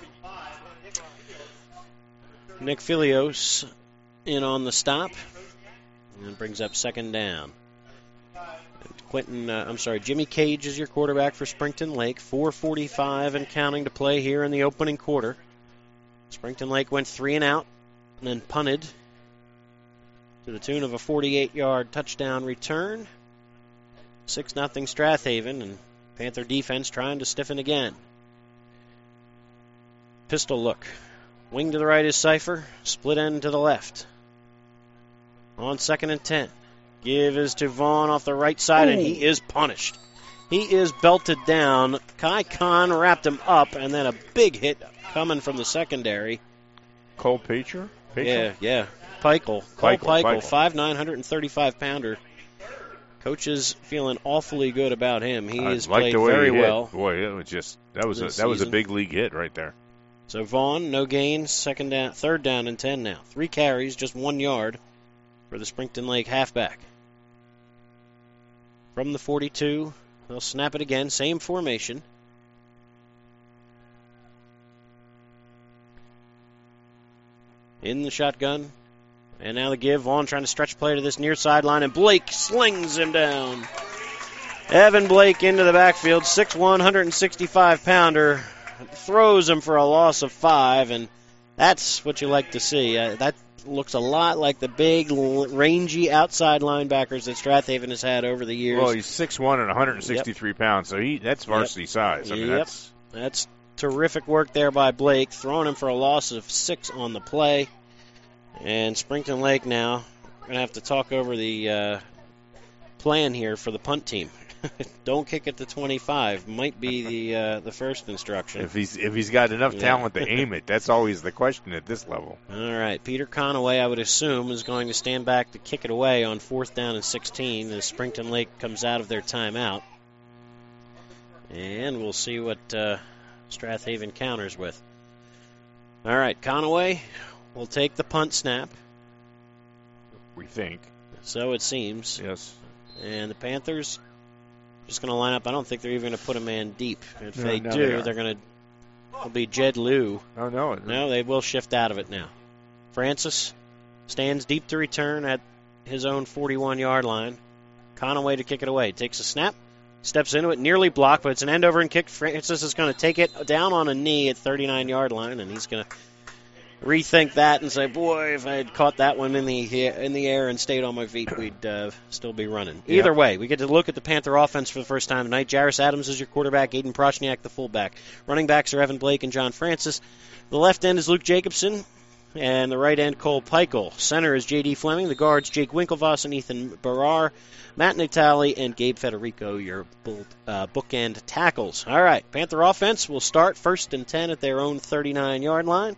Nick Filios in on the stop. And brings up second down. Quentin, uh, I'm sorry, Jimmy Cage is your quarterback for Springton Lake. four forty-five and counting to play here in the opening quarter. Springton Lake went three and out and then punted to the tune of a forty-eight-yard touchdown return. six nothing Strathaven, and Panther defense trying to stiffen again. Pistol look. Wing to the right is Cypher. Split end to the left. On second and ten. Give is to Vaughn off the right side, and he is punished. He is belted down. Kai Khan wrapped him up, and then a big hit coming from the secondary. Cole Pacher? Yeah, yeah. Pikel. Cole Pikel, five nine, one thirty-five pounder. Coach is feeling awfully good about him. He I has like played the way very he hit. well. Boy, it was just that was a, this that was a season. big league hit right there. So Vaughn, no gain, second down, third down and ten now. Three carries, just one yard for the Springton Lake halfback. From the forty-two, they'll snap it again, same formation. In the shotgun, and now the give. Vaughn trying to stretch play to this near sideline, and Blake slings him down. Evan Blake into the backfield, six one, one sixty-five pounder. Throws him for a loss of five, and that's what you like to see. Uh, that looks a lot like the big, l- rangy outside linebackers that Strathaven has had over the years. Well, he's six one and one sixty-three yep. pounds, so he that's varsity yep. size. I mean, yep. that's that's terrific work there by Blake, throwing him for a loss of six on the play. And Springton Lake now going to have to talk over the uh, plan here for the punt team. Don't kick at the twenty-five. Might be the uh, the first instruction. If he's if he's got enough yeah. talent to aim it, that's always the question at this level. All right, Peter Conaway, I would assume, is going to stand back to kick it away on fourth down and sixteen as Springton Lake comes out of their timeout. And we'll see what uh, Strathaven counters with. All right, Conaway will take the punt snap. We think. So it seems. Yes. And the Panthers just going to line up. I don't think they're even going to put a man deep. If no, they no, do, they they're going to it'll be Jed Liu. Oh, no. No, they will shift out of it now. Francis stands deep to return at his own forty-one-yard line. Conaway to kick it away. Takes a snap, steps into it, nearly blocked, but it's an end-over and kick. Francis is going to take it down on a knee at thirty-nine-yard line, and he's going to rethink that and say, boy, if I had caught that one in the in the air and stayed on my feet, we'd uh, still be running. Either yep. way, we get to look at the Panther offense for the first time tonight. Jairus Adams is your quarterback, Aiden Prochniak the fullback. Running backs are Evan Blake and John Francis. The left end is Luke Jacobson, and the right end Cole Pikel. Center is J D Fleming. The guards Jake Winklevoss and Ethan Barrar. Matt Natali and Gabe Federico, your uh, bookend tackles. All right, Panther offense will start first and ten at their own thirty-nine-yard line.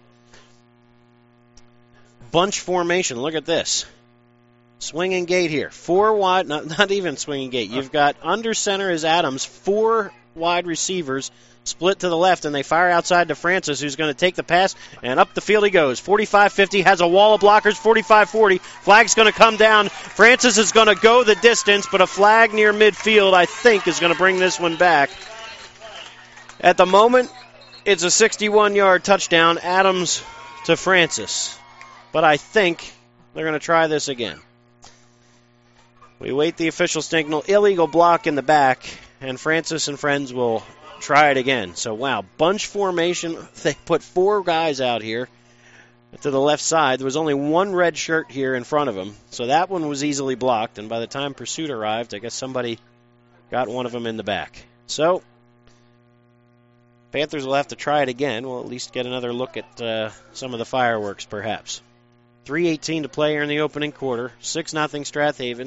Bunch formation. Look at this. Swinging gate here. Four wide, not, not even swinging gate. You've got under center is Adams, four wide receivers split to the left, and they fire outside to Francis, who's going to take the pass, and up the field he goes. forty-five fifty, has a wall of blockers, forty-five forty. Flag's going to come down. Francis is going to go the distance, but a flag near midfield, I think, is going to bring this one back. At the moment, it's a sixty-one-yard touchdown, Adams to Francis. But I think they're going to try this again. We wait the official signal. Illegal block in the back, and Francis and friends will try it again. So, wow, bunch formation. They put four guys out here to the left side. There was only one red shirt here in front of him, so that one was easily blocked. And by the time pursuit arrived, I guess somebody got one of them in the back. So, Panthers will have to try it again. We'll at least get another look at uh, some of the fireworks, perhaps. three eighteen to play here in the opening quarter. six nothing Strathaven.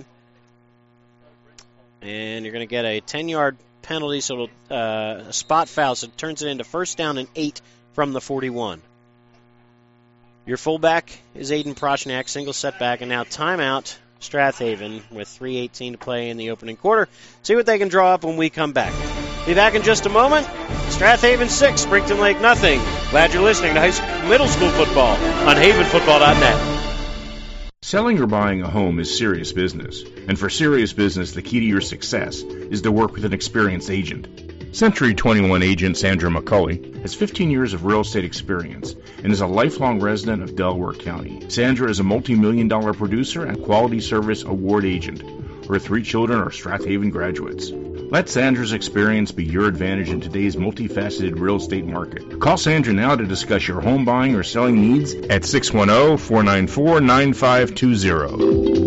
And you're going to get a ten-yard penalty, so it'll uh, a spot foul, so it turns it into first down and eight from the forty-one. Your fullback is Aiden Prochniak, single setback, and now timeout Strathaven with three eighteen to play in the opening quarter. See what they can draw up when we come back. Be back in just a moment. Strathaven six, Springton Lake nothing. Glad you're listening to high school, middle school football on haven football dot net. Selling or buying a home is serious business, and for serious business, the key to your success is to work with an experienced agent. Century twenty-one agent Sandra McCulley has fifteen years of real estate experience and is a lifelong resident of Delaware County. Sandra is a multi-million dollar producer and quality service award agent. Her three children are Strathaven graduates. Let Sandra's experience be your advantage in today's multifaceted real estate market. Call Sandra now to discuss your home buying or selling needs at six one zero, four nine four, nine five two zero.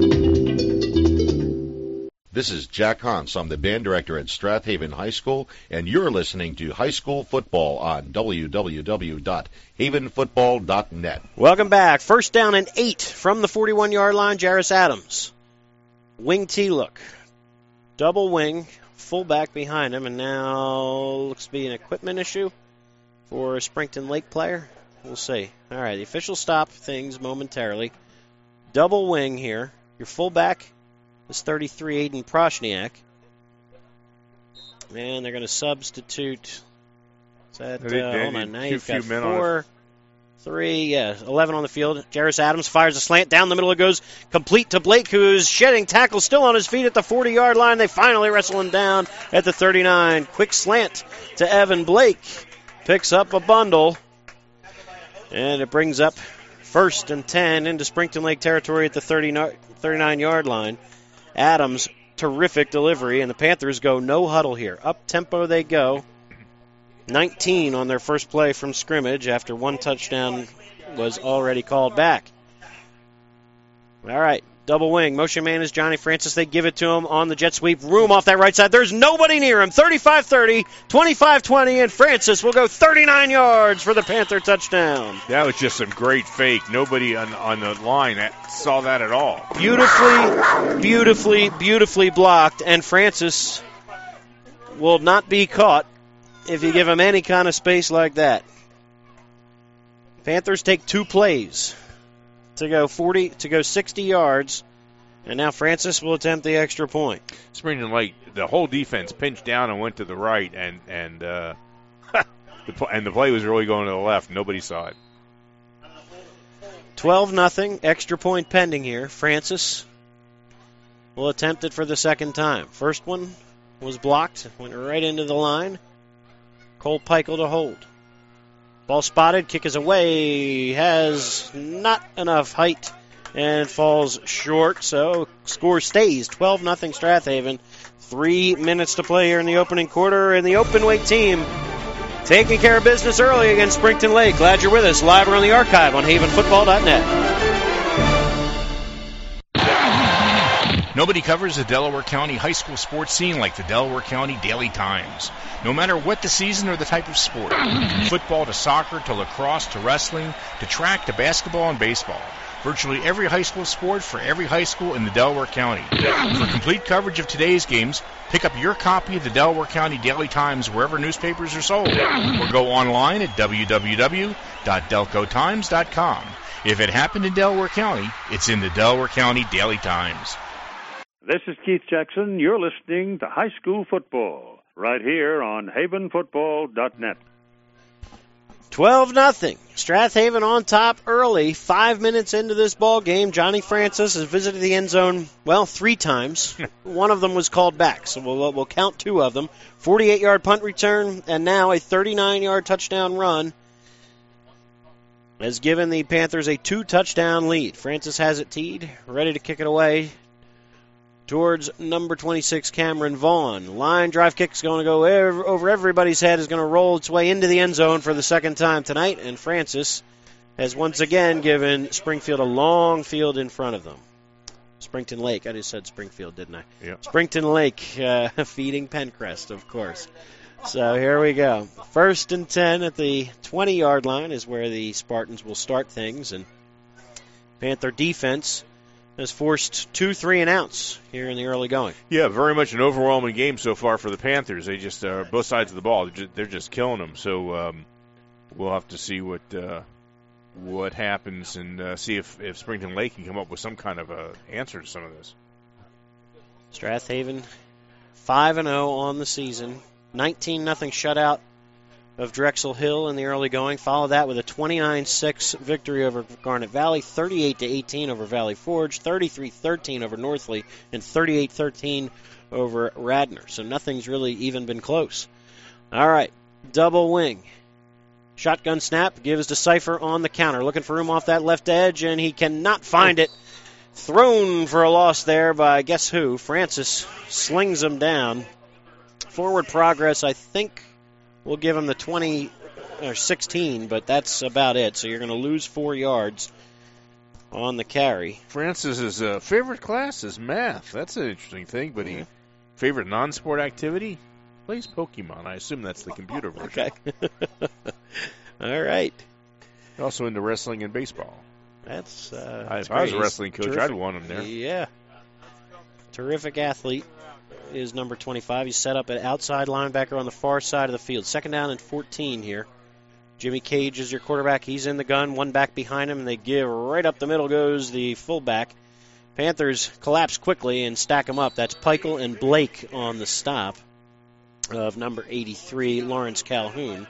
This is Jack Hans. I'm the band director at Strathaven High School, and you're listening to High School Football on w w w dot haven football dot net. Welcome back. First down and eight from the forty-one-yard line, Jarris Adams. Wing T look. Double wing, fullback behind him, and now looks to be an equipment issue for a Springton Lake player. We'll see. All right, the official stop things momentarily. Double wing here. Your fullback is thirty-three, Aiden Proshniak. And they're going to substitute. Is that, They- uh, they hold need on, now few- you've got few men on four, three, yeah, eleven on the field. Jarris Adams fires a slant. Down the middle it goes, complete to Blake, who's shedding tackle, still on his feet at the forty-yard line. They finally wrestle him down at the thirty-nine. Quick slant to Evan Blake. Picks up a bundle. And it brings up first and ten into Springton Lake territory at the thirty-nine-yard line. Adams, terrific delivery, and the Panthers go no huddle here. Up tempo they go. nineteen on their first play from scrimmage after one touchdown was already called back. All right, double wing. Motion man is Johnny Francis. They give it to him on the jet sweep. Room off that right side. There's nobody near him. thirty-five thirty, twenty-five twenty, and Francis will go thirty-nine yards for the Panther touchdown. That was just some great fake. Nobody on, on the line that saw that at all. Beautifully, beautifully, beautifully blocked, and Francis will not be caught if you give him any kind of space like that. Panthers take two plays to go forty to go sixty yards, and now Francis will attempt the extra point. Springton Lake, the whole defense pinched down and went to the right, and and uh, the pl- and the play was really going to the left. Nobody saw it. twelve nothing, extra point pending here. Francis will attempt it for the second time. First one was blocked, went right into the line. Cole Peichel to hold. Ball spotted, kick is away, has not enough height and falls short, so score stays twelve nothing Strathaven. Three minutes to play here in the opening quarter, and the open weight team taking care of business early against Springton Lake. Glad you're with us live or on the archive on haven football dot net. Nobody covers the Delaware County high school sports scene like the Delaware County Daily Times. No matter what the season or the type of sport, from football to soccer to lacrosse to wrestling to track to basketball and baseball. Virtually every high school sport for every high school in the Delaware County. For complete coverage of today's games, pick up your copy of the Delaware County Daily Times wherever newspapers are sold, or go online at w w w dot delco times dot com. If it happened in Delaware County, it's in the Delaware County Daily Times. This is Keith Jackson. You're listening to High School Football right here on haven football dot net. twelve nothing. Strathaven on top early. Five minutes into this ball game, Johnny Francis has visited the end zone, well, three times. One of them was called back, so we'll, we'll count two of them. forty-eight-yard punt return, and now a thirty-nine-yard touchdown run has given the Panthers a two-touchdown lead. Francis has it teed, ready to kick it away towards number twenty-six, Cameron Vaughn. Line drive kick is going to go ev- over everybody's head, is going to roll its way into the end zone for the second time tonight, and Francis has once again given Springfield a long field in front of them. Springton Lake. I just said Springfield, didn't I? Yep. Springton Lake uh, feeding Pencrest, of course. So here we go. First and ten at the twenty-yard line is where the Spartans will start things, and Panther defense has forced two three and outs here in the early going. Yeah, very much an overwhelming game so far for the Panthers. They just are uh, both sides of the ball. They're just, they're just killing them. So um, we'll have to see what uh, what happens and uh, see if, if Springton Lake can come up with some kind of a answer to some of this. Strathaven five and oh on the season. nineteen nothing shutout of Drexel Hill in the early going. Follow that with a twenty-nine six victory over Garnet Valley, thirty-eight to eighteen over Valley Forge, thirty-three thirteen over Northley, and thirty-eight thirteen over Radnor. So nothing's really even been close. All right, double wing. Shotgun snap gives to Cipher on the counter. Looking for room off that left edge, and he cannot find it. Thrown for a loss there by guess who? Francis slings him down. Forward progress, I think, will give him the twenty or sixteen, but that's about it. So you're going to lose four yards on the carry. Francis's uh, favorite class is math. That's an interesting thing, but he favorite non-sport activity plays Pokemon. I assume that's the computer version. Okay. All right. Also into wrestling and baseball. That's, uh, I, that's if I was a great. wrestling coach, Terrific. I'd want him there. Yeah. Terrific athlete is number twenty-five. He's set up at outside linebacker on the far side of the field. Second down and fourteen here. Jimmy Cage is your quarterback. He's in the gun. One back behind him, and they give right up the middle goes the fullback. Panthers collapse quickly and stack them up. That's Peichel and Blake on the stop of number eighty-three, Lawrence Calhoun.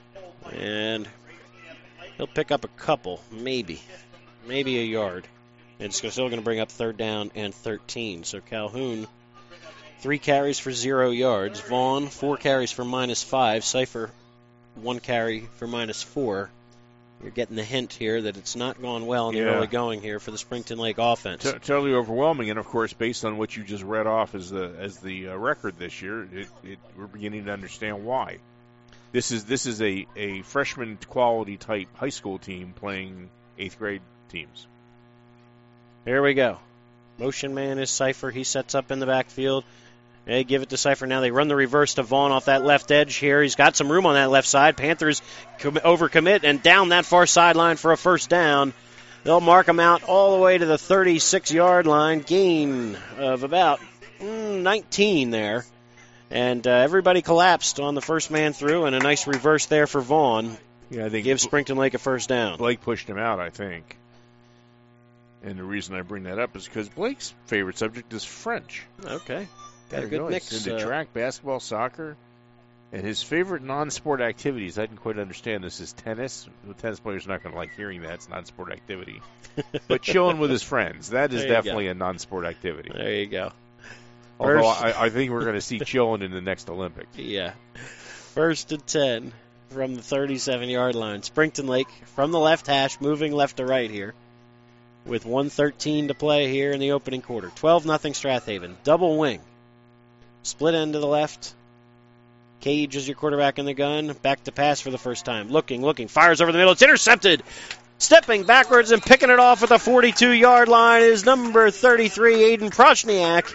And he'll pick up a couple, maybe. Maybe a yard. And it's still going to bring up third down and thirteen. So Calhoun, three carries for zero yards. Vaughn, four carries for minus five. Cipher, one carry for minus four. You're getting the hint here that it's not gone well in the Yeah. early going here for the Springton Lake offense. T- totally overwhelming, and of course, based on what you just read off as the as the uh, record this year, it, it, we're beginning to understand why. This is this is a, a freshman quality type high school team playing eighth grade teams. Here we go. Motion man is Cipher. He sets up in the backfield. They give it to Cipher. Now they run the reverse to Vaughn off that left edge here. He's got some room on that left side. Panthers com- overcommit and down that far sideline for a first down. They'll mark him out all the way to the thirty-six-yard line. Gain of about mm, nineteen there. And uh, everybody collapsed on the first man through, and a nice reverse there for Vaughn. Yeah, I think gives Springton Lake a first down. Blake pushed him out, I think. And the reason I bring that up is because Blake's favorite subject is French. Okay. Got a There good you go. mix. He's into uh, track, basketball, soccer. And his favorite non-sport activities, I didn't quite understand this, is tennis. The tennis player's not going to like hearing that. It's non-sport activity. But chilling with his friends, that is There you definitely go. a non-sport activity. There you go. Although First- I, I think we're going to see chilling in the next Olympics. Yeah. First and ten from the thirty-seven-yard line. Springton Lake from the left hash, moving left to right here. With one thirteen to play here in the opening quarter. twelve nothing Strathaven. Double wing. Split end to the left. Cage is your quarterback in the gun. Back to pass for the first time. Looking, looking. Fires over the middle. It's intercepted. Stepping backwards and picking it off at the forty-two-yard line is number thirty-three, Aiden Prochniak.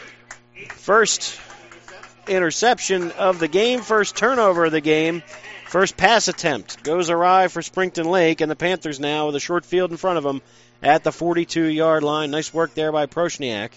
First interception of the game. First turnover of the game. First pass attempt goes awry for Springton Lake, and the Panthers now with a short field in front of them at the forty-two-yard line. Nice work there by Prochniak.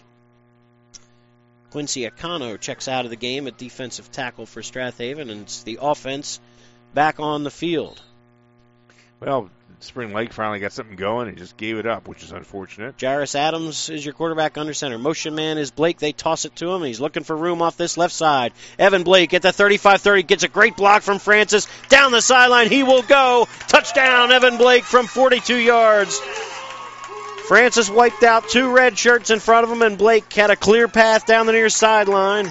Quincy Acano checks out of the game at defensive tackle for Strathaven, and it's the offense back on the field. Well, Spring Lake finally got something going and just gave it up, which is unfortunate. Jairus Adams is your quarterback under center. Motion man is Blake. They toss it to him. He's looking for room off this left side. Evan Blake at the thirty-five thirty gets a great block from Francis. Down the sideline, he will go. Touchdown, Evan Blake from forty-two yards. Francis wiped out two red shirts in front of him, and Blake had a clear path down the near sideline.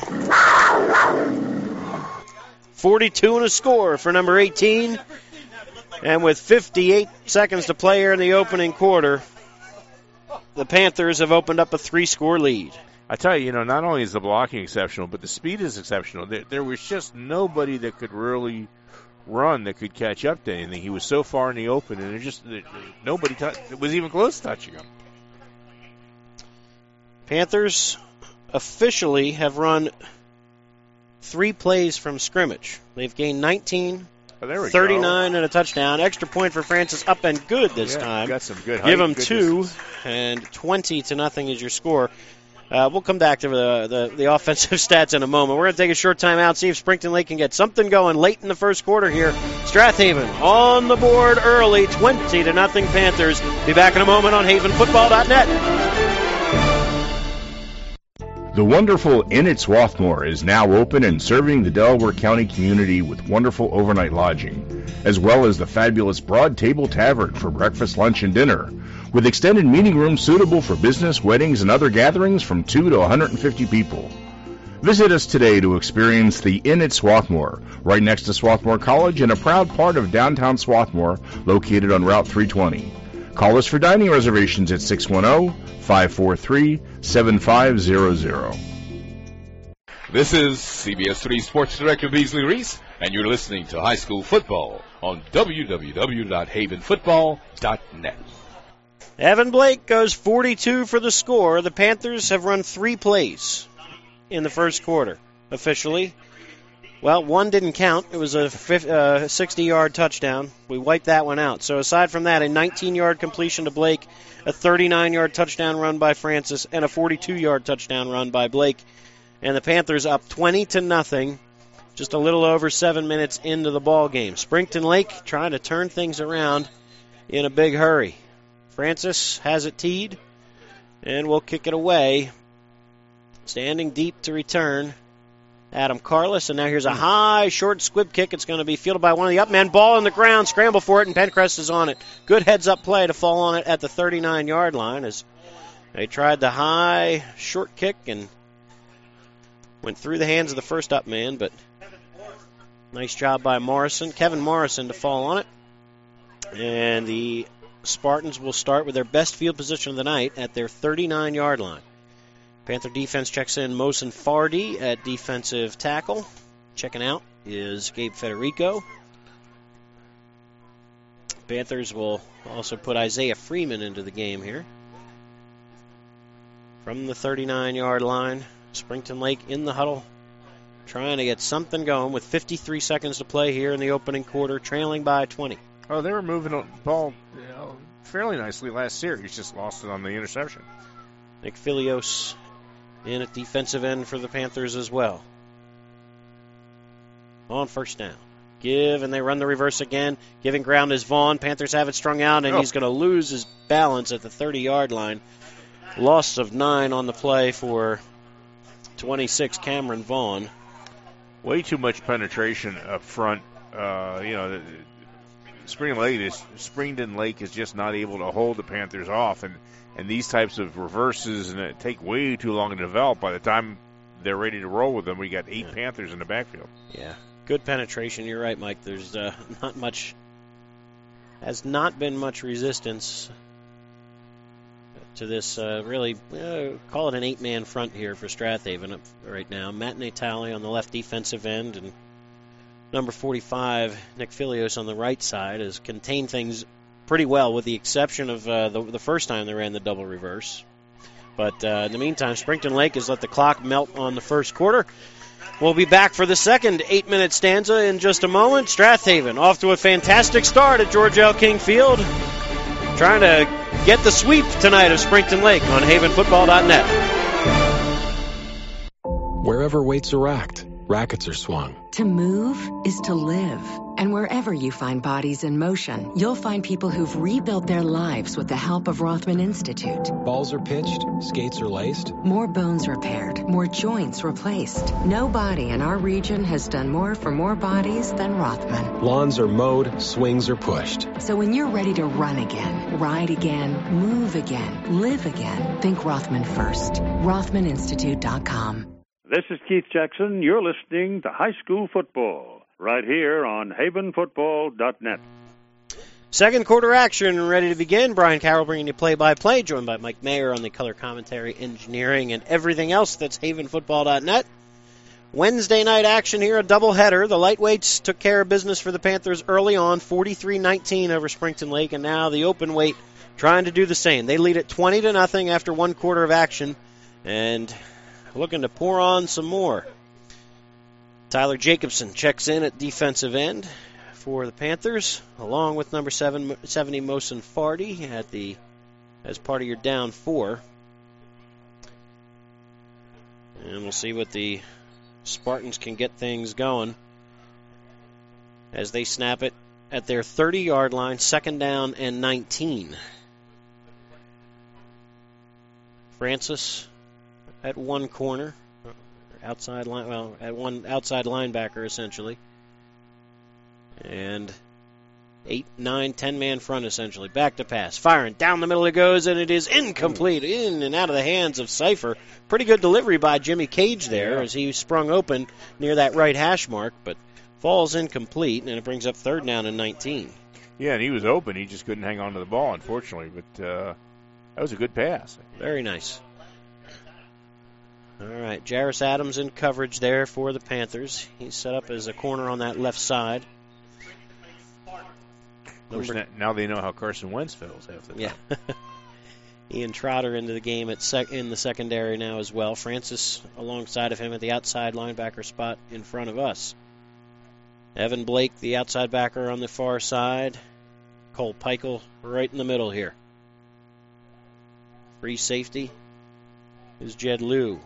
forty-two and a score for number eighteen. And with fifty-eight seconds to play here in the opening quarter, the Panthers have opened up a three-score lead. I tell you, you know, not only is the blocking exceptional, but the speed is exceptional. There, there was just nobody that could really run that could catch up to anything. He was so far in the open, and it just it, nobody t- was even close to touching him. Panthers officially have run three plays from scrimmage. They've gained nineteen, oh, there we thirty-nine, go. and a touchdown. Extra point for Francis, up and good this yeah, time. Got some good Give height, him good two, distance. and twenty to nothing is your score. Uh, we'll come back to the, the, the offensive stats in a moment. We're going to take a short time out, see if Springton Lake can get something going late in the first quarter here. Strathaven on the board early, twenty to nothing Panthers. Be back in a moment on Haven Football dot net. The wonderful Inn at Swarthmore is now open and serving the Delaware County community with wonderful overnight lodging, as well as the fabulous Broad Table Tavern for breakfast, lunch, and dinner, with extended meeting rooms suitable for business, weddings, and other gatherings from two to one hundred fifty people. Visit us today to experience the Inn at Swarthmore, right next to Swarthmore College and a proud part of downtown Swarthmore, located on Route three twenty. Call us for dining reservations at six one zero, five four three, seven five zero zero. This is C B S three Sports Director Beasley Reese, and you're listening to High School Football on w w w dot haven football dot net. Evan Blake goes forty-two for the score. The Panthers have run three plays in the first quarter, officially. Well, one didn't count. It was a sixty-yard touchdown. We wiped that one out. So aside from that, a nineteen-yard completion to Blake, a thirty-nine-yard touchdown run by Francis, and a forty-two-yard touchdown run by Blake. And the Panthers up twenty to nothing, just a little over seven minutes into the ball game. Springton Lake trying to turn things around in a big hurry. Francis has it teed, and will kick it away. Standing deep to return, Adam Carless. And now here's a high, short squib kick. It's going to be fielded by one of the up men. Ball on the ground, scramble for it, and Pencrest is on it. Good heads-up play to fall on it at the thirty-nine-yard line as they tried the high, short kick and went through the hands of the first up man, but nice job by Morrison, Kevin Morrison, to fall on it. And the Spartans will start with their best field position of the night at their thirty-nine-yard line. Panther defense checks in Mosin Fardy at defensive tackle. Checking out is Gabe Federico. Panthers will also put Isaiah Freeman into the game here. From the thirty-nine-yard line, Springton Lake in the huddle, trying to get something going with fifty-three seconds to play here in the opening quarter, trailing by twenty. Oh, they were moving the ball you know, fairly nicely last series, just lost it on the interception. Nick Filios in at defensive end for the Panthers as well. On first down. Give, and they run the reverse again. Giving ground is Vaughn. Panthers have it strung out, and oh. he's going to lose his balance at the thirty-yard line. Loss of nine on the play for twenty-six, Cameron Vaughn. Way too much penetration up front. Uh, you know, Springton Lake is Springton Lake is just not able to hold the Panthers off, and, and these types of reverses and it take way too long to develop. By the time they're ready to roll with them, we got eight yeah. Panthers in the backfield. Yeah, good penetration. You're right, Mike. There's uh, not much, has not been much resistance to this, uh, really, uh, call it an eight-man front here for Strathaven right now. Matt Natale on the left defensive end, and number forty-five, Nick Filios on the right side, has contained things pretty well, with the exception of uh, the, the first time they ran the double reverse. But uh, in the meantime, Springton Lake has let the clock melt on the first quarter. We'll be back for the second eight-minute stanza in just a moment. Strathaven off to a fantastic start at George L. King Field, trying to get the sweep tonight of Springton Lake on haven football dot net. Wherever weights are racked, rackets are swung. To move is to live. And wherever you find bodies in motion, you'll find people who've rebuilt their lives with the help of Rothman Institute. Balls are pitched, skates are laced. More bones repaired, more joints replaced. Nobody in our region has done more for more bodies than Rothman. Lawns are mowed, swings are pushed. So when you're ready to run again, ride again, move again, live again, think Rothman first. Rothman Institute dot com. This is Keith Jackson. You're listening to High School Football, right here on haven football dot net. Second quarter action ready to begin. Brian Carroll bringing you play-by-play, joined by Mike Mayer on the color commentary, engineering, and everything else that's haven football dot net. Wednesday night action here, a doubleheader. The lightweights took care of business for the Panthers early on, forty-three nineteen over Springton Lake, and now the open weight trying to do the same. They lead at twenty to nothing after one quarter of action, and looking to pour on some more. Tyler Jacobson checks in at defensive end for the Panthers, along with number seven, seventy Mosin Fardy at the as part of your down four. And we'll see what the Spartans can get things going as they snap it at their thirty-yard line, second down and nineteen. Francis at one corner, outside line, well, at one outside linebacker essentially, and eight, nine, ten man front essentially. Back to pass, firing down the middle it goes, and it is incomplete, in and out of the hands of Cipher. Pretty good delivery by Jimmy Cage there Yeah. as he sprung open near that right hash mark, but falls incomplete, and it brings up third down and nineteen. Yeah, and he was open. He just couldn't hang on to the ball, unfortunately. But uh, that was a good pass. Very nice. All right, Jarris Adams in coverage there for the Panthers. He's set up as a corner on that left side. Of course, Number- now they know how Carson Wentz feels after that. Yeah. Ian Trotter into the game at sec- in the secondary now as well. Francis alongside of him at the outside linebacker spot in front of us. Evan Blake, the outside backer on the far side. Cole Peichel right in the middle here. Free safety is Jed Liu.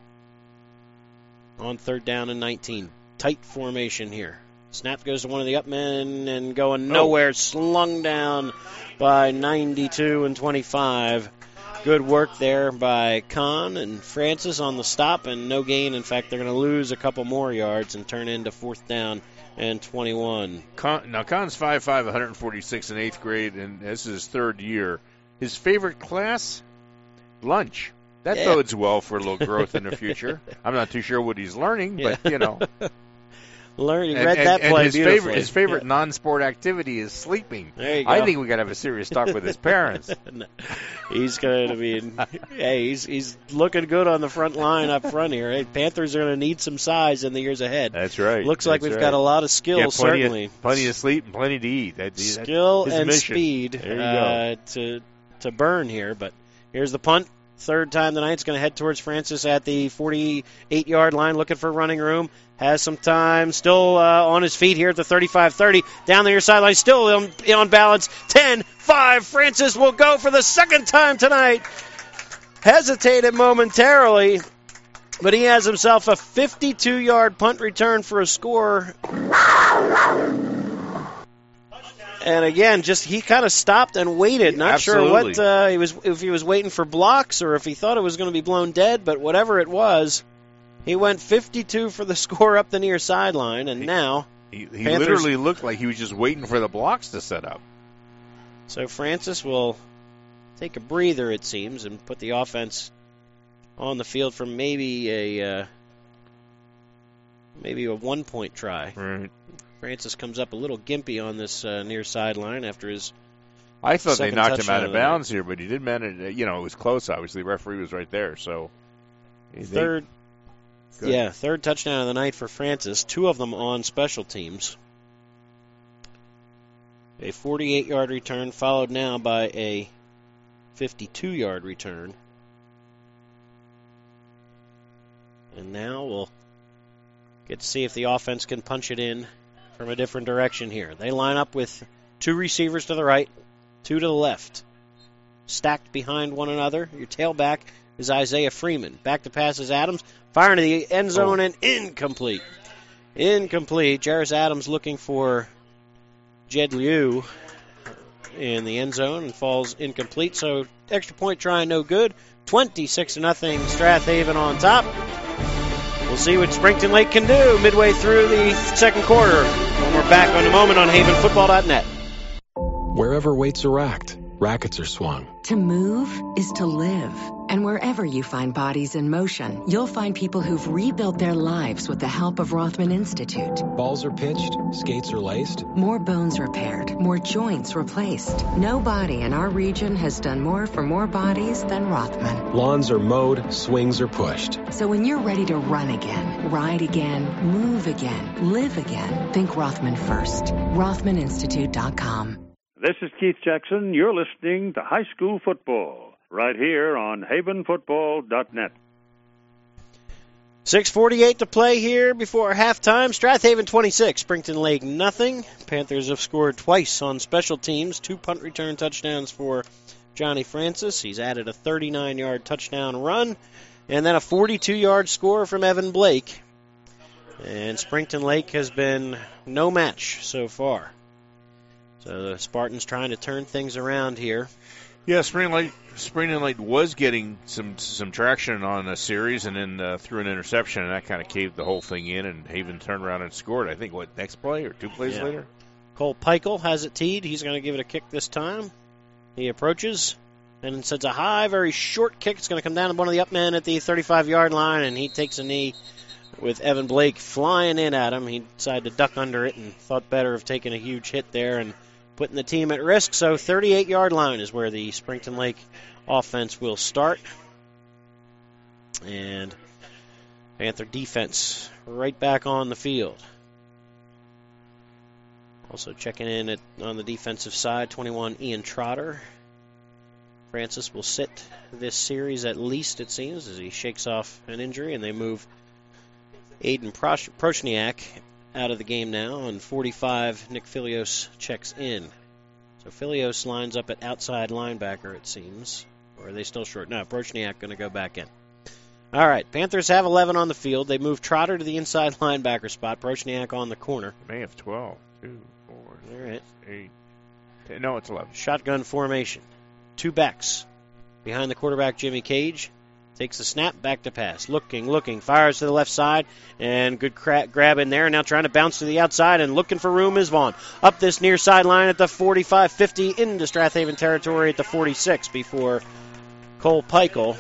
On third down and nineteen. Tight formation here. Snap goes to one of the up men and going nowhere. Oh. Slung down by ninety-two and twenty-five. Good work there by Kahn and Francis on the stop, and no gain. In fact, they're going to lose a couple more yards and turn into fourth down and twenty-one. Con, now, Kahn's five five, one forty-six in eighth grade, and this is his third year. His favorite class? Lunch. That Yeah. bodes well for a little growth in the future. I'm not too sure what he's learning, but, Yeah. you know. Learn, you And, read and, that and play his beautifully. favorite, his favorite Yeah. non-sport activity is sleeping. There you go. I think we got to have a serious talk with his parents. He's going to be, hey, he's he's looking good on the front line up front here. Hey, Panthers are going to need some size in the years ahead. That's right. Looks like That's we've right. got a lot of skill, Yeah, plenty certainly. Of, plenty of sleep and plenty to eat. That, that, Skill his and mission. speed There you uh, to to burn here. But here's the punt. Third time tonight. It's going to head towards Francis at the forty-eight-yard line, looking for running room. Has some time. Still uh, on his feet here at the thirty-five thirty. Down the near sideline. Still on, on balance. ten five. Francis will go for the second time tonight. Hesitated momentarily, but he has himself a fifty-two-yard punt return for a score. And again, just he kind of stopped and waited. Not Absolutely. sure what uh, he was, if he was waiting for blocks or if he thought it was going to be blown dead. But whatever it was, he went fifty-two for the score up the near sideline. And now He, he Panthers- literally looked like he was just waiting for the blocks to set up. So Francis will take a breather, it seems, and put the offense on the field for maybe a uh, maybe a one-point try. Right. Francis comes up a little gimpy on this uh, near sideline after his. I thought they second knocked him touchdown out of of the night. bounds here, but he did manage. You know, it was close. Obviously, the referee was right there. So they- Third, Good. yeah, third touchdown of the night for Francis. Two of them on special teams. A forty-eight-yard return followed now by a fifty-two-yard return. And now we'll get to see if the offense can punch it in from a different direction here. They line up with two receivers to the right, two to the left. Stacked behind one another. Your tailback is Isaiah Freeman. Back to pass is Adams. Firing to the end zone Oh. and incomplete. Incomplete. Jarris Adams looking for Jed Liu in the end zone and falls incomplete. So extra point try, no good. twenty-six to nothing. Strathaven on top. We'll see what Springton Lake can do midway through the second quarter when we're back on a moment on Haven Football dot net. Wherever weights are racked, rackets are swung. To move is to live. And wherever you find bodies in motion, you'll find people who've rebuilt their lives with the help of Rothman Institute. Balls are pitched, skates are laced. More bones repaired, more joints replaced. Nobody in our region has done more for more bodies than Rothman. Lawns are mowed, swings are pushed. So when you're ready to run again, ride again, move again, live again, think Rothman first. Rothman Institute dot com. This is Keith Jackson. You're listening to High School Football right here on Haven Football dot net. six forty-eight to play here before halftime. Strathaven twenty-six, Springton Lake nothing. Panthers have scored twice on special teams. Two punt return touchdowns for Johnny Francis. He's added a thirty-nine-yard touchdown run. And then a forty-two-yard score from Evan Blake. And Springton Lake has been no match so far. So the Spartans trying to turn things around here. Yeah, Spring Lake, Spring Lake was getting some some traction on a series, and then uh, threw an interception, and that kind of caved the whole thing in. And Haven turned around and scored. I think what next play or two plays Yeah. later. Cole Peichel has it teed. He's going to give it a kick this time. He approaches and sends a high, very short kick. It's going to come down to one of the up men at the thirty-five-yard line, and he takes a knee with Evan Blake flying in at him. He decided to duck under it and thought better of taking a huge hit there and putting the team at risk. So thirty-eight-yard line is where the Springton Lake offense will start. And Panther defense right back on the field. Also checking in at, on the defensive side, twenty-one, Ian Trotter. Francis will sit this series at least, it seems, as he shakes off an injury, and they move Aiden Prosh- Prochniak out of the game now, and forty-five, Nick Filios checks in. So Filios lines up at outside linebacker, it seems. Or are they still short? No, Prochniak going to go back in. All right, Panthers have eleven on the field. They move Trotter to the inside linebacker spot, Prochniak on the corner. They may have twelve. Two, four, All right. eight, ten. No, it's eleven. Shotgun formation. Two backs. Behind the quarterback, Jimmy Cage. Takes the snap, back to pass. Looking, looking, fires to the left side, and good cra- grab in there. Now trying to bounce to the outside, and looking for room is Vaughn. Up this near sideline at the forty-five fifty, into Strathaven territory at the forty-six before Cole Peichel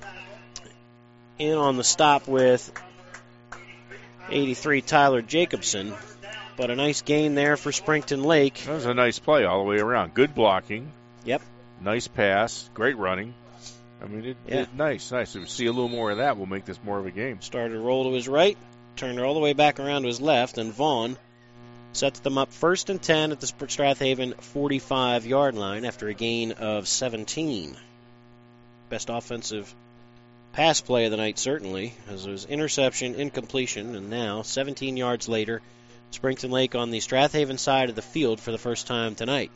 in on the stop with eighty-three, Tyler Jacobson. But a nice gain there for Springton Lake. That was a nice play all the way around. Good blocking. Yep. Nice pass. Great running. I mean, it, Yeah. it nice, nice. If we see a little more of that, we'll make this more of a game. Started to roll to his right, turned all the way back around to his left, and Vaughn sets them up first and ten at the Strathaven forty-five-yard line after a gain of seventeen. Best offensive pass play of the night, certainly, as it was interception, incompletion, and now, seventeen yards later, Springton Lake on the Strathaven side of the field for the first time tonight.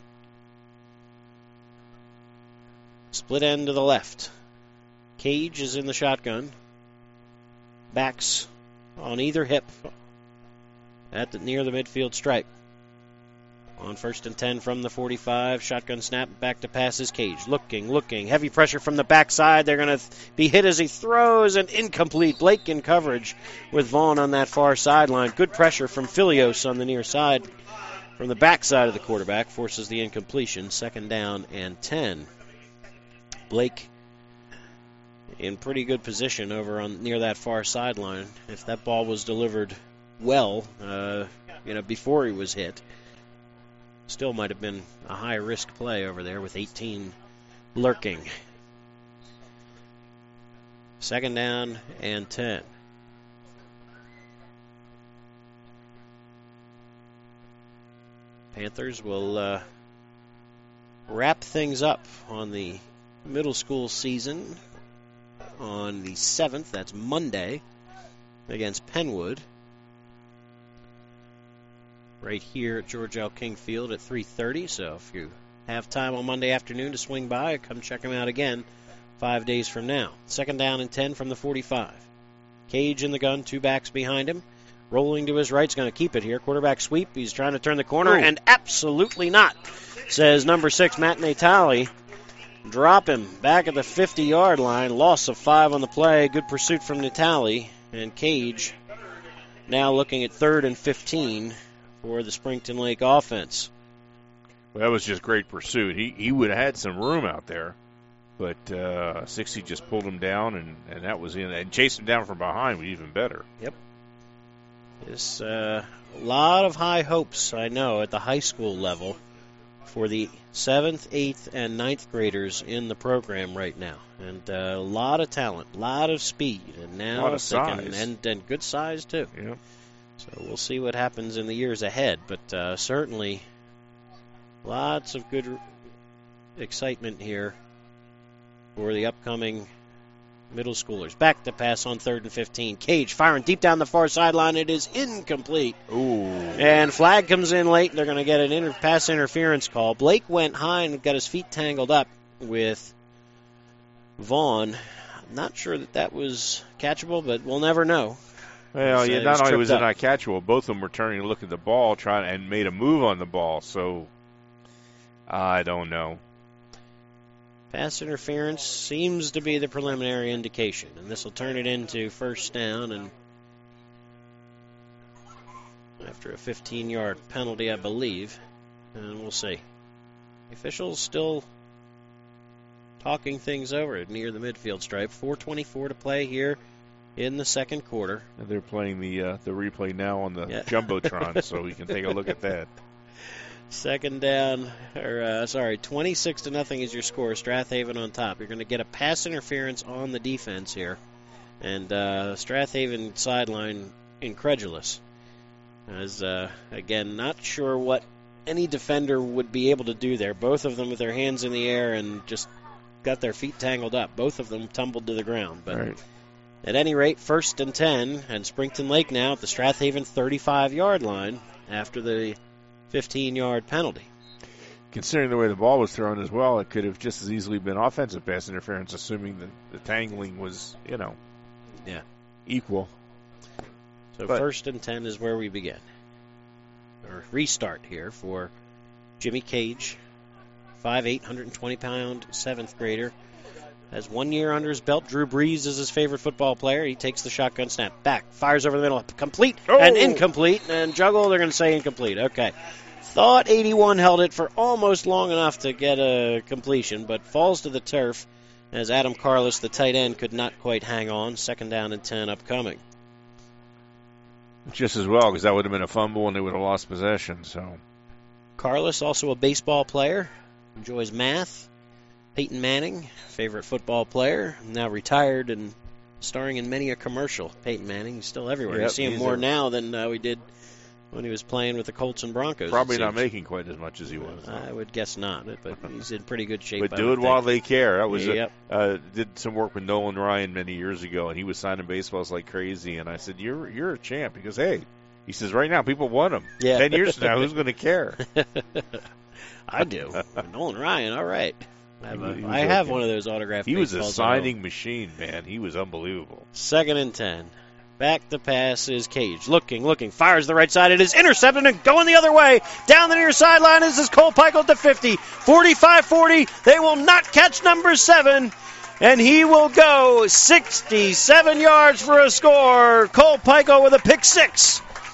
Split end to the left. Cage is in the shotgun. Backs on either hip at the, near the midfield stripe. On first and ten from the forty-five. Shotgun snap, back to passes. Cage looking, looking. Heavy pressure from the backside. They're going to be hit as he throws, and incomplete. Blake in coverage with Vaughn on that far sideline. Good pressure from Filios on the near side. From the backside of the quarterback, forces the incompletion. Second down and ten. Blake in pretty good position over on near that far sideline. If that ball was delivered well, uh, you know, before he was hit, still might have been a high-risk play over there with eighteen lurking. Second down and ten. Panthers will uh, wrap things up on the middle school season on the seventh. That's Monday against Penwood. Right here at George L. King Field at three thirty. So if you have time on Monday afternoon to swing by, come check them out again five days from now. Second down and ten from the forty-five. Cage in the gun, two backs behind him. Rolling to his right, he's going to keep it here. Quarterback sweep. He's trying to turn the corner, Ooh. and absolutely not, says number six, Matt Natali. Drop him back at the fifty-yard line. Loss of five on the play. Good pursuit from Natali. And Cage now looking at third and fifteen for the Springton Lake offense. Well, that was just great pursuit. He he would have had some room out there, but uh, sixty just pulled him down, and, and that was in. And chased him down from behind was even better. Yep. This uh, a lot of high hopes, I know, at the high school level for the seventh, eighth, and ninth graders in the program right now. And uh, a lot of talent, a lot of speed, and now A lot of they can, size. and, and good size too. Yeah. So we'll see what happens in the years ahead, but uh, certainly lots of good excitement here for the upcoming middle schoolers. Back to pass on third and fifteen. Cage firing deep down the far sideline. It is incomplete. Ooh. And flag comes in late. They're going to get an inter- pass interference call. Blake went high and got his feet tangled up with Vaughn. I'm not sure that that was catchable, but we'll never know. Well, So yeah, he not was only tripped was it up. not catchable, both of them were turning to look at the ball, trying and made a move on the ball. So I don't know. Pass interference seems to be the preliminary indication, and this will turn it into first down, and after a fifteen-yard penalty, I believe, and we'll see. The officials still talking things over near the midfield stripe. four twenty-four to play here in the second quarter. And they're playing the uh, the replay now on the yeah. Jumbotron, so we can take a look at that. Second down, or uh, sorry, twenty-six to nothing is your score. Strathaven on top. You're going to get a pass interference on the defense here, and uh, Strathaven sideline incredulous, as uh, again not sure what any defender would be able to do there. Both of them with their hands in the air and just got their feet tangled up. Both of them tumbled to the ground, but. Right. At any rate, first and ten, and Springton Lake now at the Strathaven thirty-five-yard line after the fifteen-yard penalty. Considering the way the ball was thrown as well, it could have just as easily been offensive pass interference, assuming that the tangling was, you know, yeah, equal. So but, first and ten is where we begin. Or restart here for Jimmy Cage, five eight, one hundred twenty pound seventh grader. Has one year under his belt. Drew Brees is his favorite football player. He takes the shotgun snap. Back. Fires over the middle. Complete oh. and incomplete. And juggle, they're going to say incomplete. Okay. Thought eighty-one held it for almost long enough to get a completion, but falls to the turf as Adam Carlos, the tight end, could not quite hang on. Second down and ten upcoming. Just as well, because that would have been a fumble and they would have lost possession. So, Carlos, also a baseball player, enjoys math. Peyton Manning, favorite football player, now retired and starring in many a commercial. Peyton Manning, he's still everywhere. Yep, you see him more a, now than uh, we did when he was playing with the Colts and Broncos. Probably not making quite as much as he was. Uh, I would guess not, but he's in pretty good shape. But do it while think. they care. That was yep. a, uh, did some work with Nolan Ryan many years ago, and he was signing baseballs like crazy. And I said, "You're you're a champ." He goes, "Hey," he says, "Right now people want him. Yeah. Ten years from now, who's going to care?" I do. Nolan Ryan, all right. I have, a, I have one of those autographed He was a baseballs signing machine, man. He was unbelievable. Second and ten. Back the pass is Cage. Looking, looking. Fires the right side. It is intercepted and going the other way. Down the near sideline is Cole Peichel to fifty. forty-five forty. They will not catch number seven. And he will go sixty-seven yards for a score. Cole Peichel with a pick six.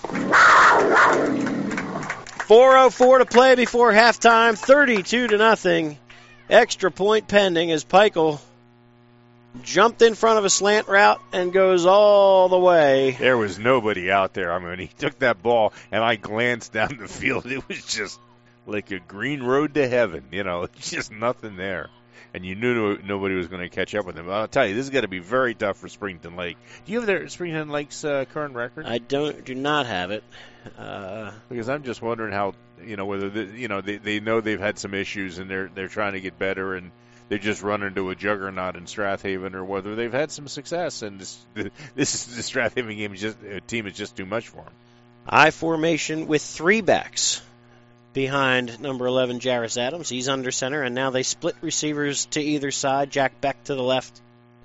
four oh four to play before halftime. thirty-two to nothing. Extra point pending as Peichel jumped in front of a slant route and goes all the way. There was nobody out there. I mean, he took that ball, and I glanced down the field. It was just like a green road to heaven. You know, just nothing there. And you knew nobody was going to catch up with him. I'll tell you, this is going to be very tough for Springton Lake. Do you have their Springton Lake's uh, current record? I don't, do not have it. Uh, because I'm just wondering how, you know, whether, the, you know, they, they know they've had some issues and they're they're trying to get better and they just run into a juggernaut in Strathaven, or whether they've had some success and this this the Strathaven game is just uh, team is just too much for them. I formation with three backs behind number eleven Jarris Adams. He's under center, and now they split receivers to either side. Jack Beck to the left,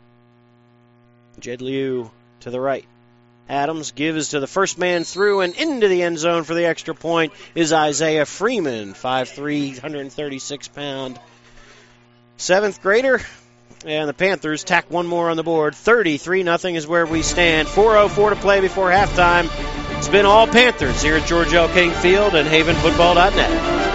Jed Liu to the right. Adams gives to the first man through, and into the end zone for the extra point is Isaiah Freeman, five three, one hundred thirty-six pound seventh grader. And the Panthers tack one more on the board. thirty-three nothing is where we stand. four oh four to play before halftime. It's been all Panthers here at George L. King Field and Haven Football dot net.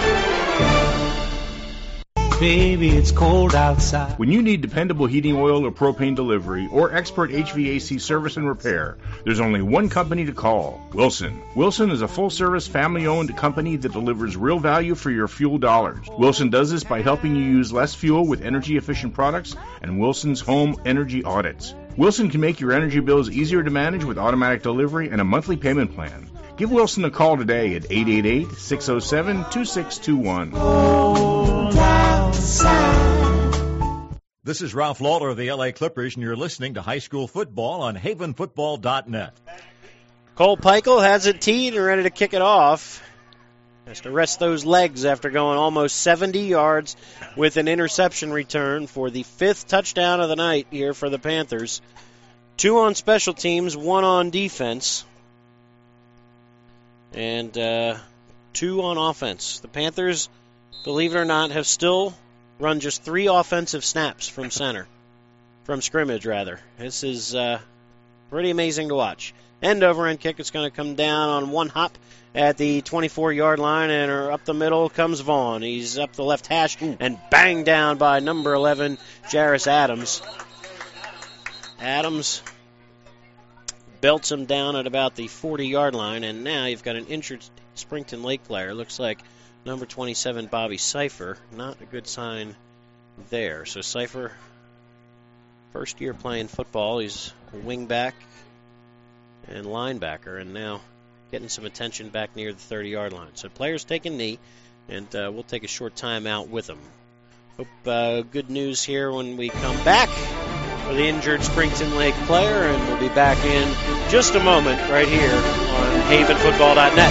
Baby, it's cold outside. When you need dependable heating oil or propane delivery or expert H V A C service and repair, there's only one company to call, Wilson. Wilson is a full-service, family-owned company that delivers real value for your fuel dollars. Wilson does this by helping you use less fuel with energy-efficient products and Wilson's home energy audits. Wilson can make your energy bills easier to manage with automatic delivery and a monthly payment plan. Give Wilson a call today at eight eight eight, six oh seven, two six two one. This is Ralph Lawler of the L A Clippers, and you're listening to High School Football on Haven Football dot net. Cole Peichel has it teed and ready to kick it off. Has to rest those legs after going almost seventy yards with an interception return for the fifth touchdown of the night here for the Panthers. Two on special teams, one on defense, and uh, two on offense. The Panthers, believe it or not, have still run just three offensive snaps from center, from scrimmage, rather. This is uh, pretty amazing to watch. End over end kick. It's going to come down on one hop at the twenty-four-yard line, and up the middle comes Vaughn. He's up the left hash and banged down by number eleven, Jarris Adams. Adams belts him down at about the forty-yard line, and now you've got an injured Springton Lake player. Looks like number twenty-seven, Bobby Cipher. Not a good sign there. So Cipher, first year playing football. He's a wingback and linebacker, and now getting some attention back near the thirty-yard line. So players take a knee, and uh, we'll take a short time out with them. Hope uh, good news here when we come back for the injured Springton Lake player, and we'll be back in just a moment right here on Haven Football dot net.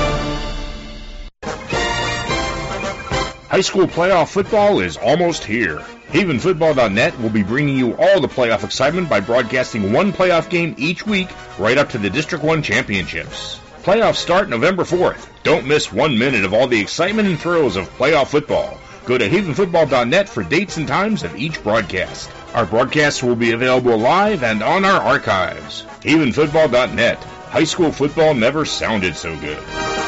High school playoff football is almost here. Haven Football dot net will be bringing you all the playoff excitement by broadcasting one playoff game each week right up to the District one championships. Playoffs start November fourth. Don't miss one minute of all the excitement and thrills of playoff football. Go to Haven Football dot net for dates and times of each broadcast. Our broadcasts will be available live and on our archives. Haven Football dot net. High school football never sounded so good.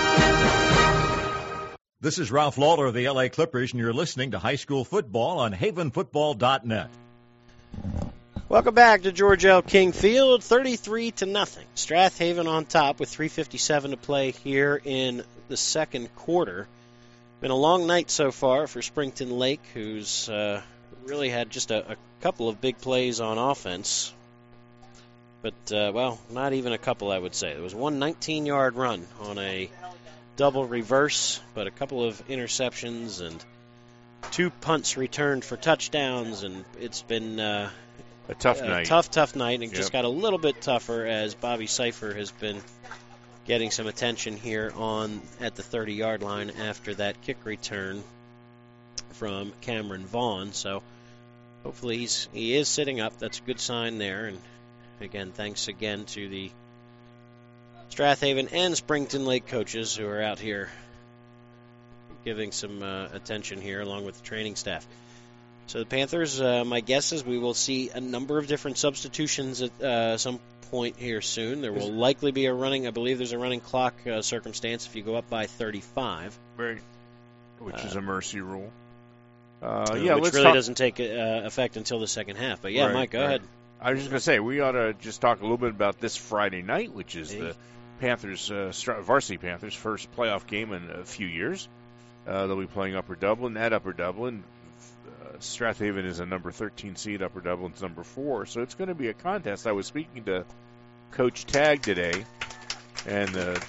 This is Ralph Lawler of the L A Clippers, and you're listening to High School Football on Haven Football dot net. Welcome back to George L. King Field, thirty-three to nothing. Strathaven on top with three fifty-seven to play here in the second quarter. Been a long night so far for Springton Lake, who's uh, really had just a, a couple of big plays on offense. But, uh, well, not even a couple, I would say. There was one nineteen-yard run on a double reverse, but a couple of interceptions and two punts returned for touchdowns, and it's been uh, a tough a night. tough, tough night, and it Yep. just got a little bit tougher as Bobby Cipher has been getting some attention here on at the thirty-yard line after that kick return from Cameron Vaughn. So hopefully he's he is sitting up. That's a good sign there. And again, thanks again to the Strathaven and Springton Lake coaches who are out here giving some uh, attention here along with the training staff. So the Panthers, uh, my guess is we will see a number of different substitutions at uh, some point here soon. There will likely be a running, I believe there's a running clock uh, circumstance if you go up by thirty-five. Right. Which Uh, is a mercy rule. Uh, yeah, which let's really talk- doesn't take uh, effect until the second half. But yeah, Right, Mike, go right. ahead. I was just going to say, we ought to just talk a little bit about this Friday night, which is Hey. the Panthers, uh, Stra- varsity Panthers' first playoff game in a few years. Uh, they'll be playing Upper Dublin at Upper Dublin. Uh, Strathaven is a number thirteen seed. Upper Dublin's number four. So it's going to be a contest. I was speaking to Coach Tagg today, and the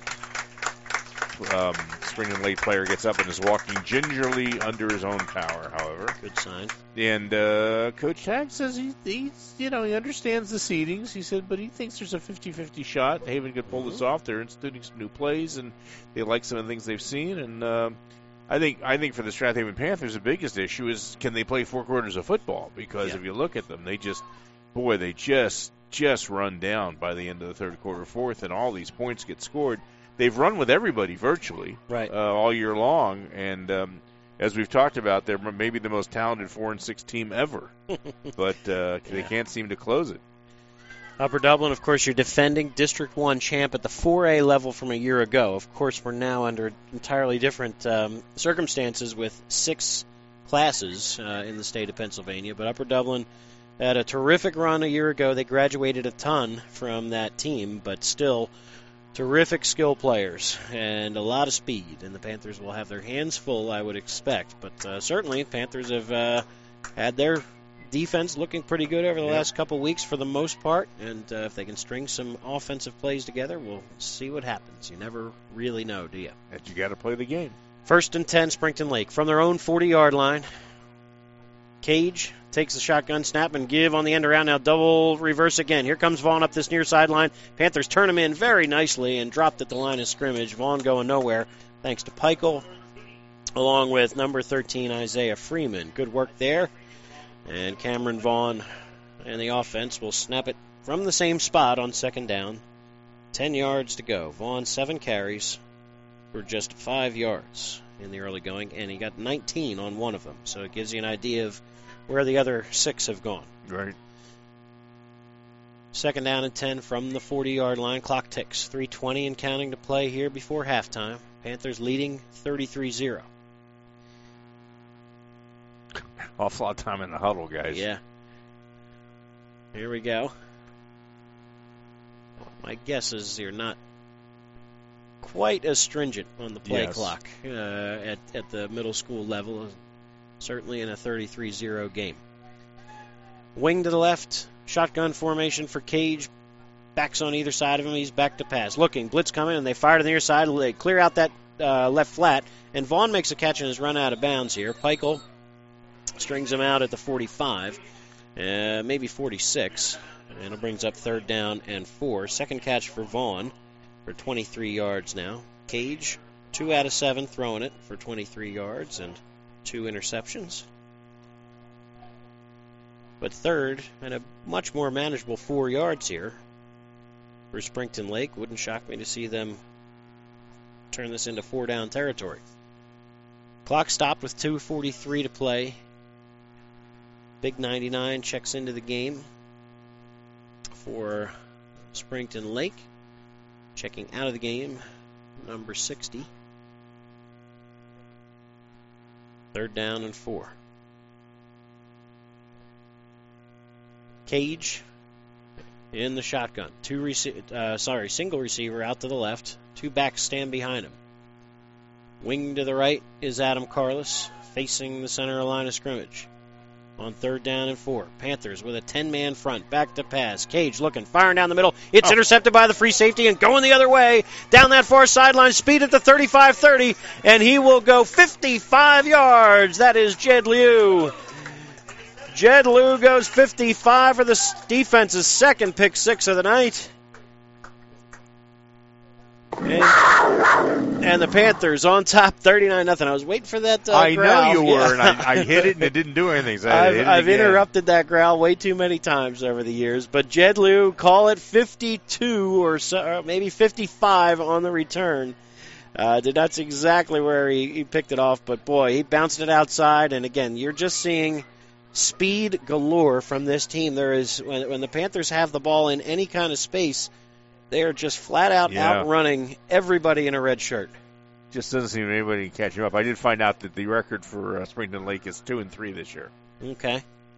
um, Springton Lake player gets up and is walking gingerly under his own power, however. Good sign. And uh, Coach Tagg says he, he's, you know, he understands the seedings. He said, but he thinks there's a fifty-fifty shot Haven could pull this off. They're instituting some new plays, and they like some of the things they've seen. And um, I think, I think for the Strathaven Panthers, the biggest issue is can they play four quarters of football? Because Yeah. if you look at them, they just, boy, they just, just run down by the end of the third quarter, fourth, and all these points get scored. They've run with everybody virtually Right. uh, all year long, and um, as we've talked about, they're maybe the most talented four and six team ever, but uh, they Yeah. can't seem to close it. Upper Dublin, of course, your defending District one champ at the four A level from a year ago. Of course, we're now under entirely different um, circumstances with six classes uh, in the state of Pennsylvania. But Upper Dublin had a terrific run a year ago. They graduated a ton from that team, but still terrific skill players and a lot of speed. And the Panthers will have their hands full, I would expect. But uh, certainly, Panthers have uh, had their defense looking pretty good over the Yep. last couple weeks for the most part, and uh, if they can string some offensive plays together, we'll see what happens. You never really know, do you? And you got to play the game. First and ten, Springton Lake. From their own forty-yard line, Cage takes the shotgun snap and give on the end around. Now double reverse again. Here comes Vaughn up this near sideline. Panthers turn him in very nicely and dropped at the line of scrimmage. Vaughn going nowhere thanks to Peichel, along with number thirteen, Isaiah Freeman. Good work there. And Cameron Vaughn and the offense will snap it from the same spot on second down. Ten yards to go. Vaughn, seven carries for just five yards. in the early going, and he got nineteen on one of them. So it gives you an idea of where the other six have gone. Right. Second down and ten from the forty-yard line. Clock ticks. three twenty and counting to play here before halftime. Panthers leading thirty-three zero. Awful lot of time in the huddle, guys. Yeah. Here we go. My guess is you're not quite as stringent on the play Yes. clock uh, at, at the middle school level, certainly in a thirty-three zero game. Wing to the left, shotgun formation for Cage. Backs on either side of him. He's back to pass. Looking, blitz coming, and they fire to the near side. They clear out that uh, left flat, and Vaughn makes a catch and is run out of bounds here. Peichel strings him out at the forty-five, uh, maybe forty-six, and it brings up third down and four. Second catch for Vaughn for twenty-three yards now. Cage, two out of seven throwing it for twenty-three yards and two interceptions. But third, and a much more manageable four yards here for Springton Lake. Wouldn't shock me to see them turn this into four down territory. Clock stopped with two forty-three to play. Big ninety-nine checks into the game for Springton Lake. Checking out of the game, number sixty. Third down and four. Cage in the shotgun. Two rece- uh, sorry, single receiver out to the left. Two backs stand behind him. Wing to the right is Adam Carlos, facing the center line of scrimmage. On third down and four. Panthers with a ten-man front. Back to pass. Cage looking, firing down the middle. It's oh. intercepted by the free safety and going the other way. Down that far sideline. Speed at the thirty-five thirty. And he will go fifty-five yards. That is Jed Liu. Jed Liu goes fifty-five for the defense's second pick six of the night. And, and the Panthers on top, thirty-nine nothing. I was waiting for that uh, I growl. know you yeah. were, and I, I hit it, and it didn't do anything. So I I've, hit it I've again. interrupted that growl way too many times over the years. But Jed Liu, call it fifty-two or so, or maybe fifty-five on the return. Uh, that's exactly where he, he picked it off. But, boy, he bounced it outside. And, again, you're just seeing speed galore from this team. There is when, when the Panthers have the ball in any kind of space, they are just flat out yeah. outrunning everybody in a red shirt. Just doesn't seem anybody can catch him up. I did find out that the record for uh, Springton Lake is two and three this year. Okay.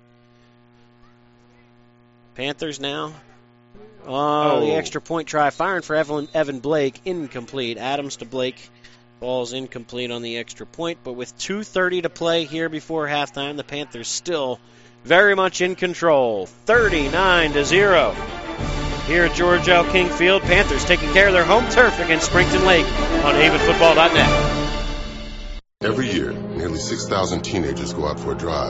Panthers now. Oh, oh. The extra point try, firing for Evan, Evan Blake, incomplete. Adams to Blake. Ball's incomplete on the extra point, but with two thirty to play here before halftime, the Panthers still very much in control. thirty-nine to zero. Here at George L. King Field, Panthers taking care of their home turf against Springton Lake on haven football dot net. Every year, nearly six thousand teenagers go out for a drive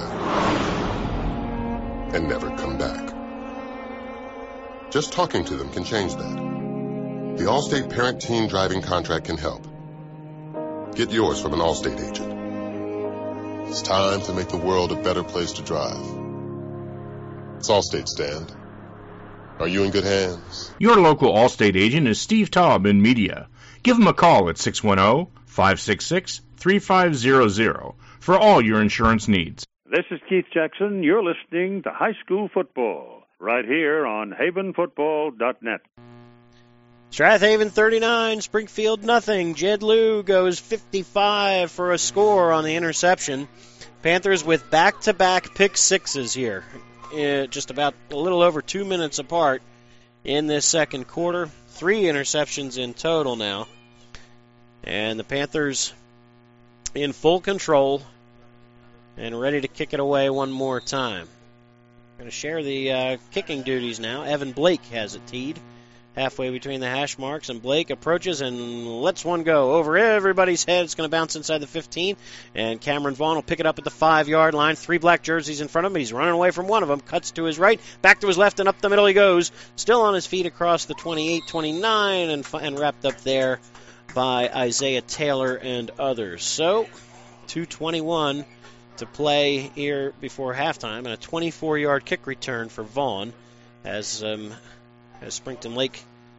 and never come back. Just talking to them can change that. The Allstate Parent-Teen Driving Contract can help. Get yours from an Allstate agent. It's time to make the world a better place to drive. It's Allstate, Stand. Are you in good hands? Your local Allstate agent is Steve Taub in media. Give him a call at six one zero, five six six, three five zero zero for all your insurance needs. This is Keith Jackson. You're listening to High School Football right here on haven football dot net. Strathaven thirty-nine, Springfield nothing. Jed Liu goes fifty-five for a score on the interception. Panthers with back-to-back pick sixes here. Uh, just about a little over two minutes apart in this second quarter. Three interceptions in total now. And the Panthers in full control and ready to kick it away one more time. Going to share the uh, kicking duties now. Evan Blake has it teed. Halfway between the hash marks, and Blake approaches and lets one go over everybody's head. It's going to bounce inside the fifteen, and Cameron Vaughn will pick it up at the five-yard line. Three black jerseys in front of him. He's running away from one of them. Cuts to his right, back to his left, and up the middle he goes. Still on his feet across the twenty-eight twenty-nine, and, and wrapped up there by Isaiah Taylor and others. So, two twenty-one to play here before halftime, and a twenty-four-yard kick return for Vaughn as... Um, As Springton Lake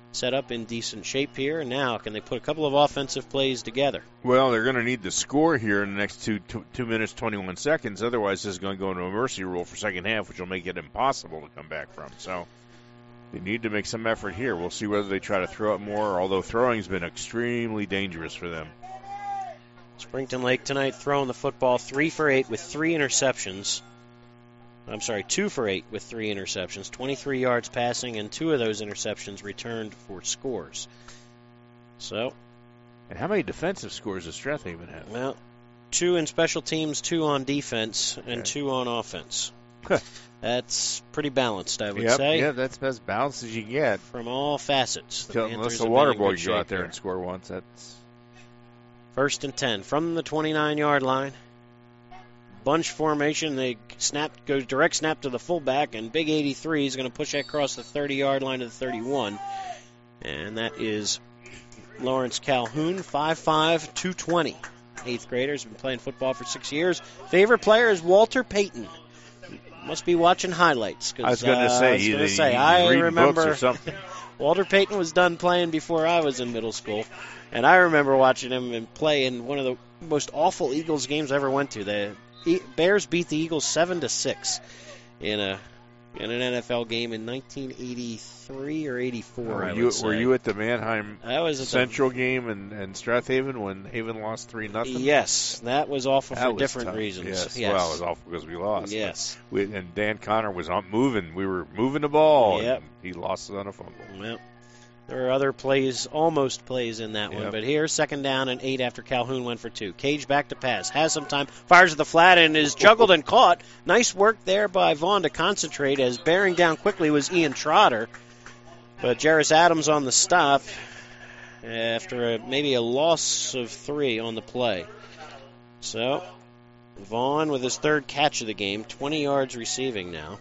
set up in decent shape here. And now, can they put a couple of offensive plays together? Well, they're going to need the score here in the next two, two, two minutes, twenty-one seconds. Otherwise, this is going to go into a mercy rule for second half, which will make it impossible to come back from. So they need to make some effort here. We'll see whether they try to throw it more, although throwing has been extremely dangerous for them. Springton Lake tonight throwing the football three for eight with three interceptions. I'm sorry, two for eight with three interceptions, twenty-three yards passing, and two of those interceptions returned for scores. So, and how many defensive scores does Strathaven have? Well, two in special teams, two on defense, and okay. two on offense. That's pretty balanced, I would yep, say. Yeah, that's as balanced as you can get from all facets. The Until, unless the water boy go out there and score once. That's first and ten from the twenty-nine-yard line. Bunch formation. They snap, goes direct snap to the fullback, and Big eighty-three is going to push that across the thirty-yard line to the thirty-one. And that is Lawrence Calhoun, five five, two twenty. Eighth graders, been playing football for six years. Favorite player is Walter Payton. Must be watching highlights. I was going to uh, say, I, was gonna you, say, you I read remember books or something. Walter Payton was done playing before I was in middle school, and I remember watching him play in one of the most awful Eagles games I ever went to. The Bears beat the Eagles seven to six in a in an N F L game in nineteen eighty-three or eighty-four. Were I you would say. were you at the Mannheim I was at Central the, game in, in Strathaven when Haven lost three nothing? Yes, that was awful that for was different tough. reasons. Yes. yes, well, it was awful because we lost. Yes, we, and Dan Connor was on moving. We were moving the ball. Yep. And he lost it on a fumble. Well, there are other plays, almost plays in that yep. one. But here, second down and eight after Calhoun went for two. Cage back to pass. Has some time. Fires at the flat and is juggled and caught. Nice work there by Vaughn to concentrate, as bearing down quickly was Ian Trotter. But Jarris Adams on the stop after a, maybe a loss of three on the play. So, Vaughn with his third catch of the game, twenty yards receiving now.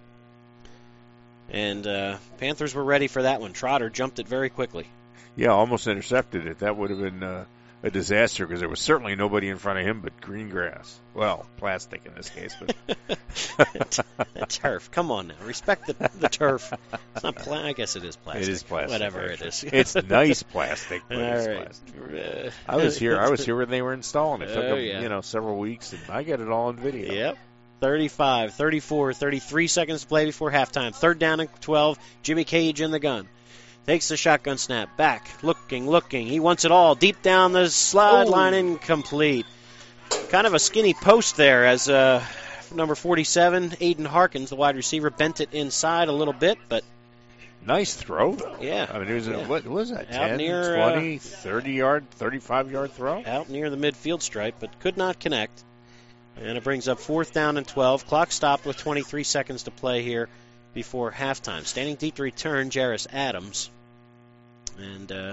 And uh, Panthers were ready for that one. Trotter jumped it very quickly. Yeah, almost intercepted it. That would have been uh, a disaster because there was certainly nobody in front of him but green grass. Well, plastic in this case. But turf. Come on now. Respect the, the turf. It's not pla- I guess it is plastic. It is plastic. Whatever actually. it is. It's nice plastic. But All it's right. plastic. I was here. I was here when they were installing it. It took oh, them, yeah. you know, several weeks, and I got it all on video. Yep. thirty-five, thirty-four, thirty-three seconds to play before halftime. Third down and twelve. Jimmy Cage in the gun. Takes the shotgun snap. Back. Looking, looking. He wants it all. Deep down the slide Ooh. line, incomplete. Kind of a skinny post there as uh, number forty-seven, Aiden Harkins, the wide receiver, bent it inside a little bit, but nice throw. Yeah. I mean, it was yeah. a, what was that? Out ten, near, twenty, uh, thirty yard, thirty-five yard throw? Out near the midfield stripe, but could not connect. And it brings up fourth down and twelve. Clock stopped with twenty-three seconds to play here before halftime. Standing deep to return, Jarris Adams. And uh,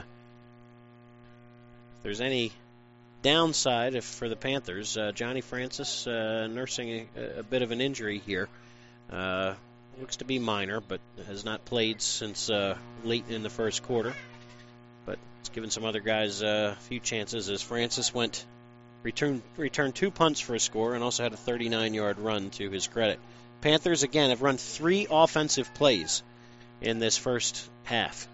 if there's any downside if for the Panthers, uh, Johnny Francis uh, nursing a, a bit of an injury here. Uh, looks to be minor, but has not played since uh, late in the first quarter. But it's given some other guys uh, a few chances as Francis went returned returned two punts for a score and also had a thirty-nine yard run to his credit. Panthers, again, have run three offensive plays in this first half.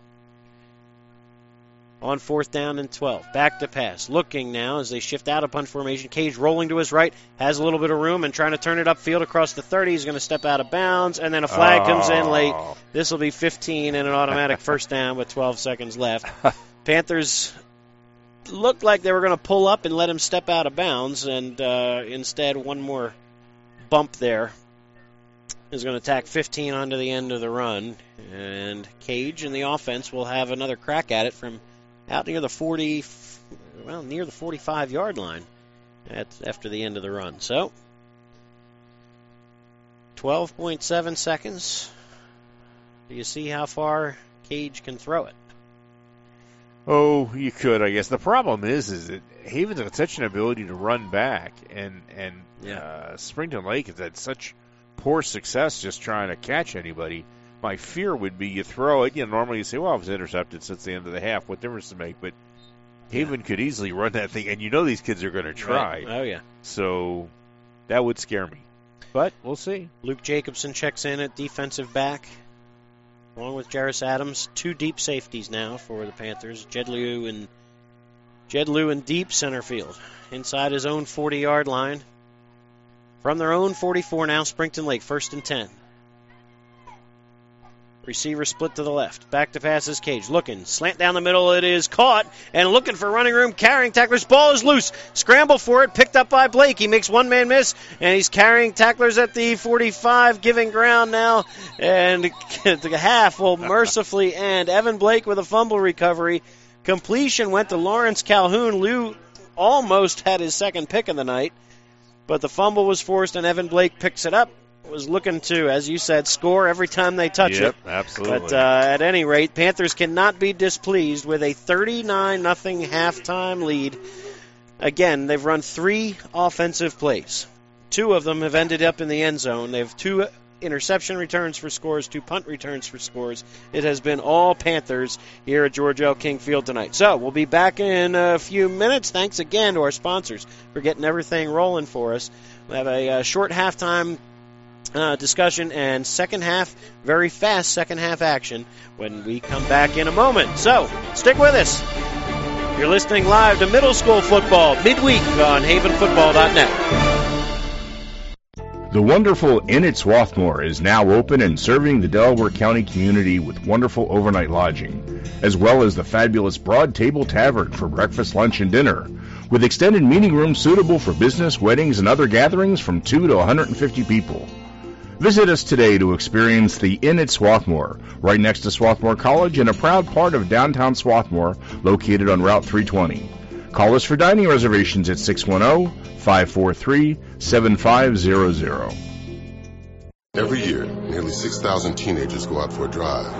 On fourth down and twelve. Back to pass. Looking now as they shift out of punt formation. Cage rolling to his right. Has a little bit of room and trying to turn it upfield across the thirty. He's going to step out of bounds. And then a flag oh. comes in late. This will be fifteen and an automatic first down with twelve seconds left. Panthers looked like they were going to pull up and let him step out of bounds. And uh, instead, one more bump there is going to tack fifteen onto the end of the run. And Cage and the offense will have another crack at it from out near the forty, well, near the forty-five yard line at, after the end of the run. So, twelve point seven seconds. Do you see how far Cage can throw it? Oh, you could, I guess. The problem is, is that Haven's got such an ability to run back, and and yeah. uh, Springton Lake has had such poor success just trying to catch anybody. My fear would be you throw it. You know, normally you say, well, it was intercepted since the end of the half. What difference does it make? But Haven yeah. could easily run that thing, and you know these kids are going to try. Right. Oh, yeah. So that would scare me. But we'll see. Luke Jacobson checks in at defensive back. along with Jarris Adams. Two deep safeties now for the Panthers. Jed Liu and Jed Liu in deep center field, inside his own forty-yard line. From their own forty-four now, Springton Lake, first and ten. Receiver split to the left. Back to pass is Cage. Looking. Slant down the middle. It is caught. And looking for running room. Carrying tacklers. Ball is loose. Scramble for it. Picked up by Blake. He makes one man miss. And he's carrying tacklers at the forty-five. Giving ground now. And the half will mercifully end. Evan Blake with a fumble recovery. Completion went to Lawrence Calhoun. Lou almost had his second pick of the night. But the fumble was forced, and Evan Blake picks it up. Was looking to, as you said, score every time they touch yep, it. Absolutely. But uh, at any rate, Panthers cannot be displeased with a thirty-nine nothing halftime lead. Again, they've run three offensive plays. Two of them have ended up in the end zone. They have two interception returns for scores, two punt returns for scores. It has been all Panthers here at George L. King Field tonight. So we'll be back in a few minutes. Thanks again to our sponsors for getting everything rolling for us. We'll have a uh, short halftime Uh, discussion and second half, very fast second half action when we come back in a moment. So, stick with us. You're listening live to Middle School Football midweek on haven football dot net. The wonderful Inn at Swarthmore is now open and serving the Delaware County community with wonderful overnight lodging, as well as the fabulous Broad Table Tavern for breakfast, lunch, and dinner, with extended meeting rooms suitable for business, weddings, and other gatherings from two to one hundred fifty people. Visit us today to experience the Inn at Swarthmore, right next to Swarthmore College and a proud part of downtown Swarthmore, located on Route three twenty. Call us for dining reservations at six one zero, five four three, seven five zero zero. Every year, nearly six thousand teenagers go out for a drive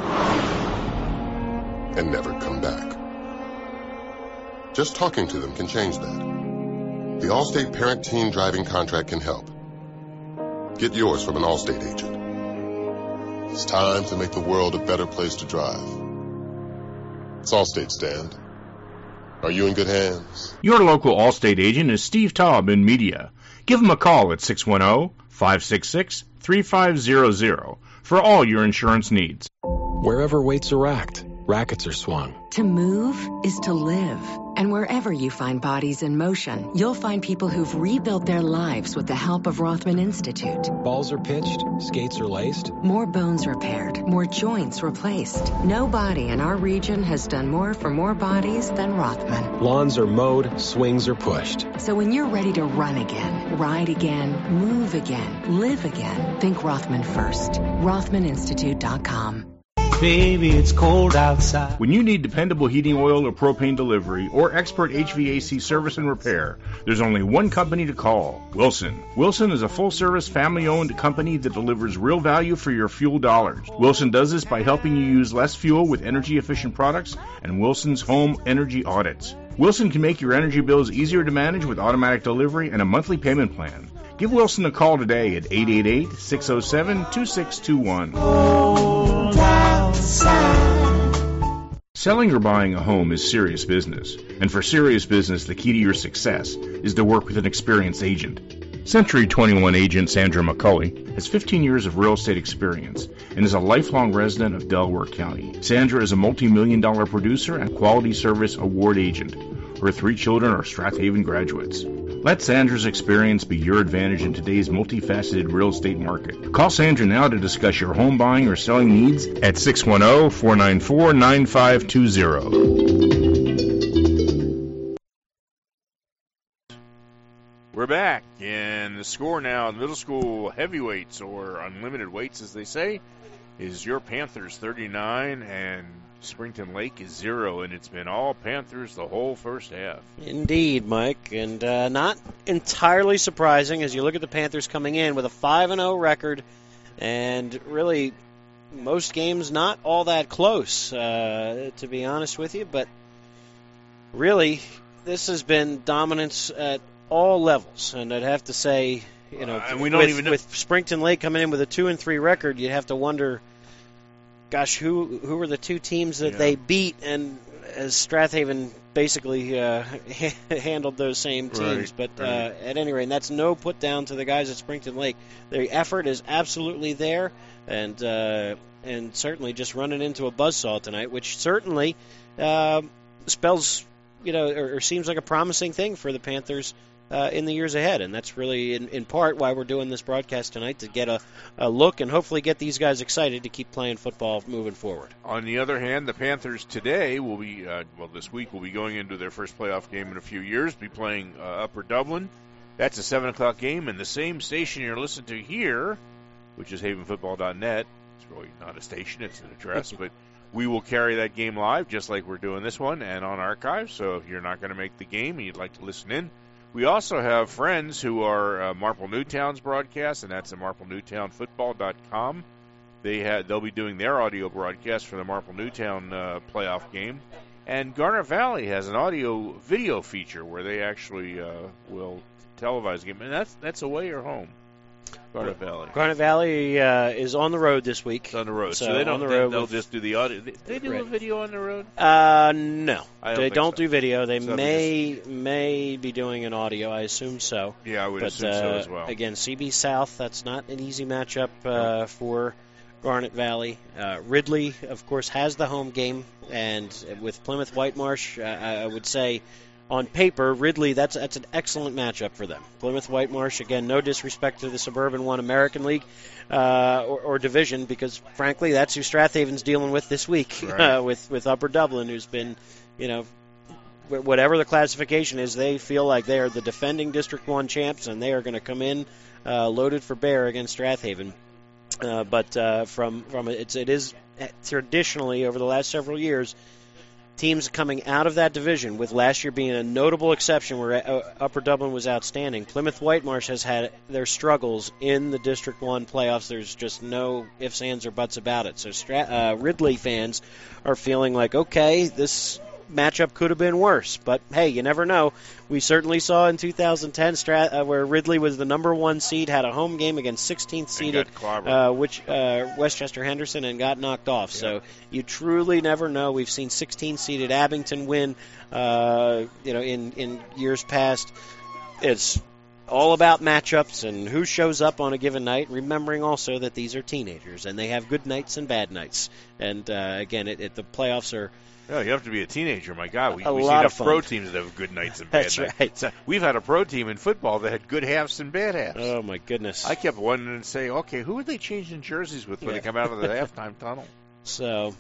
and never come back. Just talking to them can change that. The Allstate Parent-Teen Driving Contract can help. Get yours from an Allstate agent. It's time to make the world a better place to drive. It's Allstate, Stand. Are you in good hands? Your local Allstate agent is Steve Taub in media. Give him a call at six one zero, five six six, three five zero zero for all your insurance needs. Wherever weights are racked, rackets are swung. To move is to live. And wherever you find bodies in motion, you'll find people who've rebuilt their lives with the help of Rothman Institute. Balls are pitched, skates are laced. More bones repaired, more joints replaced. Nobody in our region has done more for more bodies than Rothman. Lawns are mowed, swings are pushed. So when you're ready to run again, ride again, move again, live again, think Rothman first. Rothman Institute dot com. Baby, it's cold outside. When you need dependable heating oil or propane delivery or expert H V A C service and repair, there's only one company to call, Wilson. Wilson is a full-service, family-owned company that delivers real value for your fuel dollars. Wilson does this by helping you use less fuel with energy-efficient products and Wilson's home energy audits. Wilson can make your energy bills easier to manage with automatic delivery and a monthly payment plan. Give Wilson a call today at eight eight eight, six oh seven, two six two one. Selling or buying a home is serious business, and for serious business, the key to your success is to work with an experienced agent. Century twenty-one agent Sandra McCulley has fifteen years of real estate experience and is a lifelong resident of Delaware County. Sandra is a multi-million dollar producer and quality service award agent. Her three children are Strath Haven graduates. Let Sandra's experience be your advantage in today's multifaceted real estate market. Call Sandra now to discuss your home buying or selling needs at six one zero, four nine four, nine five two zero. We're back, and the score now in middle school heavyweights, or unlimited weights as they say, is your Panthers thirty-nine and Springton Lake is zero, and it's been all Panthers the whole first half. Indeed, Mike, and uh, not entirely surprising as you look at the Panthers coming in with a five and oh record, and really most games not all that close, uh, to be honest with you, but really this has been dominance at all levels, and I'd have to say, you know, uh, and we don't with, even know. with Springton Lake coming in with a two and three record, you'd have to wonder, gosh, who who were the two teams that yeah. they beat? And as Strathaven basically uh, handled those same teams. Right, but uh, right. at any rate, that's no put down to the guys at Springton Lake. The effort is absolutely there, and uh, and certainly just running into a buzzsaw tonight, which certainly uh, spells, you know, or, or seems like a promising thing for the Panthers Uh, in the years ahead, and that's really in, in part why we're doing this broadcast tonight, to get a, a look and hopefully get these guys excited to keep playing football moving forward. On the other hand, the Panthers today will be, uh, well, this week will be going into their first playoff game in a few years, be playing uh, Upper Dublin. That's a seven o'clock game, and the same station you're listening to here, which is haven football dot net, it's really not a station, it's an address, but we will carry that game live just like we're doing this one and on archive, so if you're not going to make the game and you'd like to listen in, we also have friends who are uh, Marple Newtown's broadcast, and that's at marple newtown football dot com. They had, they'll be doing their audio broadcast for the Marple Newtown uh, playoff game. And Garnet Valley has an audio video feature where they actually uh, will televise the game. And that's, that's away or home? Garnet Valley. Garnet Valley uh, is on the road this week. It's on the road. So, So, they don't, on the they, road they'll with, just do the audio. They, they do right. a video on the road? Uh, no. I don't they think don't so. do video. They So may may be doing an audio. I assume so. Yeah, I would but, assume uh, so as well. Again, C B South, that's not an easy matchup uh, for Garnet Valley. Uh, Ridley, of course, has the home game, and with Plymouth Whitemarsh, uh, I would say on paper, Ridley, that's that's an excellent matchup for them. Plymouth Whitemarsh, again, no disrespect to the Suburban One American League uh, or, or division, because frankly, that's who Strathaven's dealing with this week Right. uh, with with Upper Dublin, who's been, you know, wh- whatever the classification is, they feel like they are the defending District One champs, and they are going to come in uh, loaded for bear against Strathaven. Uh, but uh, from from it's it is traditionally over the last several years, teams coming out of that division, with last year being a notable exception where uh, Upper Dublin was outstanding. Plymouth Whitemarsh has had their struggles in the District One playoffs. There's just no ifs, ands, or buts about it. So Stra- uh, Ridley fans are feeling like, okay, this matchup could have been worse, but hey, you never know. We certainly saw in two thousand ten Strat- uh, where Ridley was the number one seed, had a home game against sixteenth seeded uh, which uh, Westchester Henderson, and got knocked off. Yeah. So you truly never know. We've seen sixteen seeded Abington win, uh, you know, in in years past. It's all about matchups and who shows up on a given night, remembering also that these are teenagers and they have good nights and bad nights. And uh, again, it, it, the playoffs are. Yeah, you have to be a teenager. My God, we, a we see lot enough of fun. pro teams that have good nights and bad That's nights. right. So we've had a pro team in football that had good halves and bad halves. Oh, my goodness. I kept wondering and say, okay, who are they changing jerseys with when Yeah. they come out of the halftime tunnel? So,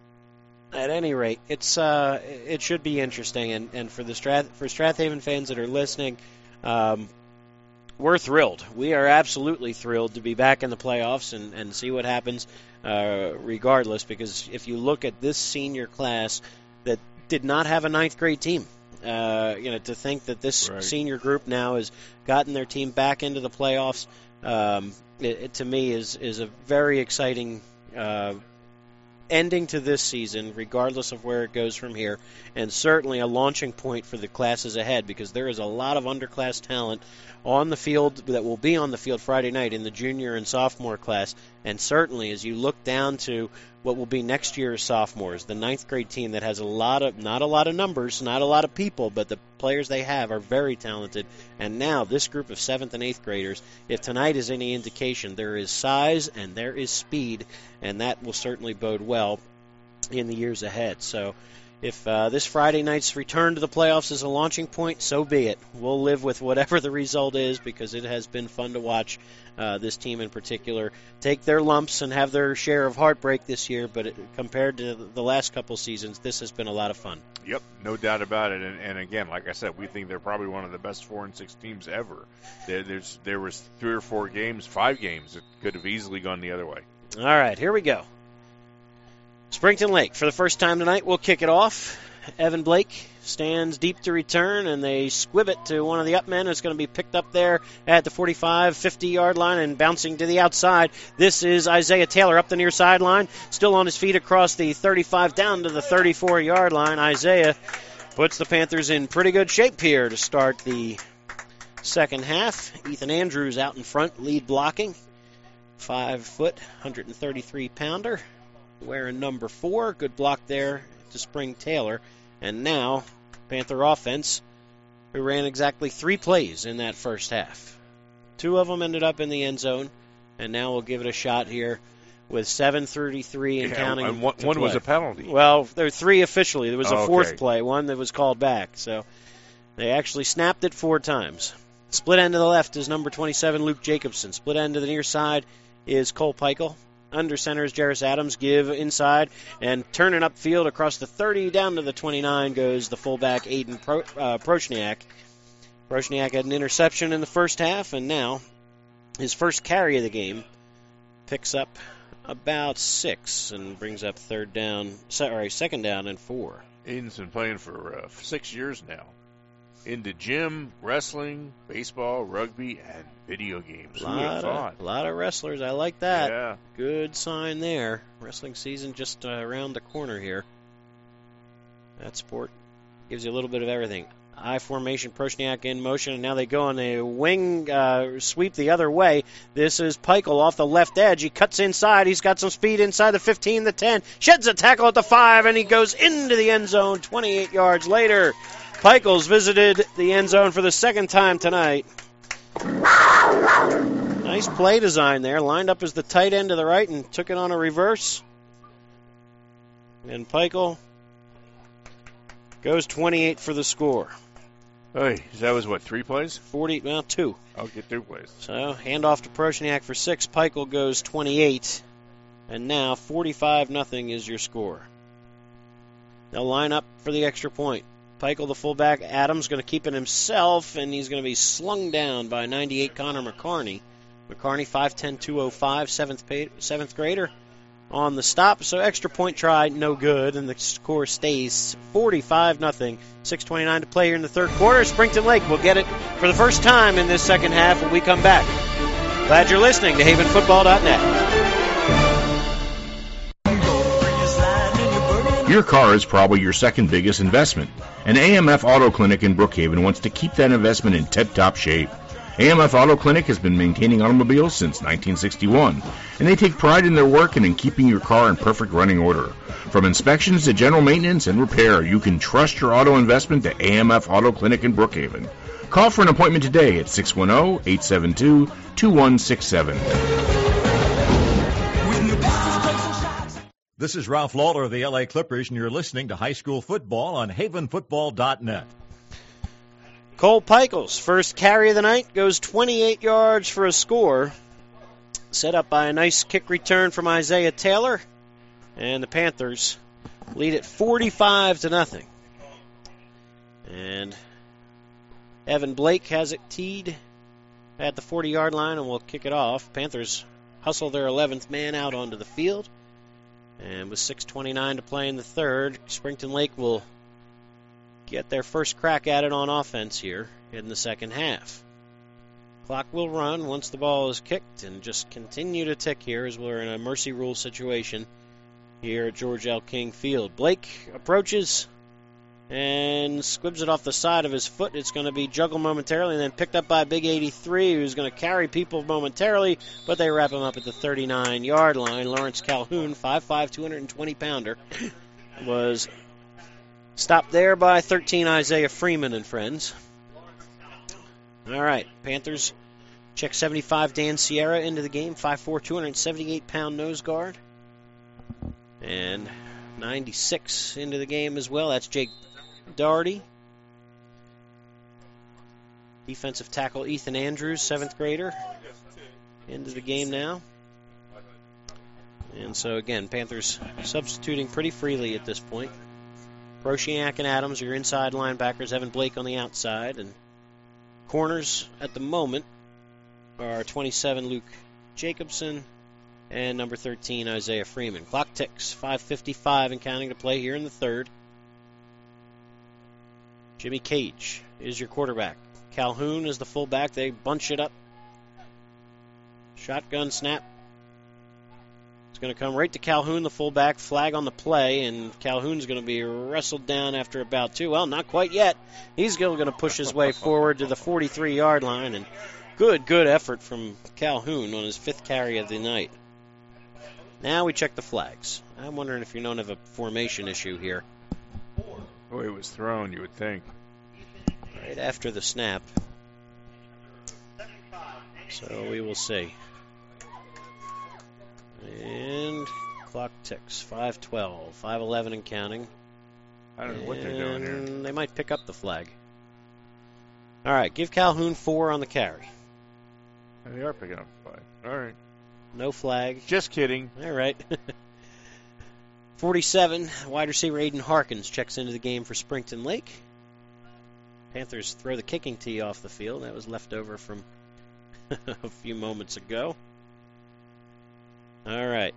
at any rate, it's uh, it should be interesting. And, and for the Strath for Strathaven fans that are listening, um, we're thrilled. We are absolutely thrilled to be back in the playoffs and, and see what happens uh, regardless, because if you look at this senior class that did not have a ninth grade team, uh, you know, to think that this Right. senior group now has gotten their team back into the playoffs, um, it, it to me is, is a very exciting uh, ending to this season, regardless of where it goes from here, and certainly a launching point for the classes ahead, because there is a lot of underclass talent on the field that will be on the field Friday night in the junior and sophomore class. And certainly as you look down to what will be next year's sophomores, the ninth grade team that has a lot of, not a lot of numbers, not a lot of people, but the players they have are very talented. And now this group of seventh and eighth graders, if tonight is any indication, there is size and there is speed, and that will certainly bode well in the years ahead. So if uh, this Friday night's return to the playoffs is a launching point, so be it. We'll live with whatever the result is, because it has been fun to watch uh, this team in particular take their lumps and have their share of heartbreak this year. But it, compared to the last couple seasons, this has been a lot of fun. Yep, no doubt about it. And, and again, like I said, we think they're probably one of the best four and six teams ever. There, there's there was three or four games, five games that could have easily gone the other way. All right, here we go. Springton Lake, for the first time tonight, we'll kick it off. Evan Blake stands deep to return, and they squib it to one of the up men. It's going to be picked up there at the forty-five, fifty-yard line and bouncing to the outside. This is Isaiah Taylor up the near sideline, still on his feet across the thirty-five down to the thirty-four-yard line. Isaiah puts the Panthers in pretty good shape here to start the second half. Ethan Andrews out in front, lead blocking. Five foot, one hundred thirty-three pounder. Wearing number four. Good block there to Spring Taylor. And now, Panther offense, who ran exactly three plays in that first half. Two of them ended up in the end zone, and now we'll give it a shot here with seven thirty-three and yeah, counting. And one, one was a penalty. Well, there were three officially. There was a okay. fourth play, one that was called back. So they actually snapped it four times. Split end to the left is number twenty-seven, Luke Jacobson. Split end to the near side is Cole Peichel. Under center is Jarris Adams. Give inside and turning upfield across the thirty down to the twenty-nine goes the fullback Aiden Pro, uh, Prochniak. Prochniak had an interception in the first half, and now his first carry of the game picks up about six and brings up third down, sorry, second down and four. Aiden's been playing for uh, six years now. Into gym, wrestling, baseball, rugby, and video games. Who would have thought? A lot of wrestlers. I like that. Yeah. Good sign there. Wrestling season just uh, around the corner here. That sport gives you a little bit of everything. I formation, Prochniak in motion, and now they go on a wing uh, sweep the other way. This is Peichel off the left edge. He cuts inside. He's got some speed inside the fifteen, the ten. Sheds a tackle at the five, and he goes into the end zone twenty-eight yards later. Peichel's visited the end zone for the second time tonight. Nice play design there. Lined up as the tight end to the right and took it on a reverse. And Peichel goes twenty-eight for the score. Hey, that was what, three plays? forty, well, two. I'll get two plays. So, handoff to Prochniak for six. Peichel goes twenty-eight. And now, forty-five nothing is your score. They'll line up for the extra point. Peichel, the fullback. Adams going to keep it himself, and he's going to be slung down by ninety-eight Connor McCarney. McCarney, five ten, two oh five, seventh, seventh grader on the stop. So extra point try, no good, and the score stays forty-five nothing. six twenty-nine to play here in the third quarter. Springton Lake will get it for the first time in this second half when we come back. Glad you're listening to Haven Football dot net. Your car is probably your second biggest investment, and A M F Auto Clinic in Brookhaven wants to keep that investment in tip-top shape. A M F Auto Clinic has been maintaining automobiles since nineteen sixty-one, and they take pride in their work and in keeping your car in perfect running order. From inspections to general maintenance and repair, you can trust your auto investment to A M F Auto Clinic in Brookhaven. Call for an appointment today at six one zero, eight seven two, two one six seven. This is Ralph Lawler of the L A Clippers, and you're listening to High School Football on Haven Football dot net. Cole Peichel's first carry of the night goes twenty-eight yards for a score. Set up by a nice kick return from Isaiah Taylor. And the Panthers lead it forty-five to nothing. And Evan Blake has it teed at the forty-yard line and will kick it off. Panthers hustle their eleventh man out onto the field. And with six twenty-nine to play in the third, Springton Lake will get their first crack at it on offense here in the second half. Clock will run once the ball is kicked and just continue to tick here as we're in a mercy rule situation here at George L. King Field. Blake approaches and squibs it off the side of his foot. It's going to be juggled momentarily and then picked up by Big eighty-three, who's going to carry people momentarily, but they wrap him up at the thirty-nine-yard line. Lawrence Calhoun, five five, two hundred twenty pounder, was stopped there by thirteen Isaiah Freeman and friends. All right, Panthers check seventy-five Dan Sierra into the game, five four, two hundred seventy-eight pound nose guard. And ninety-six into the game as well. That's Jake Doherty. Defensive tackle Ethan Andrews, seventh grader, into the game now. And so again, Panthers substituting pretty freely at this point. Prochniak and Adams are your inside linebackers. Evan Blake on the outside. And corners at the moment are twenty-seven Luke Jacobson and number thirteen Isaiah Freeman. Clock ticks, five fifty-five and counting to play here in the third. Jimmy Cage is your quarterback. Calhoun is the fullback. They bunch it up. Shotgun snap. It's going to come right to Calhoun, the fullback. Flag on the play, and Calhoun's going to be wrestled down after about two. Well, not quite yet. He's still going to push his way forward to the forty-three-yard line, and good, good effort from Calhoun on his fifth carry of the night. Now we check the flags. I'm wondering if you don't have a formation issue here. The way it was thrown, you would think. Right after the snap. So we will see. And clock ticks. five twelve. five eleven and counting. I don't know what they're doing here. And they might pick up the flag. All right, give Calhoun four on the carry. They are picking up the flag. All right. No flag. Just kidding. All right. forty-seven, wide receiver Aiden Harkins checks into the game for Springton Lake. Panthers throw the kicking tee off the field. That was left over from a few moments ago. All right.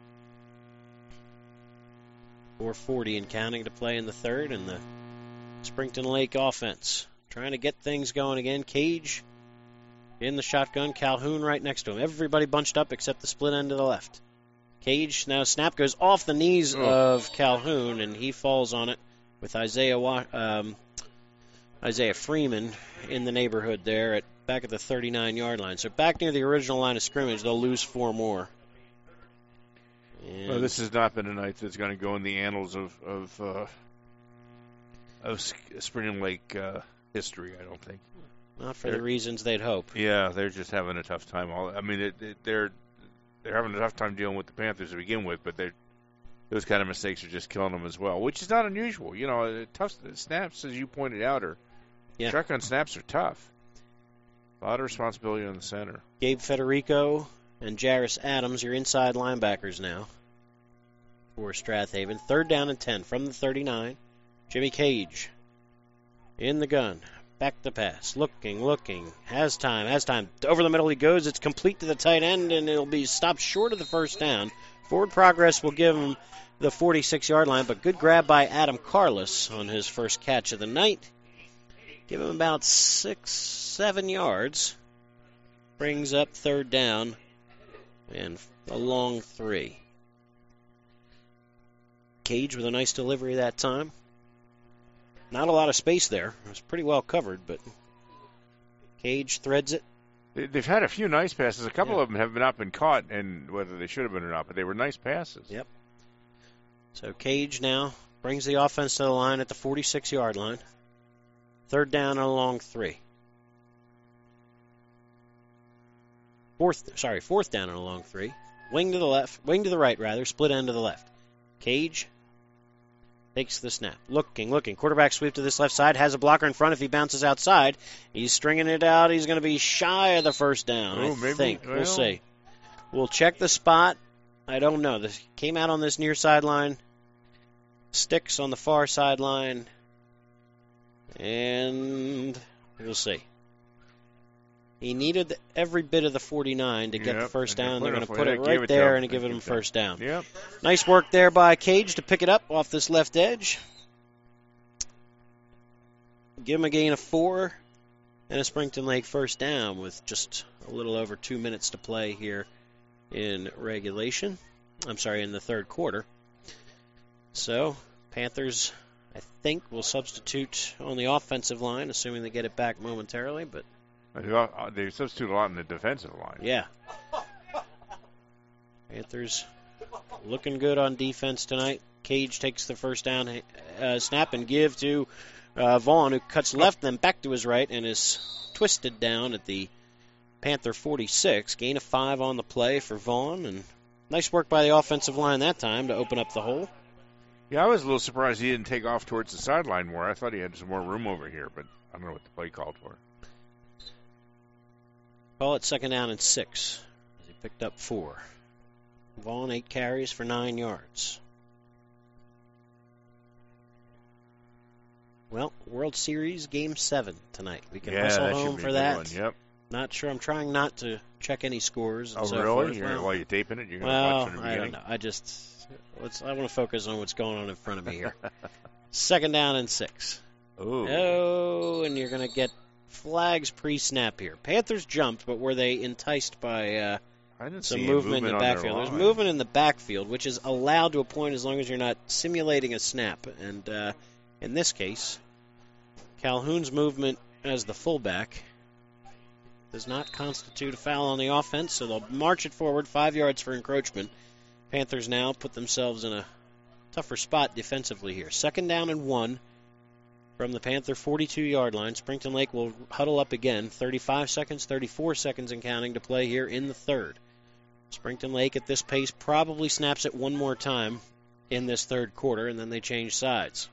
four forty and counting to play in the third, and the Springton Lake offense trying to get things going again. Cage in the shotgun, Calhoun right next to him. Everybody bunched up except the split end to the left. Cage, now snap goes off the knees oh. of Calhoun, and he falls on it with Isaiah um, Isaiah Freeman in the neighborhood there at back at the thirty-nine-yard line. So back near the original line of scrimmage, they'll lose four more. And well, this has not been a night that's going to go in the annals of of, uh, of Springton Lake uh, history, I don't think. Not for they're, the reasons they'd hope. Yeah, they're just having a tough time. All I mean, it, it, they're they're having a tough time dealing with the Panthers to begin with, but they're those kind of mistakes are just killing them as well, which is not unusual. You know, tough snaps, as you pointed out, are yeah. shotgun snaps are tough. A lot of responsibility on the center. Gabe Federico and Jarris Adams, your inside linebackers now for Strathaven. Third down and ten from the thirty-nine. Jimmy Cage in the gun. Back to pass. Looking, looking. Has time, has time. Over the middle he goes. It's complete to the tight end, and it'll be stopped short of the first down. Forward progress will give him the forty-six-yard line, but good grab by Adam Carlos on his first catch of the night. Give him about six, seven yards. Brings up third down and a long three. Cage with a nice delivery that time. Not a lot of space there. It was pretty well covered, but Cage threads it. They've had a few nice passes. A couple yeah. of them have not been caught, and whether they should have been or not, but they were nice passes. Yep. So Cage now brings the offense to the line at the forty-six-yard line. Third down and a long three. Fourth, sorry, fourth down and a long three. Wing to the left, wing to the right, rather, split end to the left. Cage takes the snap. Looking, looking. Quarterback sweep to this left side. Has a blocker in front if he bounces outside. He's stringing it out. He's going to be shy of the first down, oh, I maybe, think. Well. We'll see. We'll check the spot. I don't know. This came out on this near sideline. Sticks on the far sideline. And we'll see. He needed every bit of the forty-nine to get yep, the first down. They're going to put put it it right there and give it him first down. Yep. Nice work there by Cage to pick it up off this left edge. Give him a gain of four and a Springton Lake first down with just a little over two minutes to play here in regulation. I'm sorry, in the third quarter. So, Panthers, I think, will substitute on the offensive line, assuming they get it back momentarily, but they substitute a lot in the defensive line. Yeah. Panthers looking good on defense tonight. Cage takes the first down uh, snap and give to uh, Vaughn, who cuts left, then back to his right, and is twisted down at the Panther forty-six. Gain of five on the play for Vaughn, and nice work by the offensive line that time to open up the hole. Yeah, I was a little surprised he didn't take off towards the sideline more. I thought he had some more room over here, but I don't know what the play called for. Call it second down and six. He picked up four. Vaughn, eight carries for nine yards. Well, World Series Game seven tonight. We can yeah, hustle that home be for a that. One. Yep. Not sure. I'm trying not to check any scores. And oh, so really? Forth. You're, well, while you're taping it, you're going to well, watch it in the beginning? I don't know. I just, let's, I want to focus on what's going on in front of me here. Second down and six. Ooh. Oh, and you're going to get flags pre-snap here. Panthers jumped, but were they enticed by uh, I didn't some see movement, movement in the backfield? There's movement in the backfield, which is allowed to a point as long as you're not simulating a snap. And uh, in this case, Calhoun's movement as the fullback does not constitute a foul on the offense, so they'll march it forward five yards for encroachment. Panthers now put themselves in a tougher spot defensively here. Second down and one from the Panther forty-two-yard line. Springton Lake will huddle up again. thirty-five seconds, thirty-four seconds and counting to play here in the third. Springton Lake at this pace probably snaps it one more time in this third quarter, and then they change sides.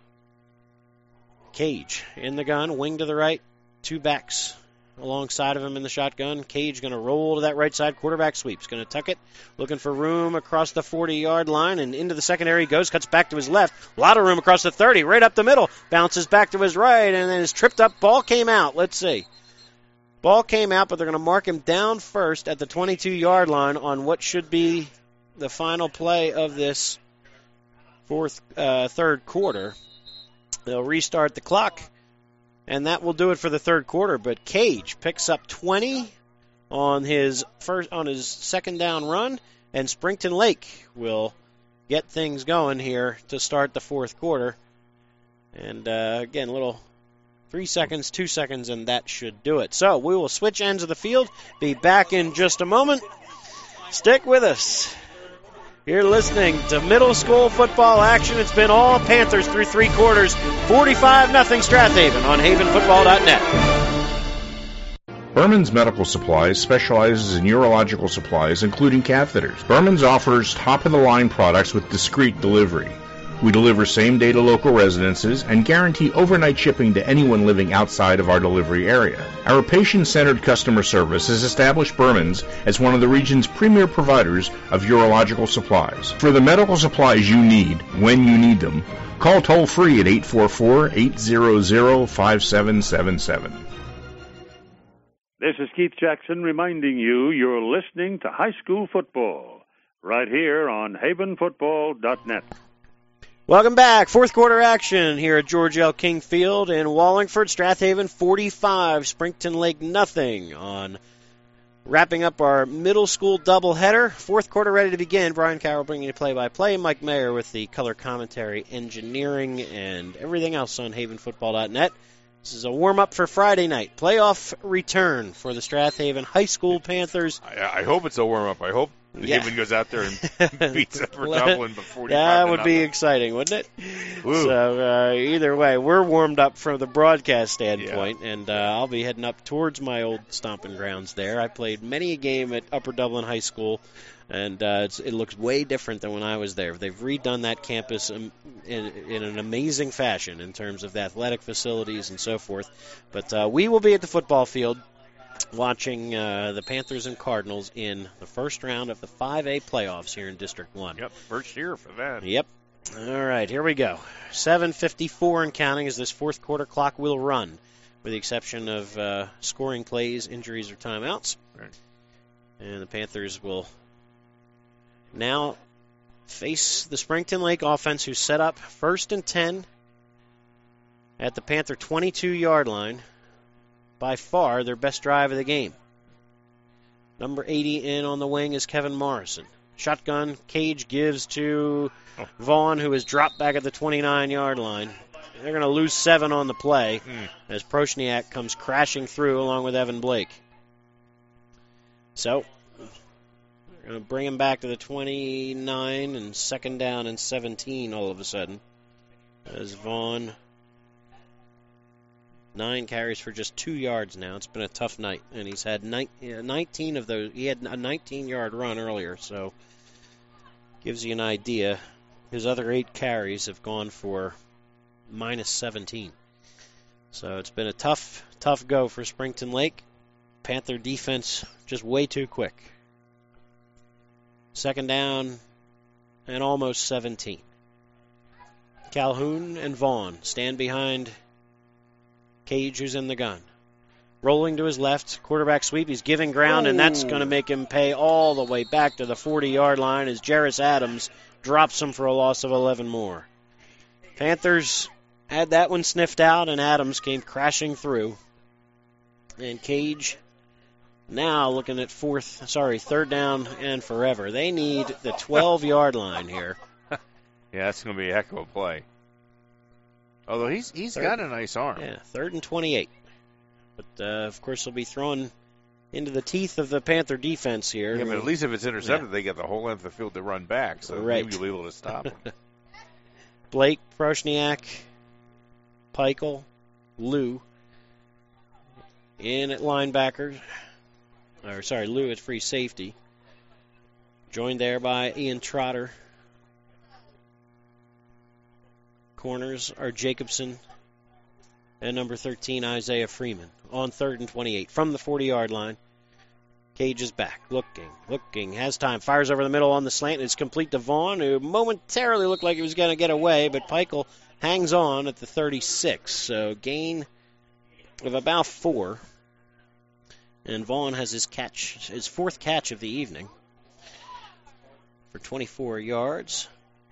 Cage in the gun, wing to the right, two backs alongside of him in the shotgun. Cage going to roll to that right side. Quarterback sweeps. Going to tuck it. Looking for room across the forty-yard line. And into the secondary he goes. Cuts back to his left. A lot of room across the thirty. Right up the middle. Bounces back to his right. And then is tripped up. Ball came out. Let's see. Ball came out, but they're going to mark him down first at the twenty-two-yard line on what should be the final play of this fourth, uh, third quarter. They'll restart the clock. And that will do it for the third quarter. But Cage picks up twenty on his first on his second down run, and Springton Lake will get things going here to start the fourth quarter. And uh, again, a little three seconds, two seconds, and that should do it. So we will switch ends of the field. Be back in just a moment. Stick with us. You're listening to middle school football action. It's been all Panthers through three quarters. forty-five nothing Strathaven on haven football dot net. Berman's Medical Supplies specializes in urological supplies, including catheters. Berman's offers top-of-the-line products with discreet delivery. We deliver same-day to local residences and guarantee overnight shipping to anyone living outside of our delivery area. Our patient-centered customer service has established Berman's as one of the region's premier providers of urological supplies. For the medical supplies you need, when you need them, call toll-free at eight four four, eight hundred, five seven seven seven. This is Keith Jackson reminding you you're listening to High School Football right here on haven football dot net. Welcome back. Fourth quarter action here at George L. King Field in Wallingford. Strathaven forty-five, Springton Lake nothing on wrapping up our middle school doubleheader. Fourth quarter ready to begin. Brian Carroll bringing you play-by-play. Mike Mayer with the color commentary, engineering, and everything else on haven football dot net. This is a warm-up for Friday night. Playoff return for the Strathaven High School Panthers. I, I hope it's a warm-up. I hope Yeah. Haven goes out there and beats Upper Dublin before That would be exciting, wouldn't it? Woo. So uh, either way, we're warmed up from the broadcast standpoint, yeah. and uh, I'll be heading up towards my old stomping grounds there. I played many a game at Upper Dublin High School, and uh, it's, it looks way different than when I was there. They've redone that campus in, in, in an amazing fashion in terms of the athletic facilities and so forth. But uh, we will be at the football field watching uh, the Panthers and Cardinals in the first round of the five A playoffs here in District one. Yep, first year for that. Yep. All right, here we go. seven fifty-four and counting as this fourth quarter clock will run, with the exception of uh, scoring plays, injuries, or timeouts. Right. And the Panthers will now face the Springton Lake offense, who's set up first and ten at the Panther twenty-two-yard line. By far their best drive of the game. Number eighty in on the wing is Kevin Morrison. Shotgun, Cage gives to Vaughn, who is dropped back at the twenty-nine-yard line. They're going to lose seven on the play mm. as Proshniak comes crashing through along with Evan Blake. So, we're going to bring him back to the twenty-nine and second down and seventeen all of a sudden. As Vaughn... Nine carries for just two yards now. It's been a tough night, and he's had nineteen of those. He had a nineteen-yard run earlier, so gives you an idea. His other eight carries have gone for minus seventeen. So it's been a tough, tough go for Springton Lake. Panther defense just way too quick. Second down and almost seventeen. Calhoun and Vaughn stand behind Cage, who's in the gun. Rolling to his left, quarterback sweep. He's giving ground, Ooh. and that's going to make him pay all the way back to the forty-yard line as Jarris Adams drops him for a loss of eleven more. Panthers had that one sniffed out, and Adams came crashing through. And Cage now looking at fourth, sorry, third down and forever. They need the twelve-yard line here. Yeah, that's going to be a heck of a play. Although he's he's third, got a nice arm. Yeah, third and twenty-eight. But, uh, of course, he'll be thrown into the teeth of the Panther defense here. Yeah, but at least if it's intercepted, yeah. they get the whole length of the field to run back, so right. maybe you'll be able to stop him. Blake, Proshniak, Peichel, Lou in at linebacker. Or, sorry, Lou at free safety. Joined there by Ian Trotter. Corners are Jacobson and number thirteen, Isaiah Freeman. On third and twenty-eight from the forty-yard line. Cage is back, looking, looking, has time, fires over the middle on the slant. It's complete to Vaughn, who momentarily looked like he was going to get away, but Peichel hangs on at the thirty-six. So gain of about four. And Vaughn has his catch, his fourth catch of the evening for twenty-four yards.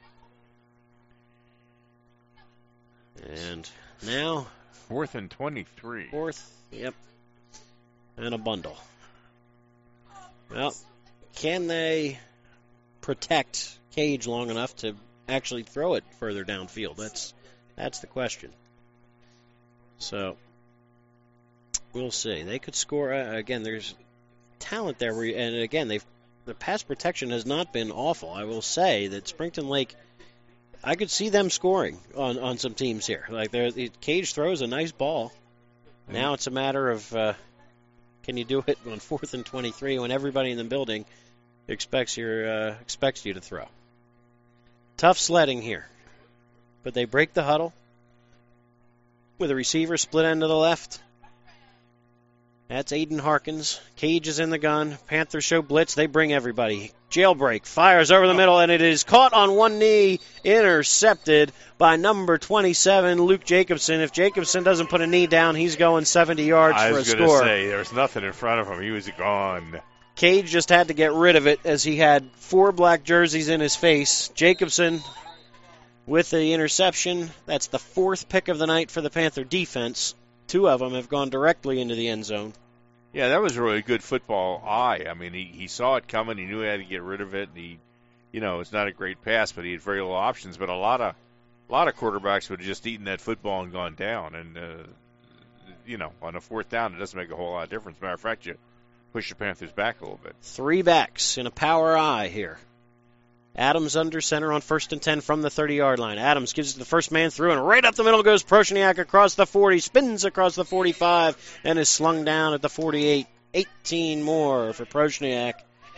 And now fourth and twenty-three. Fourth, yep, and a bundle. Well, can they protect Cage long enough to actually throw it further downfield? That's that's the question. So we'll see. They could score uh, again. There's talent there, where, and again, they've the pass protection has not been awful. I will say that Springton Lake, I could see them scoring on, on some teams here. Like the Cage throws a nice ball. Now it's a matter of uh, can you do it on fourth and twenty-three when everybody in the building expects your uh, expects you to throw. Tough sledding here, but they break the huddle with a receiver split end to the left. That's Aiden Harkins. Cage is in the gun. Panthers show blitz. They bring everybody. Jailbreak. Fires over the middle, and it is caught on one knee. Intercepted by number twenty-seven, Luke Jacobson. If Jacobson doesn't put a knee down, he's going seventy yards for a score. I was going to say, there's nothing in front of him. He was gone. Cage just had to get rid of it as he had four black jerseys in his face. Jacobson with the interception. That's the fourth pick of the night for the Panther defense. Two of them have gone directly into the end zone. Yeah, that was a really good football eye. I mean, he, he saw it coming. He knew he had to get rid of it. And he, you know, it's not a great pass, but he had very little options. But a lot of a lot of quarterbacks would have just eaten that football and gone down. And, uh, you know, on a fourth down, it doesn't make a whole lot of difference. Matter of fact, you push the Panthers back a little bit. Three backs in a power eye here. Adams under center on first and ten from the thirty-yard line. Adams gives it to the first man through, and right up the middle goes Proshniak across the forty, spins across the forty-five, and is slung down at the forty-eight. eighteen more for Proshniak.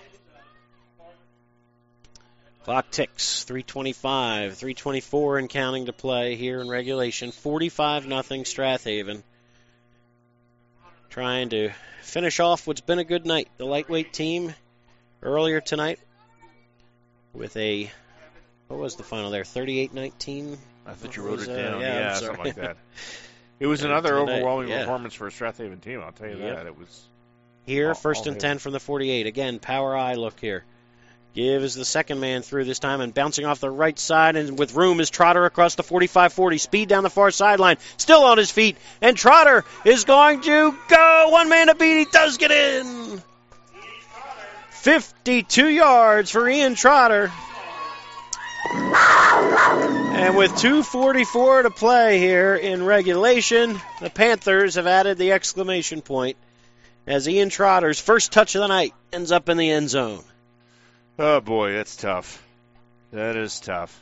Clock ticks. three twenty-five, three twenty-four and counting to play here in regulation. forty-five nothing Strathaven. Trying to finish off what's been a good night. The lightweight team earlier tonight with a, what was the final there, thirty-eight nineteen? I thought you wrote was, it down. Uh, yeah, yeah something like that. It was another tonight, overwhelming yeah. performance for a Strathaven team, I'll tell you yep. that. It was Here, all, first all and ten from the forty-eight. Again, power eye look here. Gives the second man through this time, and bouncing off the right side, and with room is Trotter across the forty-five forty. Speed down the far sideline, still on his feet, and Trotter is going to go. One man to beat, he does get in. fifty-two yards for Ian Trotter. And with two forty-four to play here in regulation, the Panthers have added the exclamation point as Ian Trotter's first touch of the night ends up in the end zone. Oh, boy, that's tough. That is tough.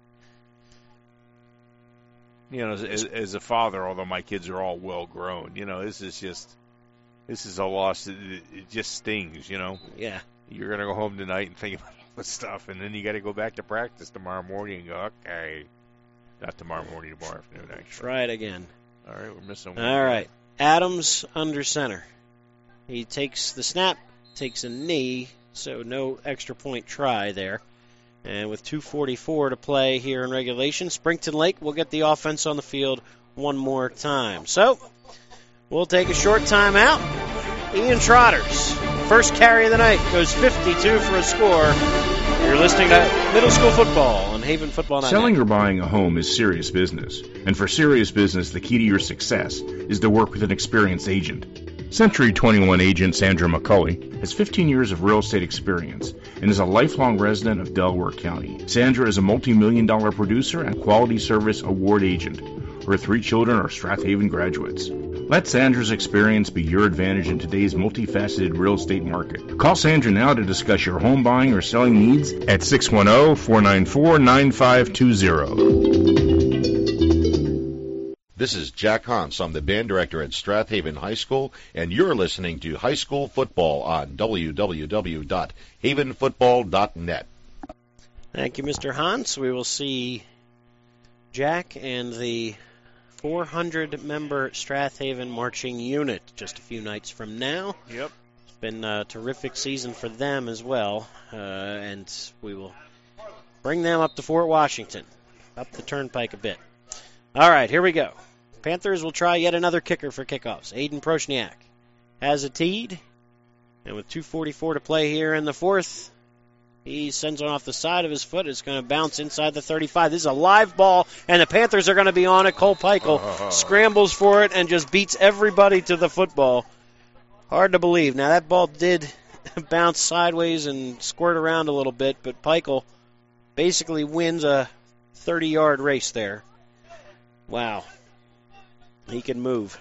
You know, as, as a father, although my kids are all well-grown, you know, this is just, this is a loss. It, it just stings, you know. Yeah. You're going to go home tonight and think about all this stuff, and then you got to go back to practice tomorrow morning and go, okay. Not tomorrow morning, tomorrow afternoon, actually. Try it again. All right, we're missing one. All right. Adams under center. He takes the snap, takes a knee, so no extra point try there. And with two forty-four to play here in regulation, Springton Lake will get the offense on the field one more time. So we'll take a short timeout. Ian Trotter's first carry of the night goes fifty-two for a score. You're listening to Middle School Football on Haven Football dot net. Selling or buying a home is serious business. And for serious business, the key to your success is to work with an experienced agent. Century twenty-one agent Sandra McCulley has fifteen years of real estate experience and is a lifelong resident of Delaware County. Sandra is a multi-million dollar producer and quality service award agent. Her three children are Strathaven graduates. Let Sandra's experience be your advantage in today's multifaceted real estate market. Call Sandra now to discuss your home buying or selling needs at six one zero, four nine four, nine five two zero. This is Jack Hans. I'm the band director at Strathaven High School, and you're listening to High School Football on w w w dot haven football dot net. Thank you, Mister Hans. We will see Jack and the four hundred member Strathaven Marching Unit just a few nights from now. Yep. It's been a terrific season for them as well, uh, and we will bring them up to Fort Washington, up the turnpike a bit. All right, here we go. Panthers will try yet another kicker for kickoffs. Aiden Prochniak has a teed, and with two forty-four to play here in the fourth, he sends one off the side of his foot. It's going to bounce inside the thirty-five. This is a live ball, and the Panthers are going to be on it. Cole Peichel oh. scrambles for it and just beats everybody to the football. Hard to believe. Now, that ball did bounce sideways and squirt around a little bit, but Peichel basically wins a thirty-yard race there. Wow. He can move.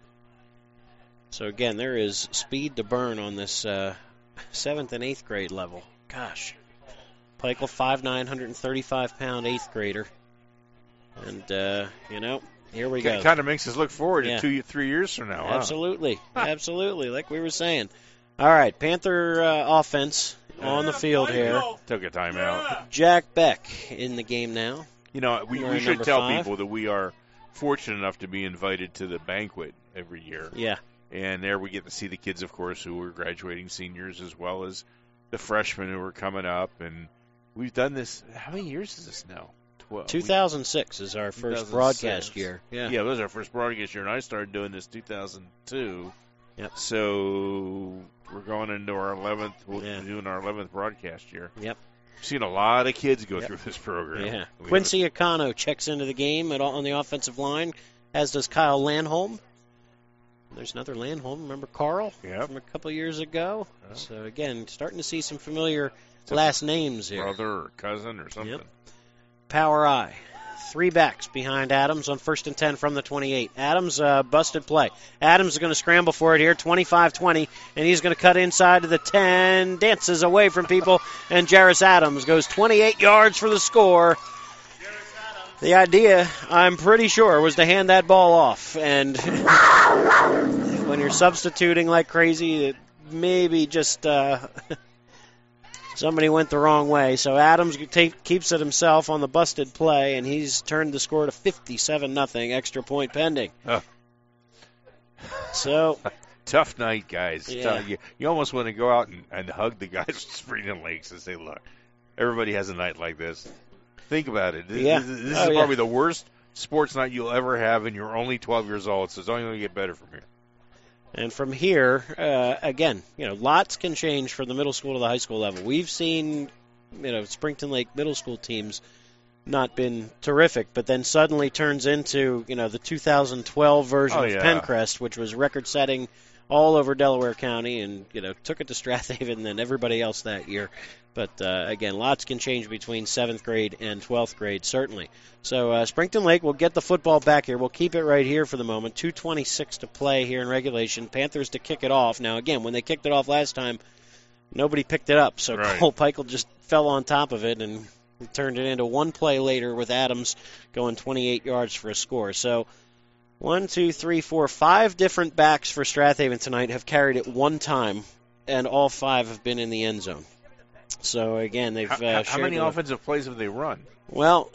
So, again, there is speed to burn on this uh, seventh and eighth grade level. Gosh. Peichel, five nine, one thirty-five pound eighth grader. And, uh, you know, here we go. It kind of makes us look forward yeah. to two, three years from now. Absolutely. Huh? Absolutely, like we were saying. All right, Panther uh, offense on the field here. Took a timeout. Jack Beck in the game now. You know, we, we should tell five. people that we are fortunate enough to be invited to the banquet every year. Yeah. And there we get to see the kids, of course, who are graduating seniors, as well as the freshmen who are coming up. And we've done this. How many years is this now? twelve. two thousand six is our first broadcast year. Yeah. Yeah, it was our first broadcast year, and I started doing this two thousand two. Yep. So we're going into our eleventh. We'll yeah. be doing our eleventh broadcast year. Yep. We've seen a lot of kids go yep. through this program. Yeah. We Quincy Akano checks into the game at, on the offensive line, as does Kyle Landholm. There's another Landholm. Remember Carl yep. from a couple years ago? Yep. So, again, starting to see some familiar last names here. Brother or cousin or something. Yep. Power I. Three backs behind Adams on first and ten from the twenty-eight. Adams, uh, busted play. Adams is going to scramble for it here, twenty-five twenty, and he's going to cut inside to the ten, dances away from people, and Jarris Adams goes twenty-eight yards for the score. The idea, I'm pretty sure, was to hand that ball off, and when you're substituting like crazy, it maybe just... Uh, Somebody went the wrong way, so Adams take, keeps it himself on the busted play, and he's turned the score to fifty-seven nothing, extra point pending. Oh. So tough night, guys. Yeah. Tough. You, you almost want to go out and, and hug the guys with Spring Lakes and say, look, everybody has a night like this. Think about it. This, yeah. this, this oh, is yeah. probably the worst sports night you'll ever have, and you're only twelve years old, so it's only going to get better from here. And from here, uh, again, you know, lots can change from the middle school to the high school level. We've seen, you know, Springton Lake middle school teams not been terrific, but then suddenly turns into, you know, the two thousand twelve version oh, of yeah. Pencrest, which was record-setting all over Delaware County, and, you know, took it to Strathaven and everybody else that year. But, uh, again, lots can change between seventh grade and twelfth grade, certainly. So uh, Springton Lake will get the football back here. We'll keep it right here for the moment. two twenty-six to play here in regulation. Panthers to kick it off. Now, again, when they kicked it off last time, nobody picked it up. So right. Cole Peichel just fell on top of it and turned it into one play later with Adams going twenty-eight yards for a score. So one, two, three, four, five different backs for Strathaven tonight have carried it one time, and all five have been in the end zone. So, again, they've uh, How, how many the, offensive plays have they run? Well,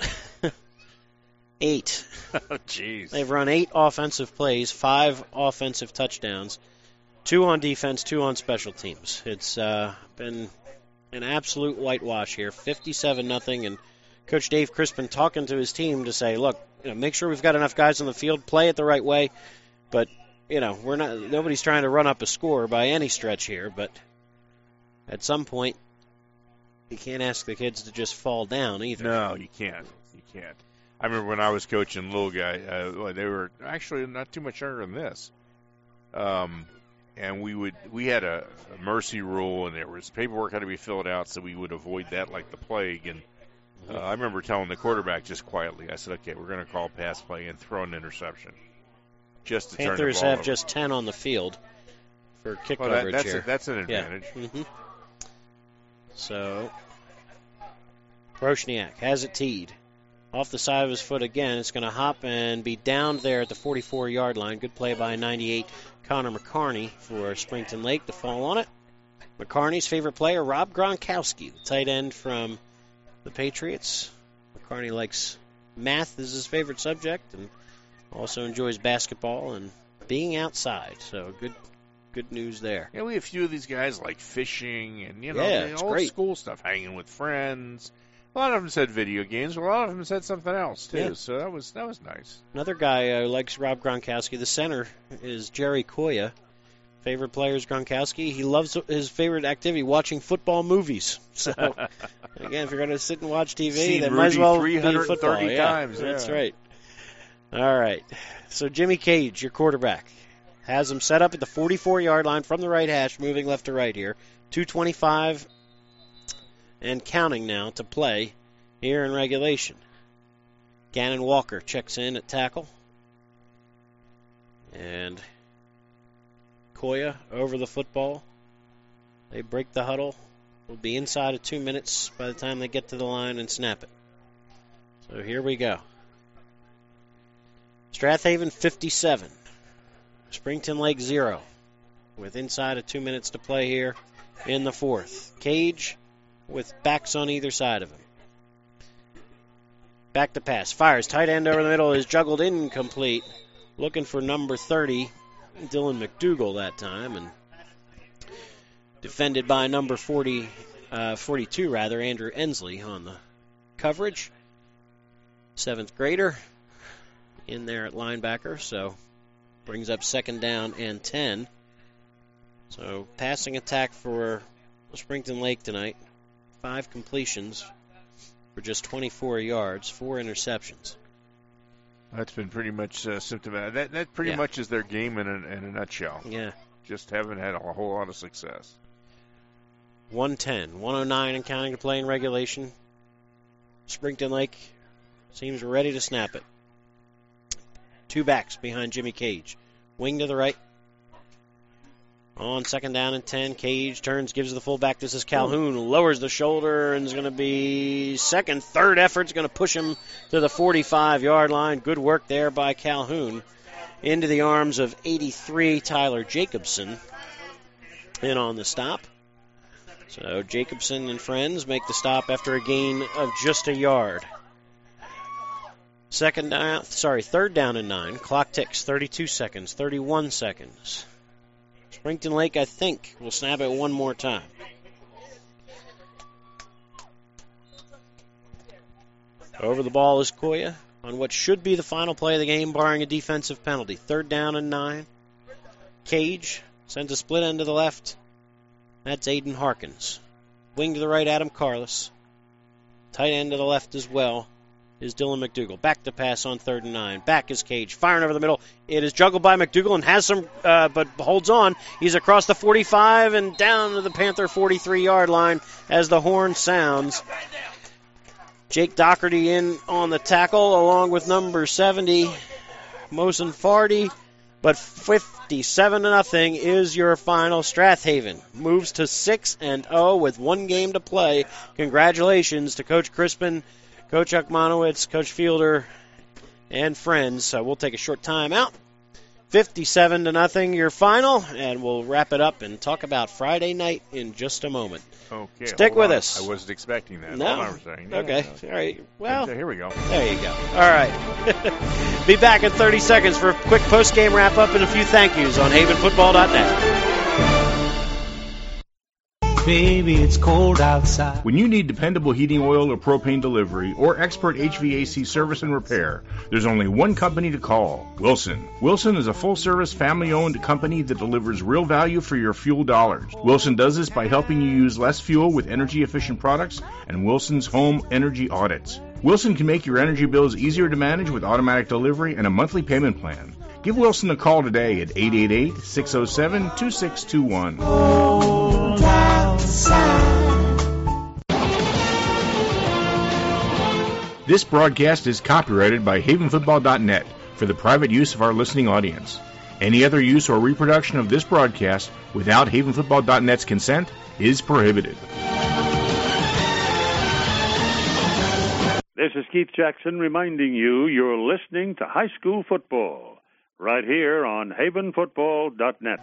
eight. Oh, jeez. They've run eight offensive plays, five offensive touchdowns, two on defense, two on special teams. It's uh, been an absolute whitewash here, fifty-seven nothing, and Coach Dave Crispin talking to his team to say, look, you know, make sure we've got enough guys on the field, play it the right way, but, you know, we're not. Nobody's trying to run up a score by any stretch here, but at some point, you can't ask the kids to just fall down either. No, you can't. You can't. I remember when I was coaching little guy, uh, they were actually not too much younger than this. Um, and we would we had a, a mercy rule, and there was paperwork had to be filled out, so we would avoid that like the plague. And uh, I remember telling the quarterback just quietly, I said, "Okay, we're going to call pass play and throw an interception." Just to Panthers turn the ball have over. just ten on the field for kick well, that, coverage that's here. A, that's an advantage. Yeah. Mm-hmm. So, Prochniak has it teed. Off the side of his foot again. It's going to hop and be down there at the forty-four-yard line. Good play by ninety-eight Connor McCarney for Springton Lake to fall on it. McCarney's favorite player, Rob Gronkowski, the tight end from the Patriots. McCarney likes math is his favorite subject and also enjoys basketball and being outside. So good good news there. Yeah, we have a few of these guys like fishing and, you know, yeah, the it's old great. school stuff, hanging with friends. A lot of them said video games, but a lot of them said something else, too. Yeah. So that was that was nice. Another guy who likes Rob Gronkowski, the center, is Jerry Koya. Favorite player is Gronkowski. He loves his favorite activity, watching football movies. So, again, if you're going to sit and watch T V, Seen then Rudy might as well three be hundred thirty football. Yeah, times. Yeah. That's right. All right. So Jimmy Cage, your quarterback, has him set up at the forty-four-yard line from the right hash, moving left to right here. two twenty-five and counting now to play here in regulation. Gannon Walker checks in at tackle. And Koya over the football. They break the huddle. Will be inside of two minutes by the time they get to the line and snap it. So here we go. Strathaven fifty-seven. Springton Lake zero. With inside of two minutes to play here in the fourth. Cage with backs on either side of him. Back to pass. Fires. Tight end over the middle is juggled incomplete. Looking for number thirty. Dylan McDougall that time, and defended by number forty, uh, forty-two rather, Andrew Ensley on the coverage. Seventh grader in there at linebacker, so brings up second down and ten. So passing attack for Springton Lake tonight. Five completions for just twenty-four yards, four interceptions. That's been pretty much uh, symptomatic. That that pretty Yeah. much is their game in a, in a nutshell. Yeah. Just haven't had a whole lot of success. one ten, one oh nine and counting to play in regulation. Springton Lake seems ready to snap it. Two backs behind Jimmy Cage. Wing to the right. On second down and ten, Cage turns, gives the fullback. This is Calhoun. Lowers the shoulder and is going to be second, third effort's going to push him to the forty-five-yard line. Good work there by Calhoun. Into the arms of eighty-three, Tyler Jacobson. In on the stop. So Jacobson and friends make the stop after a gain of just a yard. Second down, sorry, third down and nine. Clock ticks, thirty-two seconds, thirty-one seconds. Springton Lake, I think, will snap it one more time. Over the ball is Koya on what should be the final play of the game, barring a defensive penalty. Third down and nine. Cage sends a split end to the left. That's Aiden Harkins. Wing to the right, Adam Carlos. Tight end to the left as well is Dylan McDougall. Back to pass on third and nine. Back is Cage. Firing over the middle. It is juggled by McDougall and has some, uh, but holds on. He's across the forty-five and down to the Panther forty-three-yard line as the horn sounds. Jake Doherty in on the tackle along with number seventy, Mosen Fardy. But fifty-seven to nothing is your final. Strathaven moves to six and oh with one game to play. Congratulations to Coach Crispin, Coach Ukmanowicz, Coach Fielder, and friends. So we'll take a short time out. fifty-seven to nothing, your final, and we'll wrap it up and talk about Friday night in just a moment. Okay. Stick with on. us. I wasn't expecting that. No. Hold on a second. Okay. Yeah. All right. Well, here we go. There you go. All right. Be back in thirty seconds for a quick post-game wrap-up and a few thank yous on haven football dot net. Baby, it's cold outside. When you need dependable heating oil or propane delivery or expert H V A C service and repair, there's only one company to call, Wilson. Wilson is a full-service, family-owned company that delivers real value for your fuel dollars. Wilson does this by helping you use less fuel with energy-efficient products and Wilson's home energy audits. Wilson can make your energy bills easier to manage with automatic delivery and a monthly payment plan. Give Wilson a call today at eight eight eight, six oh seven, two six two one. This broadcast is copyrighted by haven football dot net for the private use of our listening audience. Any other use or reproduction of this broadcast without haven football dot net's consent is prohibited. This is Keith Jackson reminding you you're listening to high school football right here on haven football dot net.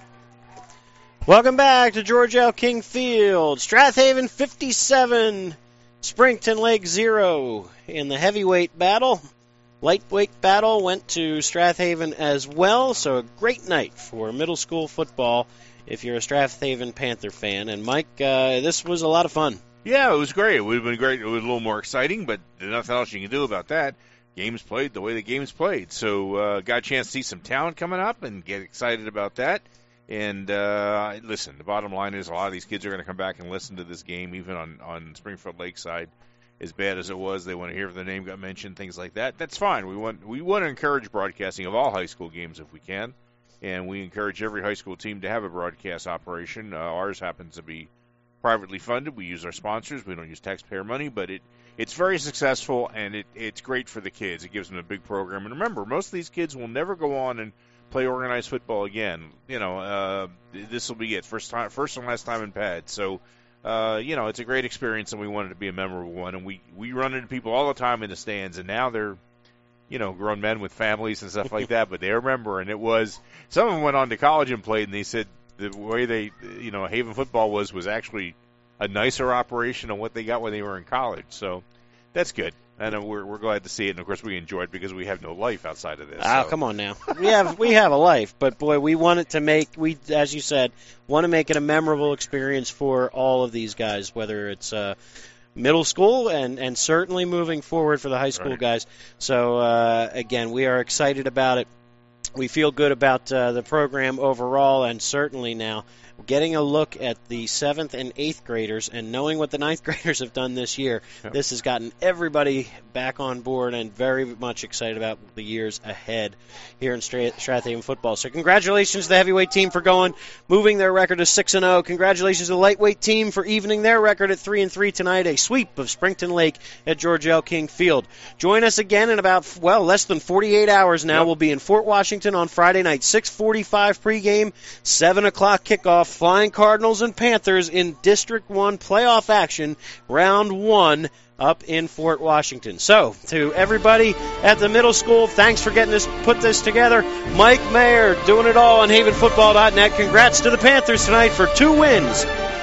Welcome back to George L. King Field. Strathaven fifty-seven, Springton Lake zero in the heavyweight battle. Lightweight battle went to Strathaven as well, so a great night for middle school football if you're a Strathaven Panther fan. And, Mike, uh, this was a lot of fun. Yeah, it was great. It would have been great. It was a little more exciting, but there's nothing else you can do about that. Games played the way the games played. So uh, got a chance to see some talent coming up and get excited about that. And, uh, listen, the bottom line is a lot of these kids are going to come back and listen to this game, even on, on Springfield Lakeside. As bad as it was, they want to hear if their name got mentioned, things like that. That's fine. We want we want to encourage broadcasting of all high school games if we can. And we encourage every high school team to have a broadcast operation. Uh, ours happens to be privately funded. We use our sponsors. We don't use taxpayer money, but it it's very successful, and it, it's great for the kids. It gives them a big program. And remember, most of these kids will never go on and play organized football again. You know, uh, this will be it. First time, first and last time in pads. So, uh, you know, it's a great experience, and we want it to be a memorable one. And we, we run into people all the time in the stands, and now they're, you know, grown men with families and stuff like that, but they remember. And it was, some of them went on to college and played, and they said the way they, you know, Haven football was, was actually a nicer operation than what they got when they were in college. So that's good. And we're we're glad to see it, and of course we enjoy it because we have no life outside of this. Oh, so. Come on now. We have we have a life, but boy, we want it to make we, as you said, want to make it a memorable experience for all of these guys, whether it's uh, middle school and and certainly moving forward for the high school right. guys. So uh, again, we are excited about it. We feel good about uh, the program overall, and certainly now getting a look at the seventh and eighth graders and knowing what the ninth graders have done this year. Yep. This has gotten everybody back on board and very much excited about the years ahead here in Strathaven football. So congratulations to the heavyweight team for going, moving their record to six and oh. Congratulations to the lightweight team for evening their record at three and three tonight, a sweep of Springton Lake at George L. King Field. Join us again in about, well, less than forty-eight hours now. Yep. We'll be in Fort Washington on Friday night, six forty-five pregame, seven o'clock kickoff. Flying Cardinals and Panthers in District one playoff action, round one up in Fort Washington. So, to everybody at the middle school, thanks for getting this, put this together. Mike Mayer doing it all on haven football dot net. Congrats to the Panthers tonight for two wins.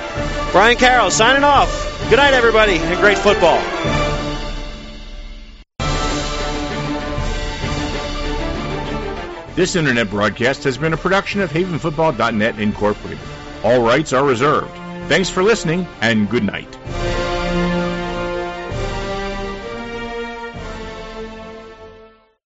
Brian Carroll signing off. Good night, everybody, and great football. This internet broadcast has been a production of haven football dot net Incorporated. All rights are reserved. Thanks for listening, and good night.